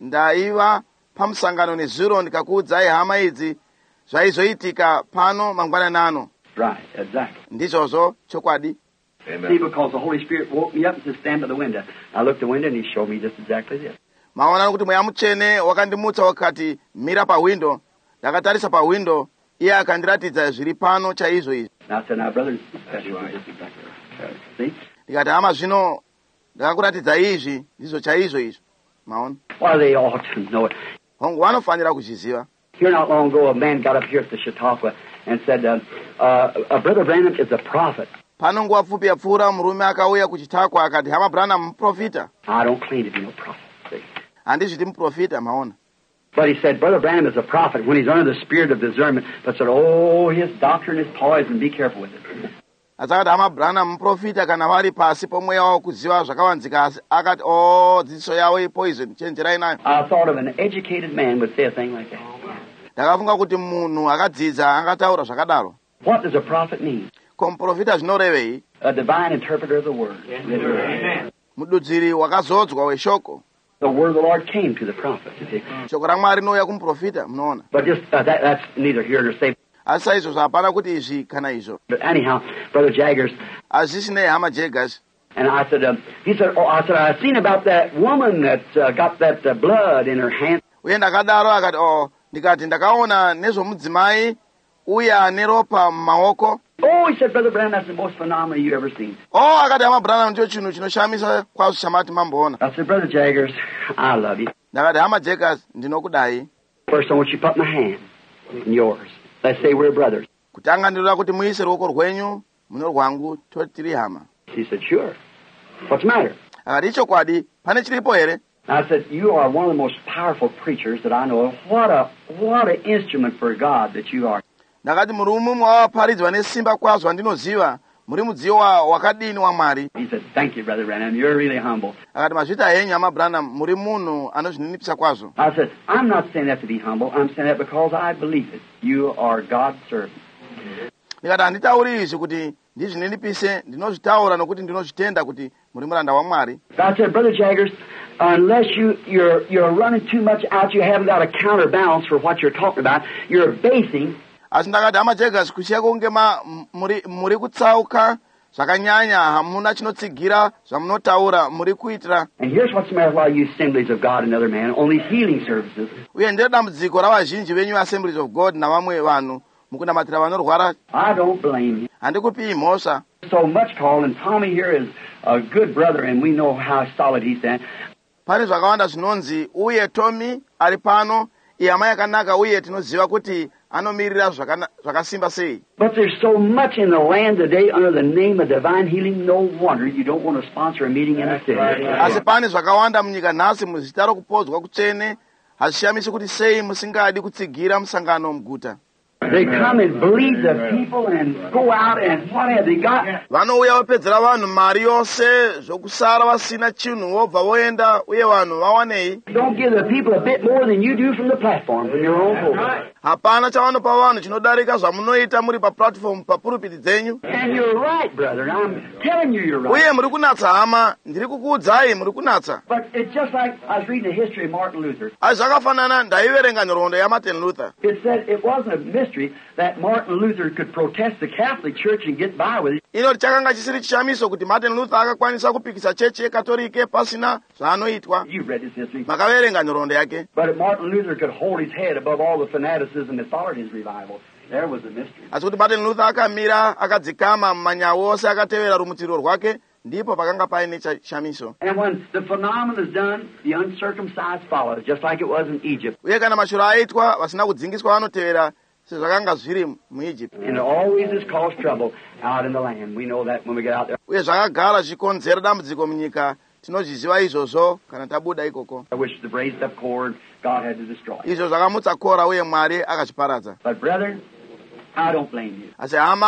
Ndaiva pamusangano nezuro ndikakuudzai hama idzi zvaizoitika pano mangwanani ano. Right, exactly. Ndizvozvo chokwadi. See, because the Holy Spirit woke me up and said, stand by the window. I looked at the window and He showed me just exactly this. Maona kuti mweya mutsvene wakandimutsa wakati mira pawindo. Ndakatarisa pawindo iye akandiratidza zviri pano chaizvo izvi. I said, now brothers, that's right. Just exactly right. See? Ndikati hama zvino ndakakuratidza izvi ndizvo chaizvo izvi. Maona. Well, they ought to know it. Hongu vanofanira kuzviziva. Here not long ago, a man got up here at the Chautauqua and said, uh, uh, Brother Branham is a prophet. Pano nguva pfupi yapfuura murume akauya kuchitakwa akati hama Branham muprofita. I don't claim to be no prophet. Handizviti muprofita maona. But he said, Brother Branham is a prophet when he's under the spirit of discernment. But said, oh, his doctrine is poison. Be careful with it. Asakati hama Branham muprofita kana vari pasi pomweya wawo kuziva zvakavanzika asi akati oh dzidziso yawo ipoison chenjerai nayo. I thought of an educated man would say a thing like that. Ndakafunga kuti munhu akadzidza angataura zvakadaro. What does a prophet mean? Ko muprofita zvinorevei? A divine interpreter of the word. Amen. Mududziri wakazodzwa weshoko. The word of the Lord came to the prophet. Shoko raMwari rinouya kumuprofita munoona. But just uh, that, that's neither here nor there. Asi saizvozvo hapana kuti izvi kana izvo. But anyhow, Brother Jaggers. Hazvisinei hama Jaggers. And I said, um, he said, oh, I said, I seen about that woman that uh, got that uh, blood in her hand. Uye ndakadaro akati oh ndikati ndakaona nezvomudzimai uya neropa mumaoko. Oh, he said, Brother Branham, that's the most phenomenal you ever seen. Oh, akati hama Branham ndicho chinhu chinoshamisa kwazvo chamati mamboona. I said, Brother Jaggers, I love you. Ndakati hama Jaggers ndinokudai. First I want you to put my hand in yours. Let's say we're brothers. Kutanga ndinoda kuti muise ruoko rwenyu muno rwangu toti tiri hama. He said, sure. What's the matter? Akati ichokwadi pane chiripo here? I said, you are one of the most powerful preachers that I know of. What a what an instrument for God that you are. Ndakati muri umwe wavaparidzwa nesimba kwazvo andinoziva muri mudziyo wakadini waMwari. He said, thank you, Brother Branham. You're really humble. Akati mazvita henyu hama Branham muri munhu anozvininipisa kwazvo. I said, I'm not saying that to be humble. I'm saying that because I believe it. You are God's servant. Ndikati handitauri izvi kuti ndizvininipise, ndinozvitaura nokuti ndinozvitenda kuti muri muranda waMwari. I said, Brother Jaggers, unless you, you're, you're running too much out, you haven't got a counterbalance for what you're talking about, you're basing. Asi ndakati hama Jaggers kusiya kunge muri, muri kutsauka zvakanyanya hamuna chinotsigira zvamunotaura muri kuitira. And here's what's the matter with a lot of you Assemblies of God and other men on these healing services. Uye ndiro dambudziko ravazhinji venyu Assemblies of God navamwe vanhu mukunamatira vanorwara. I don't blame you. Handikupi mhosva. So much called, and Tommy here is a good brother, and we know how solid he stands. Pane zvakawanda zvinonzi uye Tommy ari pano iye hama yakanaka uye tinoziva kuti anomirira zvakasimba sei. But there's so much in the land today under the name of divine healing, no wonder you don't want to sponsor a meeting in the city. Asi pane zvakawanda munyika nhasi muzita rokupodzwa kutsvene hazvishamisi kuti sei musingadi kutsigira musangano muguta. They come and bleed the people and go out and what have they got? Vanouya vapedzera vanhu mari yose zvokusara vasina chinhu vobva voenda uye vanhu vawanei. Don't give the people a bit more than you do from the platform from your own home. Hapana chavanopa vanhu chinodarika zvamunoita muri paplatform papurupiti dzenyu. And you're right, brother. I'm telling you you're right. Uye muri kunatsa hama, ndiri kukuudzai muri kunatsa. But it's just like I was reading the history of Martin Luther. Asi zvakafanana ndaiverenga nhoroondo yaMartin Luther. It said it wasn't a mystery that Martin Luther could protest the Catholic Church and get by with it. Inoti chakanga chisiri chishamiso kuti Martin Luther akakwanisa kupikisa chechi yekatolike pasina zvaanoitwa. You've read his history. Makaverenga nhoroondo yake. But Martin Luther could hold his head above all the fanaticism that followed his revival. There was the mystery. Asi kuti Martin Luther akamira akadzikama manyawu ose akatevera rumutsiro rwake ndipo pakanga paine chishamiso. And when the phenomenon is done, the uncircumcised follow, just like it was in Egypt. Uye kana mashuro aitwa vasina kudzingiswa vanotevera sezvakanga zviri muEgypt. And it always has caused trouble out in the land. We know that when we get out there. Uye zvakagara zvikonzera dambudziko munyika. Tinozviziva izvozvo kana tabuda ikoko. I wish the raised up cord God had to destroy. Izvo zvakamutsa kora uye Mwari akazviparadza. But brother, I don't blame you. Asi hama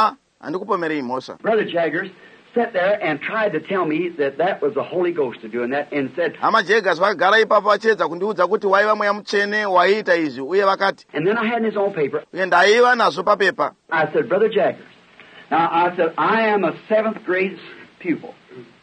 andikupomerei mosa. Brother Jaggers sat there and tried to tell me that that was the Holy Ghost doing that, and said, Hama Jaggers vakagara ipapo vachedza kundiudza kuti waiva mweya mutsvene waiita izvi, uye vakati, and then I had in his own paper, uye ndaiva nazvo papepa. I said, Brother Jaggers, now I said, I am a seventh grade pupil,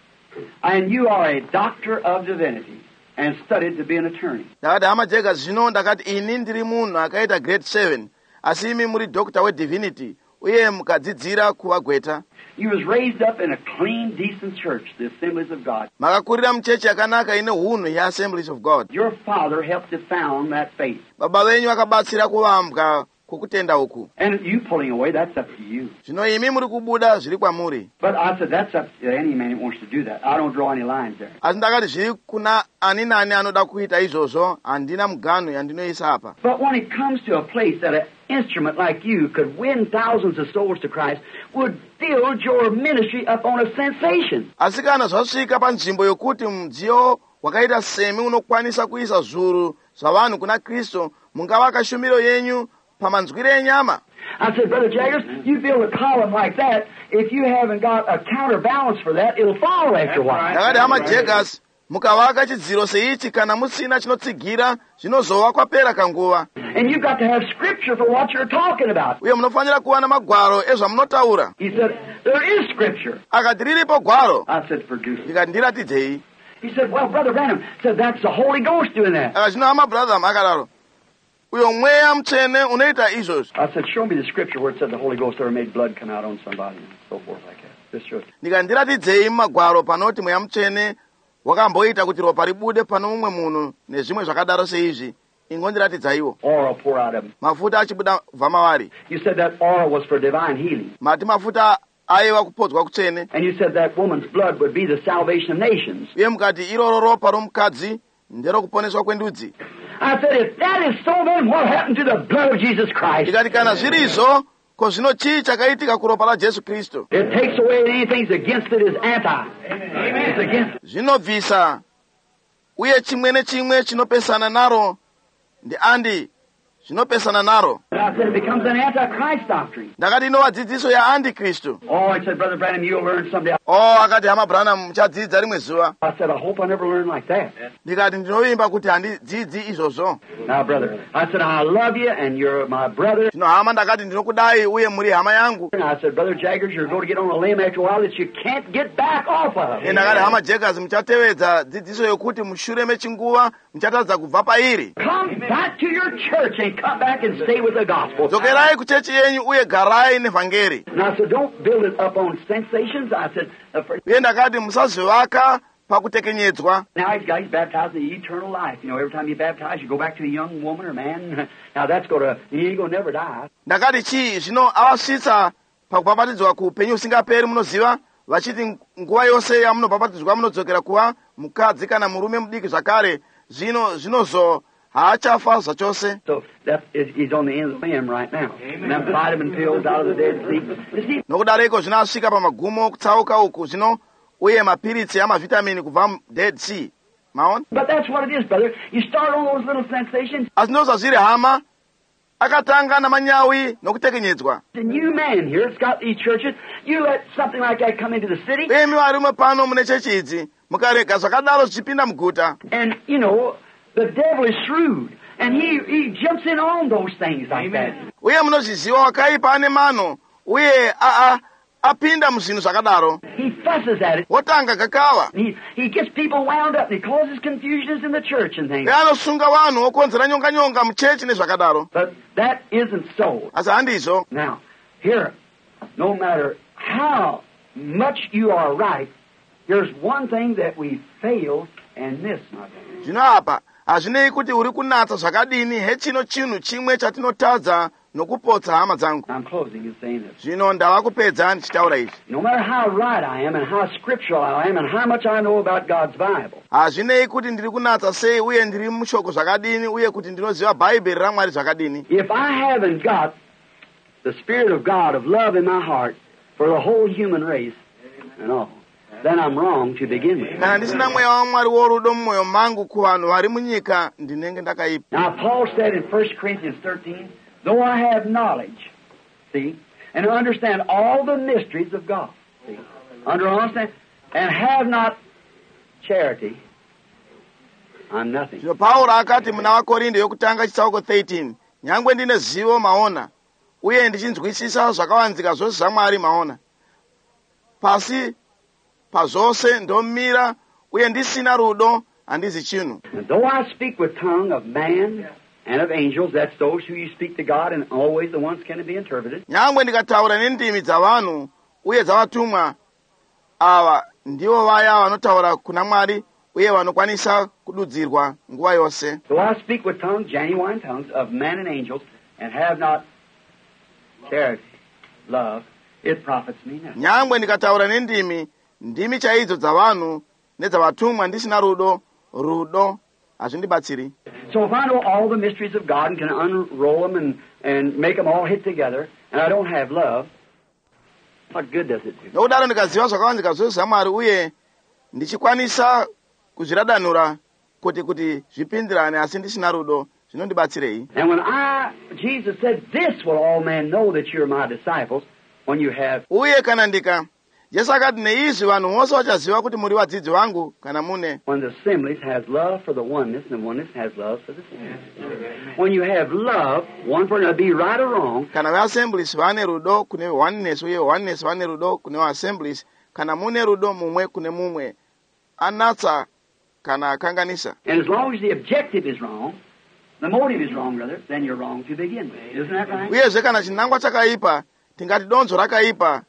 and you are a doctor of divinity, and studied to be an attorney. Ndakati, Hama Jaggers, zvino ndakati ini ndiri munhu akaita grade seven, asi imi muri doctor wedivinity, uye mukadzidzira kuva gweta. You was raised up in a clean, decent church, the Assemblies of God. Makakurira muchechi yakanaka ine hunhu yeAssemblies of God. Your father helped to found that faith. Baba venyu vakabatsira kuvambwa kwokutenda uku. And you pulling away, that's up to you. Zvino imi muri kubuda zviri kwamuri. But I said, that's up to any man who wants to do that. I don't draw any lines there. Asi ndakati zviri kuna ani nani anoda kuita izvozvo, handina mugano yandinoisa apa. But when it comes to a place that an instrument like you could win thousands of souls to Christ, would build your ministry up on a sensation. Asi kana zvasvika panzvimbo yokuti mudziyo wakaita semi unokwanisa kuisa zviuru zvavanhu kuna Kristu, mungavaka shumiro yenyu pamanzwire enyama. I said, Brother Jaggers, you build a column like that, if you haven't got a counterbalance for that, it'll fall after a while. Ndakati, Hama Jaggers, mukavaka chidziro seichi kana musina chinotsigira, zvinozowa kwapera kanguva. And you've got to have scripture for what you're talking about. Uye munofanira kuva namagwaro ezvamunotaura. He said, there is scripture. Akati, riripo gwaro. I said, produce it. Ndikati, ndiratidzei. He said, well, Brother Branham said that's the Holy Ghost doing that. Akati, zvino Hama Branham akadaro, uyo mweya mutsvene unoita izvozvo. I said, show me the scripture where it said the Holy Ghost ever made blood come out on somebody and so forth like that. Just show it. Ndikati, ndiratidzei mumagwaro panoti mweya mutsvene wakamboita kuti ropa ribude pano mumwe munhu nezvimwe zvakadaro seizvi. Ingondiratidzaiwo. Oil pour out of him. Mafuta achibuda kubva mavari. You said that oil was for divine healing. Mati mafuta aiva kupodzwa kutsvene. And you said that woman's blood would be the salvation of nations. Uye mukati iroro ropa romukadzi nderokuponeswa kwendudzi. I said, if that is so, then what happened to the blood of Jesus Christ? Ndikati, kana zviri izvo, ko zvino chii chakaitika kuropa raJesu Kristu? It takes away anything against it is anti. It's against it. Zvinobvisa, uye chimwe nechimwe chinopesana naro ndi andi zvinopesana naro. I said it becomes an anti-Christ doctrine. Ndakati inova dzidziso ya antikristu. Oh, he said, Brother Branham, you'll learn someday. Oh, akati, Hama Branham, muchadzidza rimwe zuva. I said, I hope I never learn like that. Ndikati, ndinovimba kuti handidzidzi izvozvo. Now, brother, I said, I love you, and you're my brother. Zvino Hama, ndakati ndinokudai uye muri hama yangu. And I said, Brother Jaggers, you're going to get on a limb after a while that you can't get back off of. Ine ndakati, Hama Jaggers, muchatevedza dzidziso yokuti mushure mechinguva muchatadza kubva pairi. Come back to your church and come back and stay with the gospel. Dzokerai kuchechi yenyu uye garai nevhangeri. And I said, don't build it up on sensations. I said, uh, for, Uye ndakati musazvivaka pakutekenyedzwa. now he's got he's baptized in the eternal life. You know, every time you baptize, you go back to a young woman or man. Now that's going to, he ain't going to never die. Ndakati chii zvino avasvitsa pakubhabhatidzwa kuupenyu usingaperi. Munoziva vachiti nguva yose yamunobhabhatidzwa munodzokera kuva mukadzi kana murume mudiki zvakare. Zvino zvinozo haachafa zvachose. So that is, he's on the end of the limb right now. And them vitamin pills out of the Dead Sea. You see, Nokudareko zvino asvika pamagumo okutsauka uku zvino uye mapiritsi amavitamini kubva muDead Sea. Maona? but that's what it is, brother. You start on those little sensations. Asi ndo zvazviri Hama. Akatanga namanyawi nokutekenyedzwa. The new man here, it's got these churches. You let something like that come into the city, Imi varume pano mune chechi idzi mukarega zvakadaro zvichipinda muguta. and, you know, the devil is shrewd. And he, he jumps in on those things like that. Uye munozviziva wakaipa ane mano uye a a apinda muzvinhu zvakadaro. He fusses at it. Wotanga kakava. He, he gets people wound up, and he causes confusions in the church and things. Uye anosunga vanhu okonzera nyonga nyonga muchechi nezvakadaro. But that isn't so. Asi handizvo. Now, here, no matter how much you are right, there's one thing that we fail and miss, my brother. Zvino apa hazvinei kuti uri kunatsa zvakadini, hechino chinhu chimwe chatinotadza nokupotsa hama dzangu. I'm closing and saying this. Zvino ndava kupedza ndichitaura izvi. No matter how right I am and how scriptural I am and how much I know about God's Bible, Hazvinei kuti ndiri kunatsa sei uye ndiri mushoko zvakadini uye kuti ndinoziva bhaibheri raMwari zvakadini. if I haven't got the Spirit of God of love in my heart for the whole human race and all, then I'm wrong to begin with. Kana ndisina mweya waMwari worudo mumwoyo mangu kuvanhu vari munyika, ndinenge ndakaipa. Now, Paul said in First Corinthians thirteen, though I have knowledge, see, and to understand all the mysteries of God. See? Under understand and have not charity, I'm nothing. Zvino Paulo akati muna vaKorinde yokutanga chitsauko thirteen, nyangwe ndine zivo maona, uye ndichinzwisisa zvakawanzika zvose zvaMwari maona, pasi pazvose ndomira, uye ndisina rudo handizi chinhu. And though I speak with tongue of man and of angels, that's those who you speak to God, and always the ones can be interpreted. Nyangwe ndikataura nendimi dzavanhu uye dzavatumwa, ava ndivo vaya vanotaura kuna Mwari uye vanokwanisa kududzirwa nguva yose. So I speak with tongues, genuine tongues, of men and angels, and have not charity, love, it profits me nothing. Nyangwe ndikataura nendimi, ndimi chaidzo dzavanhu nedzavatumwa, ndisina rudo, rudo hazvindibatsiri. So if I know all the mysteries of God and can unroll them and, and make them all hit together, and I don't have love, what good does it do? Nokudaro ndikaziva zvakawanzika zvose zvaMwari uye ndichikwanisa kuzviradanura kuti kuti zvipindirane asi ndisina rudo, zvinondibatsirei? And when I, Jesus said, this will all men know that you're my disciples, when you have... Uye kana ndika, Jesu akati neizvi vanhu vose vachaziva kuti muri vadzidzi vangu kana mune. When the assemblies has love for the oneness, and the oneness has love for the assemblies. When you have love, one for another, be right or wrong. Kana veassemblies vane rudo kune oneness, uye oneness vane rudo kune assemblies, kana mune rudo mumwe kune mumwe, anatsa kana akanganisa. And as long as the objective is wrong, the motive is wrong, brother, then you're wrong to begin with. Isn't that right? Uyezve kana chinangwa chakaipa, tingati donzo rakaipa,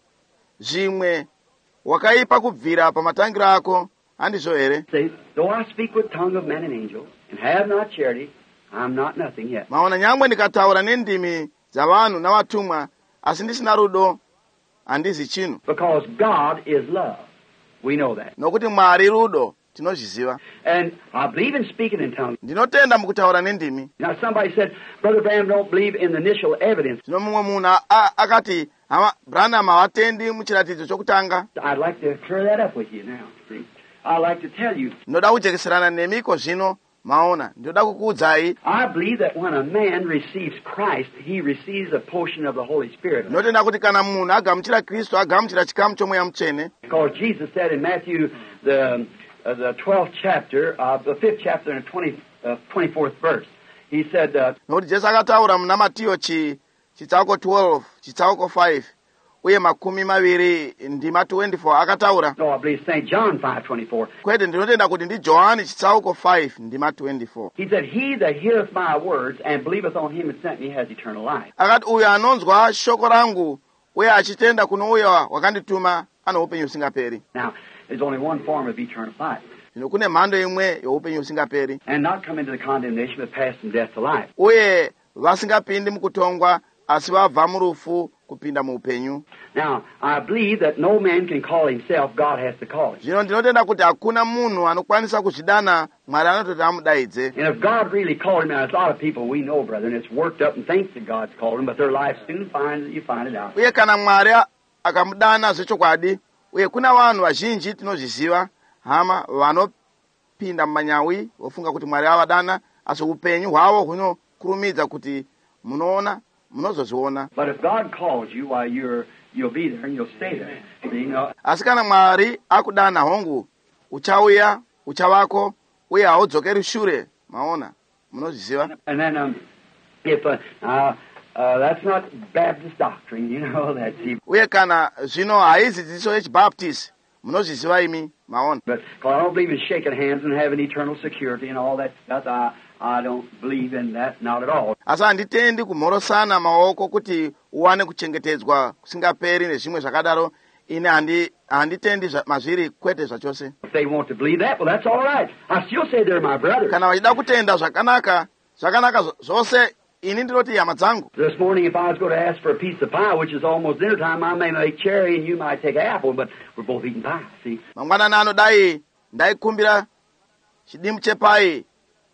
zvimwe wakaipa kubvira pamatangiro ako, handizvo here? Say, though I speak with tongue of men and angels, and have not charity, I'm not nothing yet. Maona nyangwe ndikataura nendimi dzavanhu navatumwa, asi ndisina rudo, handizi chinhu. Because God is love. We know that. Nokuti Mwari rudo, tinozviziva. And I believe in speaking in tongues. Ndinotenda mukutaura nendimi. Now somebody said, Brother Branham don't believe in the initial evidence. Zvino mumwe munhu akati, hama Branham havatendi muchiratidzo chokutanga. I'd like to clear that up with you now. See, I'd like to tell you. Ndoda kujekeserana nemiko zvino, maona, ndoda kukuudzai. I believe that when a man receives Christ, he receives a portion of the Holy Spirit. Ndinotenda kuti kana munhu agamuchira Kristu, agamuchira chikamu chomweya mutsvene. Because Jesus said in Matthew, the uh, the twelfth chapter, uh, the fifth chapter and twenty, uh, twenty-fourth verse, he said, uh, nokuti Jesu akataura muna Matiyo chi chitsauko twelve, chitsauko five, uye makumi maviri ndima twenty-four akataura. no, I believe Saint John five twenty-four. Kwete ndinotenda kuti ndi Johani chitsauko five ndima twenty-four. He said, he that heareth my words and believeth on him that sent me has eternal life. Akati uyo anonzwa shoko rangu uye achitenda kuno uyo wakandituma ano upenyu usingaperi. Now, there's only one form of eternal life. Zvino kune mhando imwe youpenyu usingaperi. And not come into the condemnation but pass from death to life. Uye vasingapindi mukutongwa asi vabva murufu kupinda muupenyu. Now, I believe that no man can call himself, God has to call him. Zvino ndinotenda kuti hakuna munhu anokwanisa kuzvidana, Mwari anototi amudaidze. And if God really called him, now there's a lot of people we know, brother, and it's worked up and thinks that God's called him, but their life soon finds that you find it out. Uye kana Mwari akamudana zvechokwadi, uye kuna vanhu vazhinji tinozviziva, hama vanopinda mumanyawi vofunga kuti Mwari avadana, asi upenyu hwavo hunokurumidza kuti munoona, munozozviona. But if God calls you, why you're you'll be there and you'll stay there. You know. Asi kana Mwari akudana hongu, uchauya, uchavako, uye haudzokeri shure, maona, munozviziva. And then um, if uh, uh, uh, that's not Baptist doctrine, you know that. Uye kana zvino haizi dzidziso yechibaptist, munozviziva imi, maona. But I don't believe in shaking hands and having eternal security and all that stuff. I I don't believe in that, not at all. Asi handitendi kumhorosana maoko kuti uwane kuchengetedzwa kusingaperi nezvimwe zvakadaro. Ine handi handitendi mazviri kwete zvachose. If they want to believe that, well, that's all right. I still say they're my brother. Kana vachida kutenda zvakanaka, zvakanaka zvose, ini ndinoti hama dzangu. This morning, if I was going to ask for a piece of pie, which is almost dinner time, I may make cherry and you might take apple, but we're both eating pie, see? Mangwanani ano dai ndaikumbira chidimbu chepai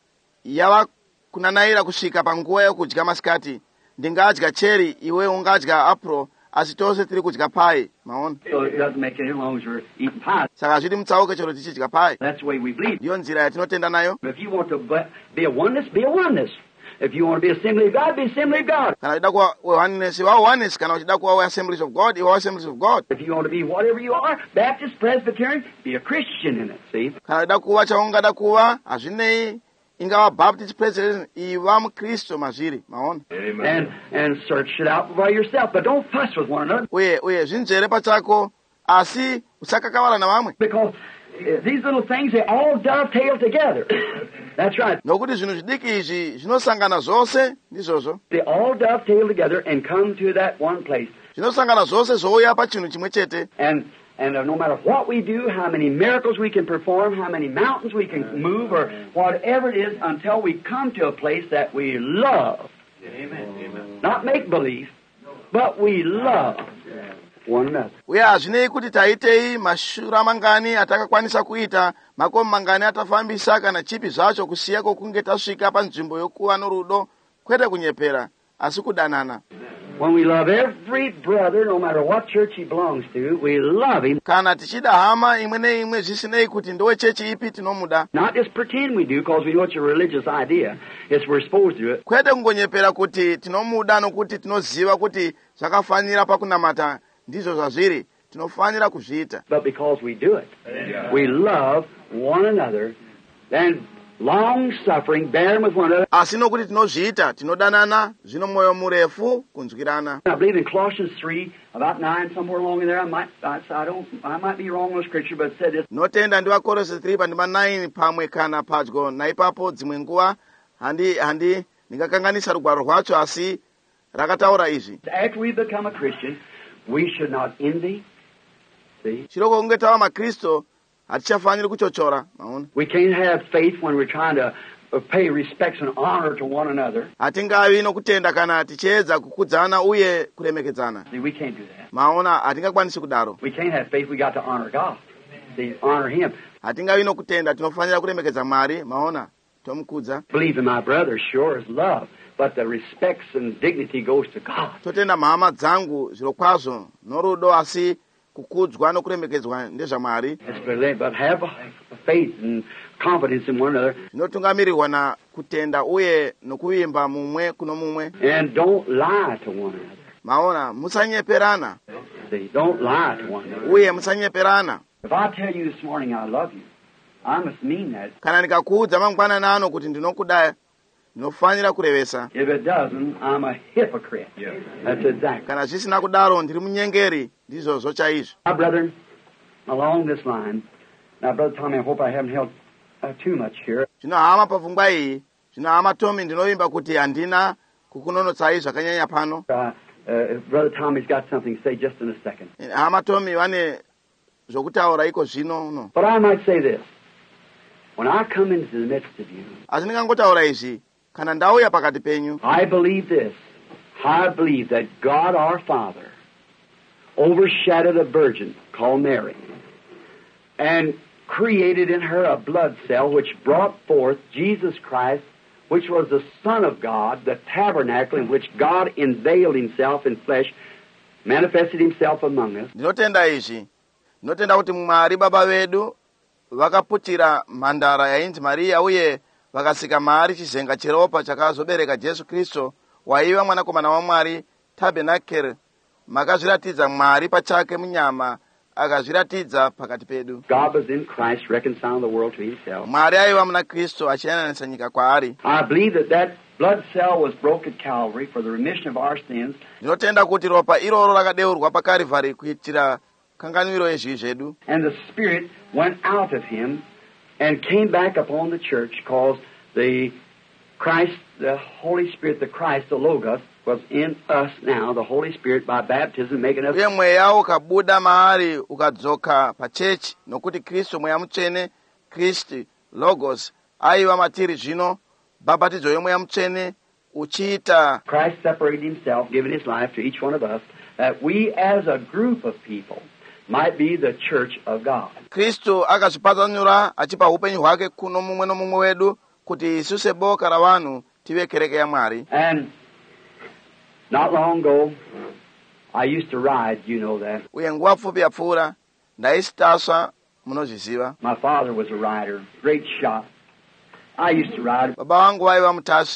yava kunanaira kusvika panguva yokudya masikati, ndingadya cherry, iwe ungadya apple, asi tose tiri kudya pai, maona. So it doesn't make any long as we're eating pie. Saka zviri mutsauke chero tichidya pai. That's the way we believe. Ndiyo nzira yatinotenda nayo. But if you want to be a oneness, be a oneness. If you want to be Assembly of God, be Assembly of God. kana uchida kuwa Oneness wa Oneness, kana uchida kuwa Assemblies of God iwe Assemblies of God. If you want to be whatever you are, Baptist, Presbyterian, be a Christian in it, see? kana uchida kuwa chaungada kuwa azvinei ingawa Baptist Presbyterian iwa mukristo mazviri maona. And and search it out by yourself, but don't fuss with one another. uye uye zvinzvere pachako asi usakakavara na vamwe, Because uh, these little things, they all dovetail together. That's right. nokuti zvinhu zvidiki izvi zvinosangana zvose ndizvozvo, They all dovetail together and come to that one place. zvinosangana zvose zvouya pachinhu chimwe chete. And and uh, no matter what we do, how many miracles we can perform, how many mountains we can move, or whatever it is, until we come to a place that we love. Amen. Amen. Not make believe, but we love one another. uye hazvinei kuti taitei mashura mangani atakakwanisa kuita, makomo mangani atafambisa, kana chipi zvacho, kusiya kwokunge tasvika panzvimbo yokuva norudo, kwete kunyepera asi kudanana. When we love every brother, no matter what church he belongs to, we love him. Kana tichida hama imwe neimwe zvisinei kuti ndowe chechi ipi tinomuda, Not just pretend we do because we know it's a religious idea. It's we're supposed to do it. kwete kungonyepera kuti tinomuda nokuti tinoziva kuti zvakafanira pakunamata ndizvo zvazviri, tinofanira kuzviita. But because we do it, we love one another, and long-suffering, bearing with one another. Asi nokuti tinozviita, tinodanana, zvino mwoyo murefu kunzwirana. I believe in Colossians three, about nine, somewhere along in there. I might, I, I don't, I might be wrong on scripture, but it said this. Notenda ndi vakorose three pandima nine pamwe kana padyo naipapo dzimwe nguva handi handi ndingakanganisa rugwaro rwacho, asi rakataura izvi: After we become a Christian, we should not envy. See, chiroko kunge tava makristo hatichafaniri kuchochora. Maona, we can't have faith when we're trying to uh, pay respects and honor to one another. hatingavi nokutenda kana tichiedza kukudzana uye kuremekedzana. See, we can't do that. Maona, hatingakwanisi kudaro. We can't have faith. We got to honor God. See, honor Him. Hatingavi nokutenda, tinofanira kuremekedza Mwari. Maona, tomukudza. Believe in my brother, sure, is love. But the respects and dignity goes to God. Totenda mahama dzangu zviro kwazvo norudo, asi kukudzwa nokuremekedzwa ndezvaMwari. It's brilliant, but have faith and confidence in one another. Tinotungamirirwa na kutenda uye nokuvimba mumwe kuno mumwe. And don't lie to one another. Maona, musanyeperana See, don't lie to one another. uye musanyeperana. If I tell you this morning I love you, I must mean that. Kana ndikakuudza mangwanani ano kuti ndinokuda, ndinofanira kurevesa. If it doesn't, I'm a hypocrite. Yeah. That's exactly. Kana zvisina kudaro ndiri munyengeri, ndizvozvo chaizvo. My brethren, along this line, now, Brother Tommy, I hope I haven't held uh, too much here. Zvinohama pafungwa iyi, zvinohama Tommy, ndinovimba kuti handina kukunonotsai zvakanyanya pano. Uh, uh, Brother Tommy's got something to say just in a second. Hama Tommy vane zvokutaura iko zvino uno. But I might say this. When I come into the midst of you, Asi ndingangotaura izvi, kana ndauya pakati penyu, I believe this. I believe that God our Father overshadowed a virgin called Mary and created in her a blood cell which brought forth Jesus Christ, which was the Son of God, the tabernacle in which God unveiled Himself in flesh, manifested Himself among us. ndinotenda izvi. Ndinotenda kuti Mwari Baba vedu vakaputira mhandara yainzi Mariya uye vakasika maari chizenga cheropa chakazobereka Jesu Kristu, waiva mwanakomana waMwari, tabernacle, makazviratidza Mwari pachake munyama, akazviratidza pakati pedu. God was in Christ reconciling the world to Himself. Mwari aiva muna Kristu achiyananisa nyika kwaari. I believe that that blood cell was broke at Calvary for the remission of our sins. Ndinotenda kuti ropa iroro rakadeurwa paKarivhari kuitira kanganwiro yezvivi zvedu. And the Spirit went out of Him and came back upon the church, because the Christ, the Holy Spirit, the Christ, the Logos, was in us now, the Holy Spirit, by baptism, making us. Uye mweya ukabuda maari ukadzoka pachechi, nokuti Kristu mweya mutsvene, Kristu Logos, aiva matiri zvino, bhabhatidzo yomweya mutsvene uchiita. Christ separated Himself, giving His life to each one of us, that we as a group of people might be the church of God. Kristu akazvipatsanura achipa upenyu hwake kuno mumwe nomumwe wedu, kuti isuse boka ravanhu tive kereke ya Mwari. And not long ago, I used to ride, you know that. Uye nguva pfupi yapfuura ndaisitasva, munozviziva. My father was a rider, great shot. I used to ride. Baba vangu vaiva mutasvi,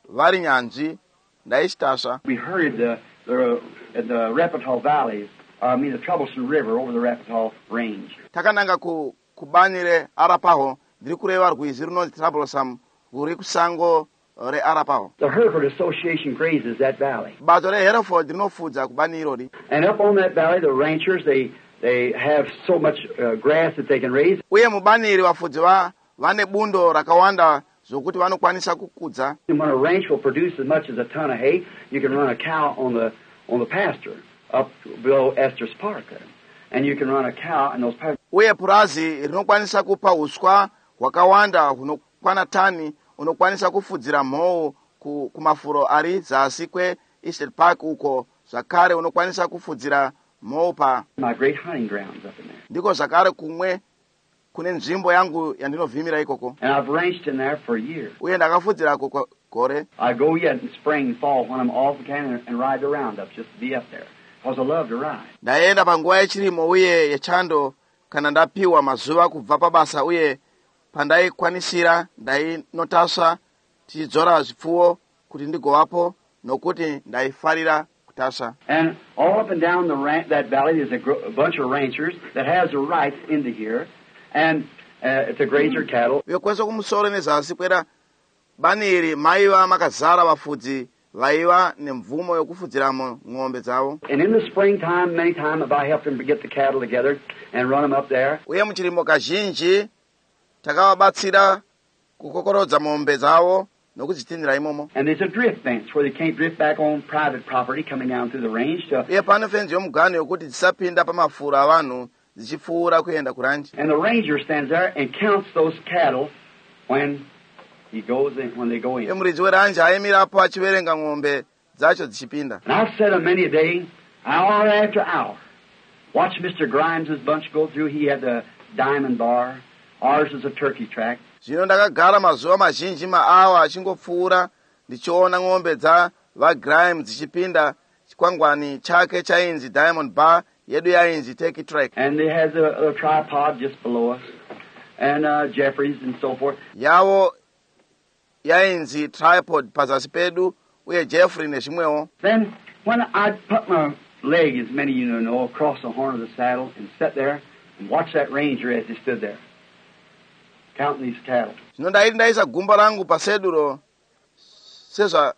vari nyanzvi ndaichitasva. We hurried the, the, the Repetile Valley, uh, I mean the Troublesome River over the Repetile Range. Takananga ku kubani reArapaho, ndiri kureva rwizi runonzi Troublesome rwuri kusango reArapaho. The Hereford Association grazes that valley. Bato reHereford rinofudza kubani irori. And up on that valley, the ranchers, they they have so much uh, grass that they can raise. Uye mubani iri vafudzi va vane bundo rakawanda zvokuti vanokwanisa kukudza. And when a ranch will produce as much as a ton of hay, you can run a cow on the on the pasture up below Estes Park there. And you can run a cow in those pastures. Uye purazi rinokwanisa kupa uswa hwakawanda hunokwana tani unokwanisa kufudzira mhou kumafuro ari zasi kweEstes Park uko zvakare unokwanisa kufudzira mhou pa My great hunting grounds up in there. ndiko zvakare kumwe kune nzvimbo yangu yandinovhimira ikoko. And I've ranched in there for years. Uye ndakafudzira koko gore. I go yet in spring and fall when I'm off again and ride the roundup just to be up there. Because I love to ride. Ndaenda panguva yechirimo uye yechando kana ndapiwa mazuva kubva pabasa uye pandaikwanisira ndainotasva tichidzora zvipfuwo kuti ndigovapo nokuti ndaifarira kutasva. And all up and down the ran- that valley there's a, gr- a bunch of ranchers that has the rights into here and uh, to graze their cattle. Uye kwese kumusoro nezasi kwera bani iri maiva makazara vafudzi vaiva nemvumo yokufudziramo ng'ombe dzavo. And in the springtime, many times have I helped them to get the cattle together and run them up there. Uye muchirimo kazhinji takavabatsira kukokorodza mombe dzavo nokudzitindira imomo. And there's a drift fence where they can't drift back on private property coming down through the range. To, Uye pane fenzi yomugano yokuti dzisapinda pamafuro avanhu dzichipfuura kuenda kuranji. and the ranger stands there and counts those cattle when he goes in, when they go in. Uye muridzi weranji aimirapo achiverenga ng'ombe dzacho dzichipinda. And I've said on many a day, hour after hour, watch Mister Grimes' bunch go through. He had the diamond bar. Ours is a turkey track. Zvino ndakagara mazuva mazhinji maawa achingopfuura ndichiona ng'ombe dzavaGrimes dzichipinda. Chikwangwani chake chainzi Diamond Bar, yedu yainzi Turkey Track. And it has a, a tripod just below us. And uh, Jeffries and so forth. Yavo yainzi tripod pazasi pedu uye Jeffrey nezvimwewo. Then when I'd put my leg, as many of you know, across the horn of the saddle and sit there and watch that ranger as he stood there, counting these cattle. Zvino ndaiti ndaisa gumbo rangu paseduro sezva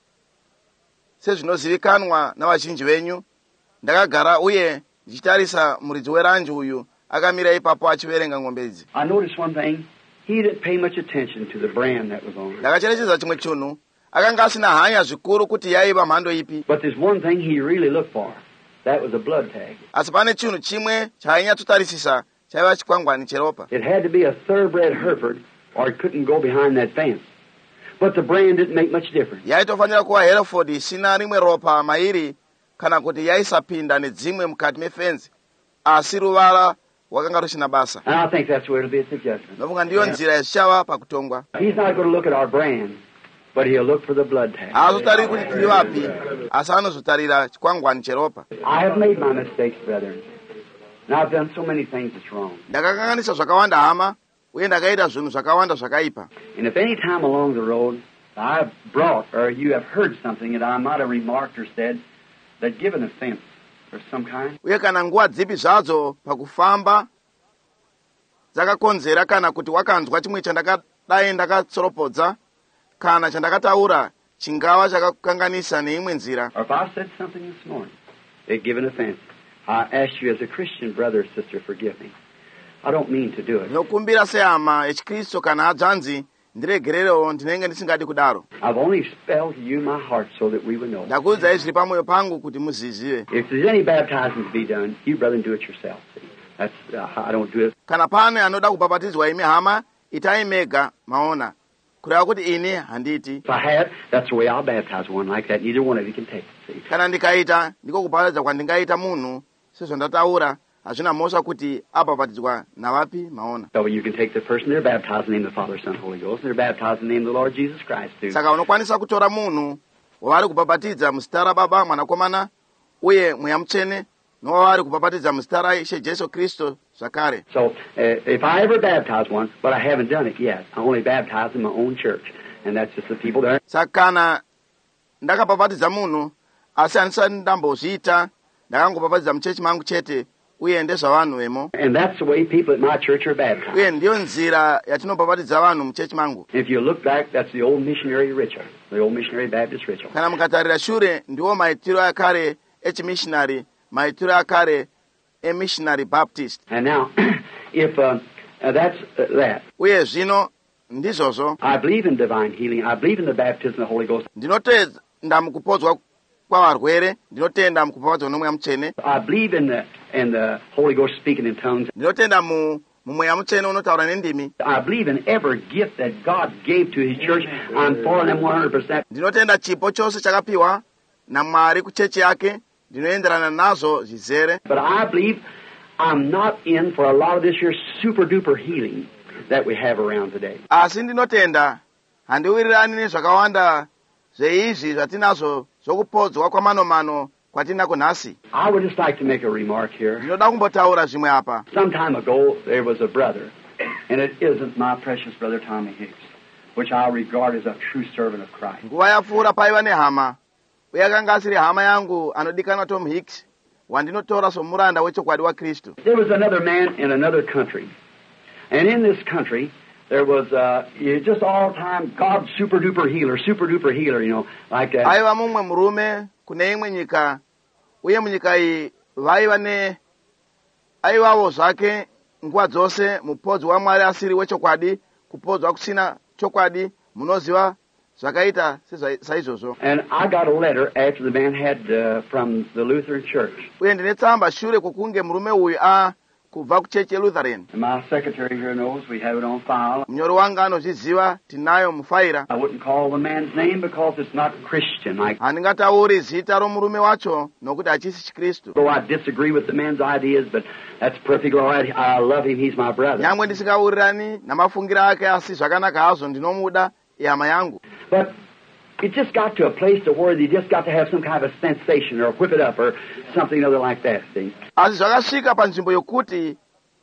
sezvinozivikanwa navazhinji venyu, ndakagara uye ndichitarisa muridzi weranji uyu akamira ipapo achiverenga ng'ombe idzi. I noticed one thing. He didn't pay much attention to the brand that was on it. Ndakacherechedza chimwe chinhu, akanga asina hanya zvikuru kuti yaiva mhando ipi. But there's one thing he really looked for. That was a blood tag. Asi pane chinhu chimwe chainyatsotarisisa chaiva chikwangwani cheropa. It had to be a thoroughbred Hereford or it couldn't go behind that fence. But the brand didn't make much difference. Yaitofanira kuva Hereford isina rimwe ropa mairi kana kuti yaisapinda nedzimwe mukati mefenzi, asi ruvara wakanga rusina basa. And I think that's where it'll be at the judgment. Nofunga ndiyo nzira yazvichava pakutongwa. He's not going to look at our brand, but he'll look for the blood tag. Haazotariri kuti tiri vapi, asi anozotarira chikwangwani cheropa. I have made my mistakes, brethren. And I've done so many things that's wrong. Ndakakanganisa zvakawanda hama, uye ndakaita zvinhu zvakawanda zvakaipa. And if any time along the road I've brought or you have heard something that I might have remarked or said that give an offense of some kind, Uye kana nguva dzipi zvadzo pakufamba dzakakonzera kana kuti wakanzwa chimwe chandakadai ndakatsoropodza kana chandakataura chingava chakakukanganisa neimwe nzira, or if I said something this morning that give an offense, I ask you as a Christian brother or sister, forgive me. I don't mean to do it. ndinokumbira sehama yechikristu kana hadzvanzi ndiregererewo, ndinenge ndisingadi kudaro. I've only spelled to you my heart so that we would know. Ndakuudzai zviri pamwoyo pangu kuti muzizive. If there's any baptizing to be done, you brethren do it yourself. See? That's uh, I don't do it. Kana pane anoda kubhabhatidzwa imi hama, itai mega maona. Kureva kuti ini handiti. If I had, that's the way I'll baptize one like that. Neither one of you can take it. See? Kana ndikaita ndiko kubhabhatidza kwandingaita munhu sezvandataura, hazvina mhosva kuti abhabhatidzwa navapi maona. So you can take the person they're baptized in the name of the Father, Son, and Holy Ghost, and they're baptized in the name of the Lord Jesus Christ too. Saka unokwanisa kutora munhu wavari kubhabhatidza muzita raBaba, Mwanakomana uye Mweya Mutsvene, nowavari kubhabhatidza muzita raIshe Jesu Kristu zvakare. So uh, if I ever baptize one, but I haven't done it yet, I only baptize in my own church. And that's just the people there. Sakana ndakapapatiza munhu asi andisati ndambozviita ndakangopapatiza muchechi mangu chete uye ndezva vanhu vemo. And that's the way people at my church are baptized. Uye ndiyo nzira yatinopapatidza vanhu muchechi mangu. If you look back, that's the old missionary ritual, the old missionary Baptist ritual. Kana mukatarira shure ndiwo maitiro akare echimissionary, maitiro akare emissionary Baptist. And now, if uh, uh, that's uh, that. Uye zvino ndizvozvo. I believe in divine healing. I believe in the baptism of the Holy Ghost. Ndinotenda mukupodzwa kwavarwere, ndinotenda mukupapadzwa nomweya mutsvene. I believe in the in the Holy Ghost speaking in tongues. Ndinotenda mu mumweya mutsvene unotaura nendimi. I believe in every gift that God gave to His church. I'm for them one hundred percent. Ndinotenda chipo chose chakapiwa naMwari kuchechi yake, ndinoenderana nazo zvizere. But I believe I'm not in for a lot of this here super duper healing that we have around today. Asi ndinotenda handiwirirani nezvakawanda zveizvi zvatinazvo zvokupodzwa kwamanomano kwatinako nhasi. I would just like to make a remark here. Ndinoda kumbotaura zvimwe apa. Some time ago there was a brother, and it isn't my precious brother Tommy Hicks, which I regard as a true servant of Christ. Nguva yapfuura paiva nehama, uye akanga asiri hama yangu anodikanwa Tom Hicks, wandinotora somuranda wechokwadi waKristu. There was another man in another country, and in this country there was uh, just all-time God super-duper healer, super-duper healer, you know, like that. Aiva mumwe murume kune imwe nyika, uye munyika iyi vaiva ne aivavo zvake nguva dzose mupodzi waMwari asiri wechokwadi, kupodzwa kusina chokwadi, munoziva zvakaita saizvozvo. And I got a letter after the man had uh, from the Lutheran Church. Uye ndine tsamba shure kwokunge murume uyu a kubva kuchechi yeLutheran. And my secretary here knows we have it on file. Munyori wanga anozviziva, tinayo mufaira. I wouldn't call the man's name because it's not Christian. Like, handingatauri zita romurume wacho nokuti hachisi chiKristu. though I disagree with the man's ideas, but that's perfectly all right. I love him. He's my brother. Nyangwe ndisingaurirani namafungira ake, asi zvakanaka hazvo, ndinomuda, ihama yangu. But it just got to a place to where they just got to have some kind of a sensation or whip it up or something other like that, see? Asi zvakasvika panzvimbo yokuti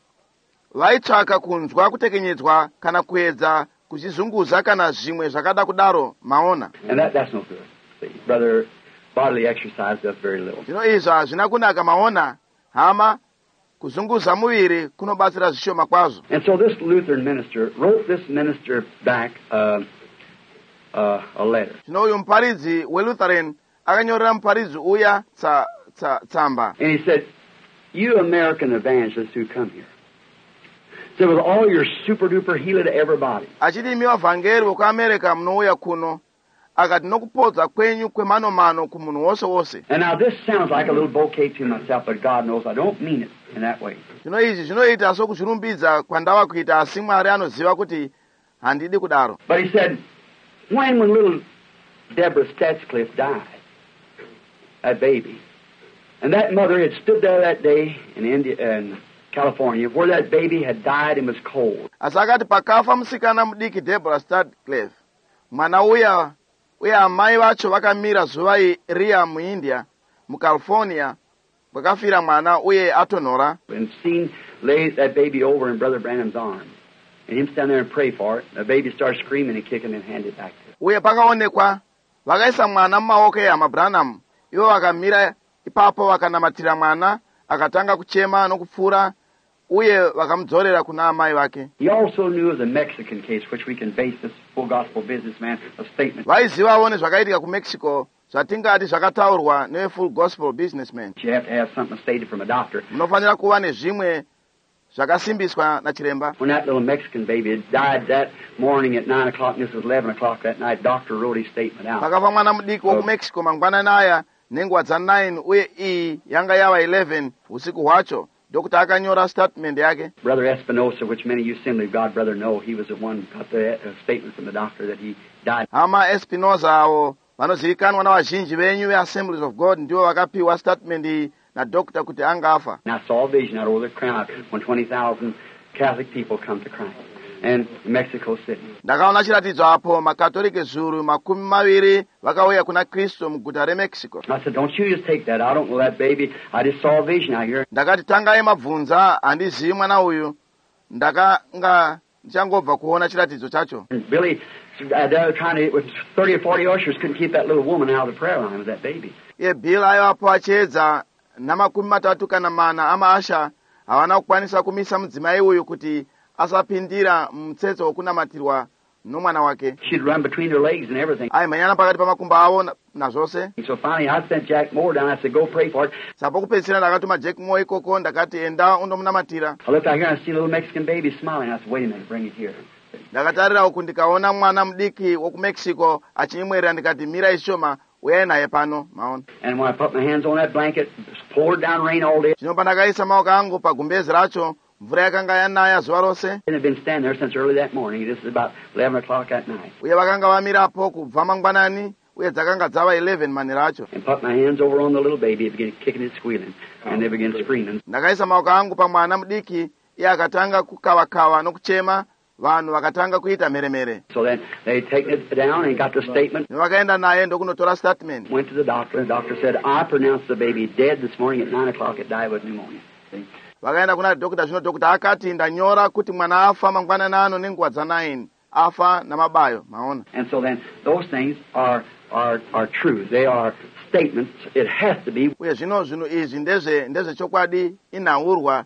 vaitsvaka kunzwa kutekenyedzwa kana kuedza kuzvizunguza kana zvimwe zvakada kudaro, maona. And that, that's no good. See, brother, bodily exercise does very little. Zvino izvo hazvina kunaka, maona. Hama, kuzunguza muviri kunobatsira zvishoma kwazvo. And so this Lutheran minister wrote this minister back uh, uh, a letter. Zvino uyu muparidzi weLutheran akanyorera muparidzi uya tsa, tsa, tsamba. And he said, you American evangelists who come here, so with all your super-duper healer to everybody. Achiti imi vavhangeri vokuAmerica munouya kuno, akati nokupodza kwenyu kwemanomano kumunhu wose wose. And now this sounds like a little bouquet to myself, but God knows I don't mean it in that way. Zvino izvi zvinoita sokuzvirumbidza kwandava kuita, asi Mwari anoziva kuti handidi kudaro. But he said, when when little Deborah Statscliffe died, that baby, and that mother had stood there that day in India in California, where that baby had died and was cold. Asi akati pakafa musikana mudiki Deborah Statscliffe, mwana uya uye amai vacho vakamira zuva riya muIndia, muCalifornia, kwakafira mwana uye atonhora. And seen lay that baby over in Brother Branham's arms, and him stand there and pray for it. The baby starts screaming and kicking and hand it back to him. Uye pakaonekwa vakaisa mwana mumaoko eHama Branham, ivo vakamira ipapo vakanamatira mwana, akatanga kuchema nokupfura, uye vakamudzorera kuna amai vake. He also knew of the Mexican case, which we can base this full gospel businessman a statement. Vaizivawo nezvakaitika kuMexico, zvatingati zvakataurwa neveFull Gospel Businessman. You have to have something stated from a doctor. Munofanira kuva nezvimwe zvakasimbiswa nachiremba. When that little Mexican baby had died that morning at nine o'clock, and this was eleven o'clock that night, doctor wrote his statement out. Pakafa mwana mudiki wokuMexico mangwanani aya nenguva dza nine, uye iyi yanga yava eleven usiku hwacho. Dokta akanyora statement yake. Brother Espinosa, which many of you Assembly of God brother know, he was the one who got the uh, statement from the doctor that he died. Hama Espinosa avo vanozivikanwa navazhinji venyu veAssemblies of God ndivo vakapiwa statement iyi nadokta kuti angafa. And I saw a vision out over the crowd when twenty thousand Catholic people come to Christ in Mexico City. Ndakaona chiratidzo apo makatolike zuru makumi maviri vakauya kuna Kristu muguta reMexico. I said, don't you just take that. I don't know that baby. I just saw a vision out here. Ndakati tangai mabvunza, handizivi mwana uyu. Ndakanga ndichangobva kuona chiratidzo chacho. And Billy Uh, they were trying to, with thirty or forty ushers, couldn't keep that little woman out of the prayer line with that baby. Iye Bill ayo apo achedza namakumi matatu kana mana amaasha hawana kukwanisa kumisa mudzimai uyu kuti asapindira mutsetso wokunamatirwa nomwana wake. She'd run between her legs and everything. Aimhanyana pakati pamakumbo avo na zvose. So finally I sent Jack Moore down. I said, go pray for it. Sapo kupedzisira ndakatuma Jack Moore ikoko ndakati enda undomunamatira. I looked out here and I see a little Mexican baby smiling. I said, wait a minute, bring it here. Ndakatarira uku ndikaona mwana mudiki wokumexico achimwerera ndikati mira ishoma uyai naye pano maona. And when I put my hands on that blanket, it poured down rain all day. Zvino pandakaisa maoko angu pagumbezi racho mvura yakanga yanaya zuva rose. And they've been standing there since early that morning. This is about eleven o'clock at night. Uye vakanga vamirapo kubva mangwanani uye dzakanga dzava eleven manheru acho. And put my hands over on the little baby. It began kicking and squealing. And they began screaming. Ndakaisa maoko angu pamwana mudiki iye akatanga kukavakava nokuchema. Vanhu vakatanga kuita meremere. So then they taken it down and got the statement. Vakaenda naye ndokunotora statement. Went to the doctor and the doctor said, I pronounced the baby dead this morning at nine o'clock. It died with pneumonia. See? Vakaenda kuna dokta zvino dokta akati ndanyora kuti mwana afa mangwanani ano nenguva dza nine afa namabayo maona. And so then those things are are are true. They are statements. It has to be. Uye zvino zvinhu izvi ndezve ndezve chokwadi inhaurwa.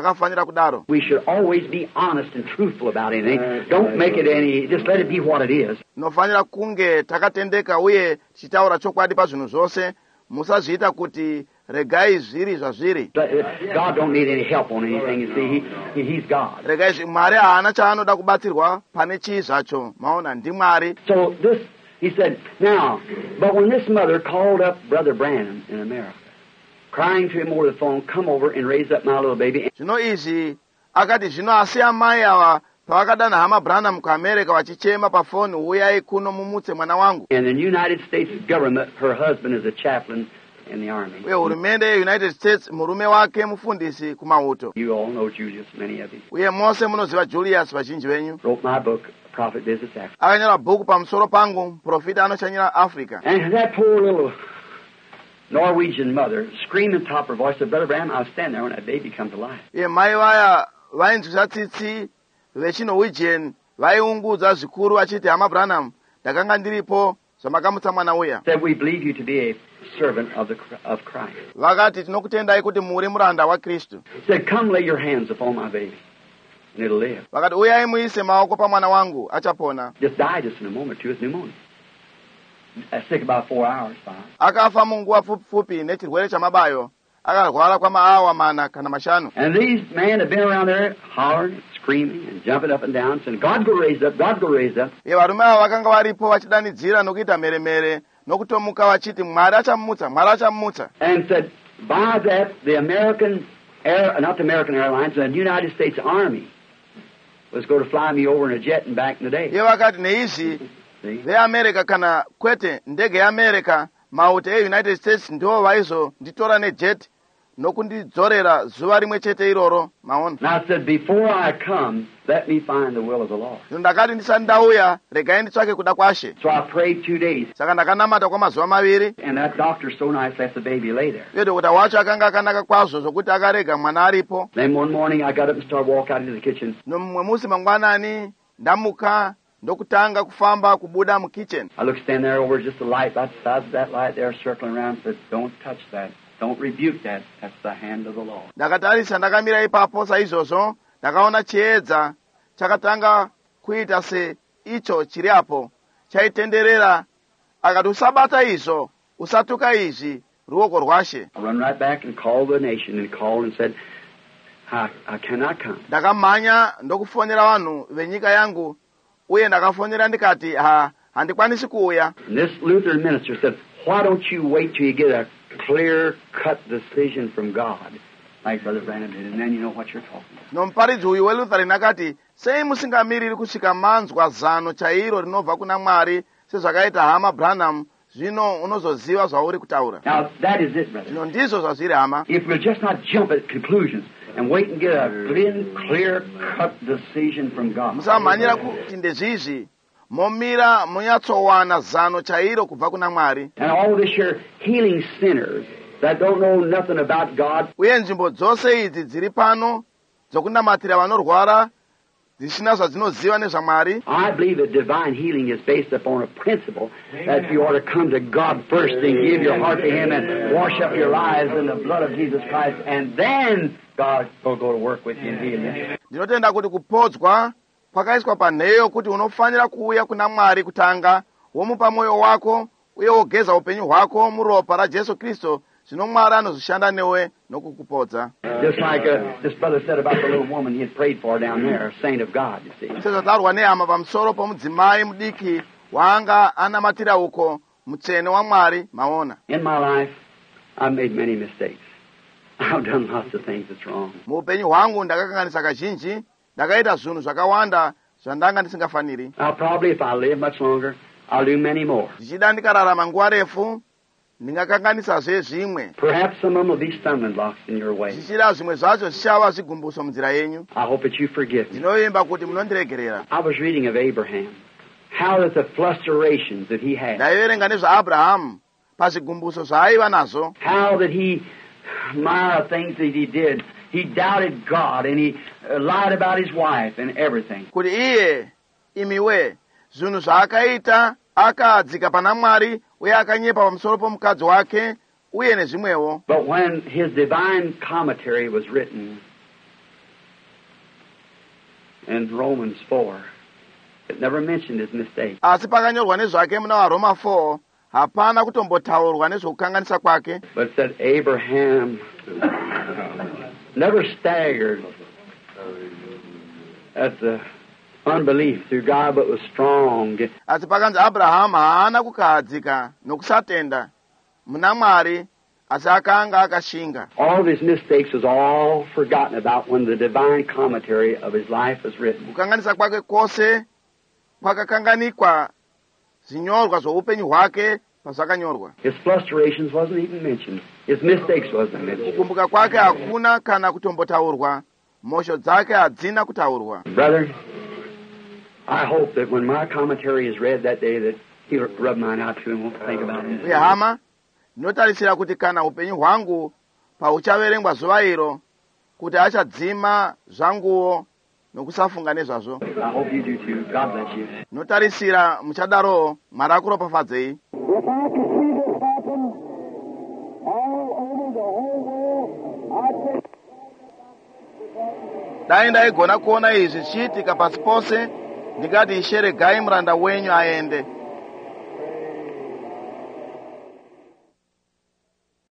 We should always be honest and truthful about anything. Don't make it any, just let it be what it is. Nofanira kunge takatendeka uye tichitaura chokwadi pazvinhu zvose musazviita kuti regai zviri zvazviri. God don't need any help on anything. You see, he, he he's God. Regai Mwari haana chaanoda kubatsirwa pane chii zvacho maona ndi Mwari. So this, he said, now, but when this mother called up Brother Branham in America, crying to him over the phone, come over and raise up my little baby. Zvino izvi akati zvino asi amai ava pavakadana hama Branham kuAmerica vachichema pafoni uyai kuno mumutse mwana wangu. And the United States government, her husband is a chaplain in the army. Uye hurumende yeUnited States murume wake mufundisi kumauto. You all know Julius, many of you. Uye mose munoziva Julius vazhinji venyu. Wrote my book, Prophet Visits Africa. Akanyora bhuku pamusoro pangu, Profita anoshanyira Africa. And that poor little Norwegian mother screaming top her voice said, Brother Branham, I'll stand there when that baby comes to life. Ye mai vaya vainzwisa tsitsi vechiNorwegian vaiungudza zvikuru vachiti hama Branham ndakanga ndiripo zvamakamutsa mwana uya. Said we believe you to be a servant of the of Christ. Vakati tinokutendai kuti muri muranda waKristu. Said come lay your hands upon my baby and it'll live. Vakati uyai muise maoko pamwana wangu achapona. Just died just in a moment to his pneumonia. I sick about four hours, five. Akafa munguva pfupi nechirwere chamabayo. Akarwara kwamaawa mana kana mashanu. And these men have been around there hollering, screaming, and jumping up and down, saying, God go raise up, God go raise up. Ye varume ava vakanga varipo vachidanidzira nokuita meremere nokutomuka vachiti Mwari achamutsa, Mwari achamutsa. And said, by that, the American Air, not the American Airlines, the United States Army was going to fly me over in a jet and back in the day. Ye vakati neizvi veAmerica kana kwete ndege yeAmerica mauto eUnited States ndiwo vaizonditora nejet nokundidzorera zuva rimwe chete iroro maona. Now I said, before I come, let me find the will of the Lord. Ndakati ndisati ndauya regai nditsvake kuda kwaShe. So I prayed two days. Saka ndakanamata kwamazuva maviri. And that doctor so nice left the baby lay there. Uye dokota wacho akanga akanaka kwazvo zvokuti akarega mwana aripo. Then one morning I got up and started walking out into the kitchen. Nomumwe musi mangwanani ndamuka ndokutanga kufamba kubuda mukitchen. I looked stand there over just the light, that size of that light there circling around, said, don't touch that. Don't rebuke that. That's the hand of the Lord. Ndakatarisa ndakamira ipapo saizvozvo ndakaona chiedza chakatanga kuita se icho chiri apo chaitenderera akati usabata izvo usatuka izvi ruoko rwaShe. I run right back and called the nation and called and said, I, I cannot come. Ndakamhanya ndokufonera vanhu venyika yangu uye ndakafonera ndikati ha handikwanisi kuuya. And this Lutheran minister said, why don't you wait till you get a clear-cut decision from God, like Brother Branham did, and then you know what you're talking about. Nomuparidzi uyu weLutheran akati sei musingamiriri kusvika manzwa zano chairo rinobva kuna Mwari sezvakaita hama Branham zvino unozoziva zvauri kutaura. Now that is it, brother. Zvino ndizvo zvazviri hama. If we'll just not jump at conclusions and wait and get a clean, clear-cut decision from God. Musamhanyira kuti ndezvizvi momira munyatsowana zano chairo kubva kuna Mwari. And all this here healing sinners that don't know nothing about God. Uye nzvimbo dzose idzi dziri pano dzokunamatira vanorwara zisina zvadzinoziva nezvamwari. I believe that divine healing is based upon a principle that you ought to come to God first and give your heart to Him and wash up your lives in the blood of Jesus Christ, and then God will go to work with you and heal you. Ndinotenda kuti kupodzwa kwakaiswa panheyo kuti unofanira kuuya kuna Mwari kutanga, womupa moyo wako uye wogeza upenyu hwako muropa ra Jesu Kristo, zvino Mwari anozoshanda newe nokukupodza. Just like uh, this brother said about the little woman he had prayed for down there, a saint of God, you see. sezvataurwa nehama pamusoro pomudzimai mudiki wanga anamatira uko mutsvene waMwari maona. In my life, I've made many mistakes. I've done lots of things that's wrong. Muupenyu hwangu ndakakanganisa kazhinji, ndakaita zvinhu zvakawanda zvandanga ndisingafaniri. Now, probably if I live much longer, I'll do many more. Ndichida ndikararama nguva refu, ndingakanganisazve zvimwe. Perhaps some of them will be stumbling blocks in your way. Zvichida zvimwe zvacho zvichava zvigumbuso munzira yenyu. I hope that you forgive me. Ndinoimba kuti munondiregerera. I was reading of Abraham, how that the flusterations that he had, ndaiverenga nezvaAbhurahamu pazvigumbuso zvaaiva nazvo, how that he, my things that he did, he doubted God and he uh, lied about his wife and everything. kuti iye imiwe zvinhu zvaakaita akadzika pana Mwari uye akanyepa pamusoro pomukadzi wake uye nezvimwewo. But when his divine commentary was written in Romans four, it never mentioned his mistake. Asi pakanyorwa nezvake muna vaRoma four, hapana kutombotaurwa nezvokukanganisa kwake. But it said Abraham never staggered at the unbelief through God, but was strong. Asi pakanzi Abrahamu haana kukahadzika nokusatenda muna Mwari, asi akanga akashinga. All of his mistakes was all forgotten about when the divine commentary of his life was written. Kukanganisa kwake kwose kwakakanganikwa zvinyorwa zvoupenyu hwake pazvakanyorwa. His frustrations wasn't even mentioned. His mistakes wasn't mentioned. Kukumbuka kwake hakuna kana kutombotaurwa, mhosho dzake hadzina kutaurwa. Brother, I hope that when my commentary is read that day that he'll rub mine out too and won't think about it. Uye hama, ndinotarisira kuti kana upenyu hwangu pauchaverengwa zuva iro, kuti achadzima zvanguwo nokusafunga nezvazvo. I hope you do too. God bless you. Ndinotarisira muchadaro, Mwari akuropafadzei. If I could see this happen all over the whole world, I'd say... Dai ndaigona kuona izvi zvichiitika pasi pose, ndingati isheregai muranda wenyu aende.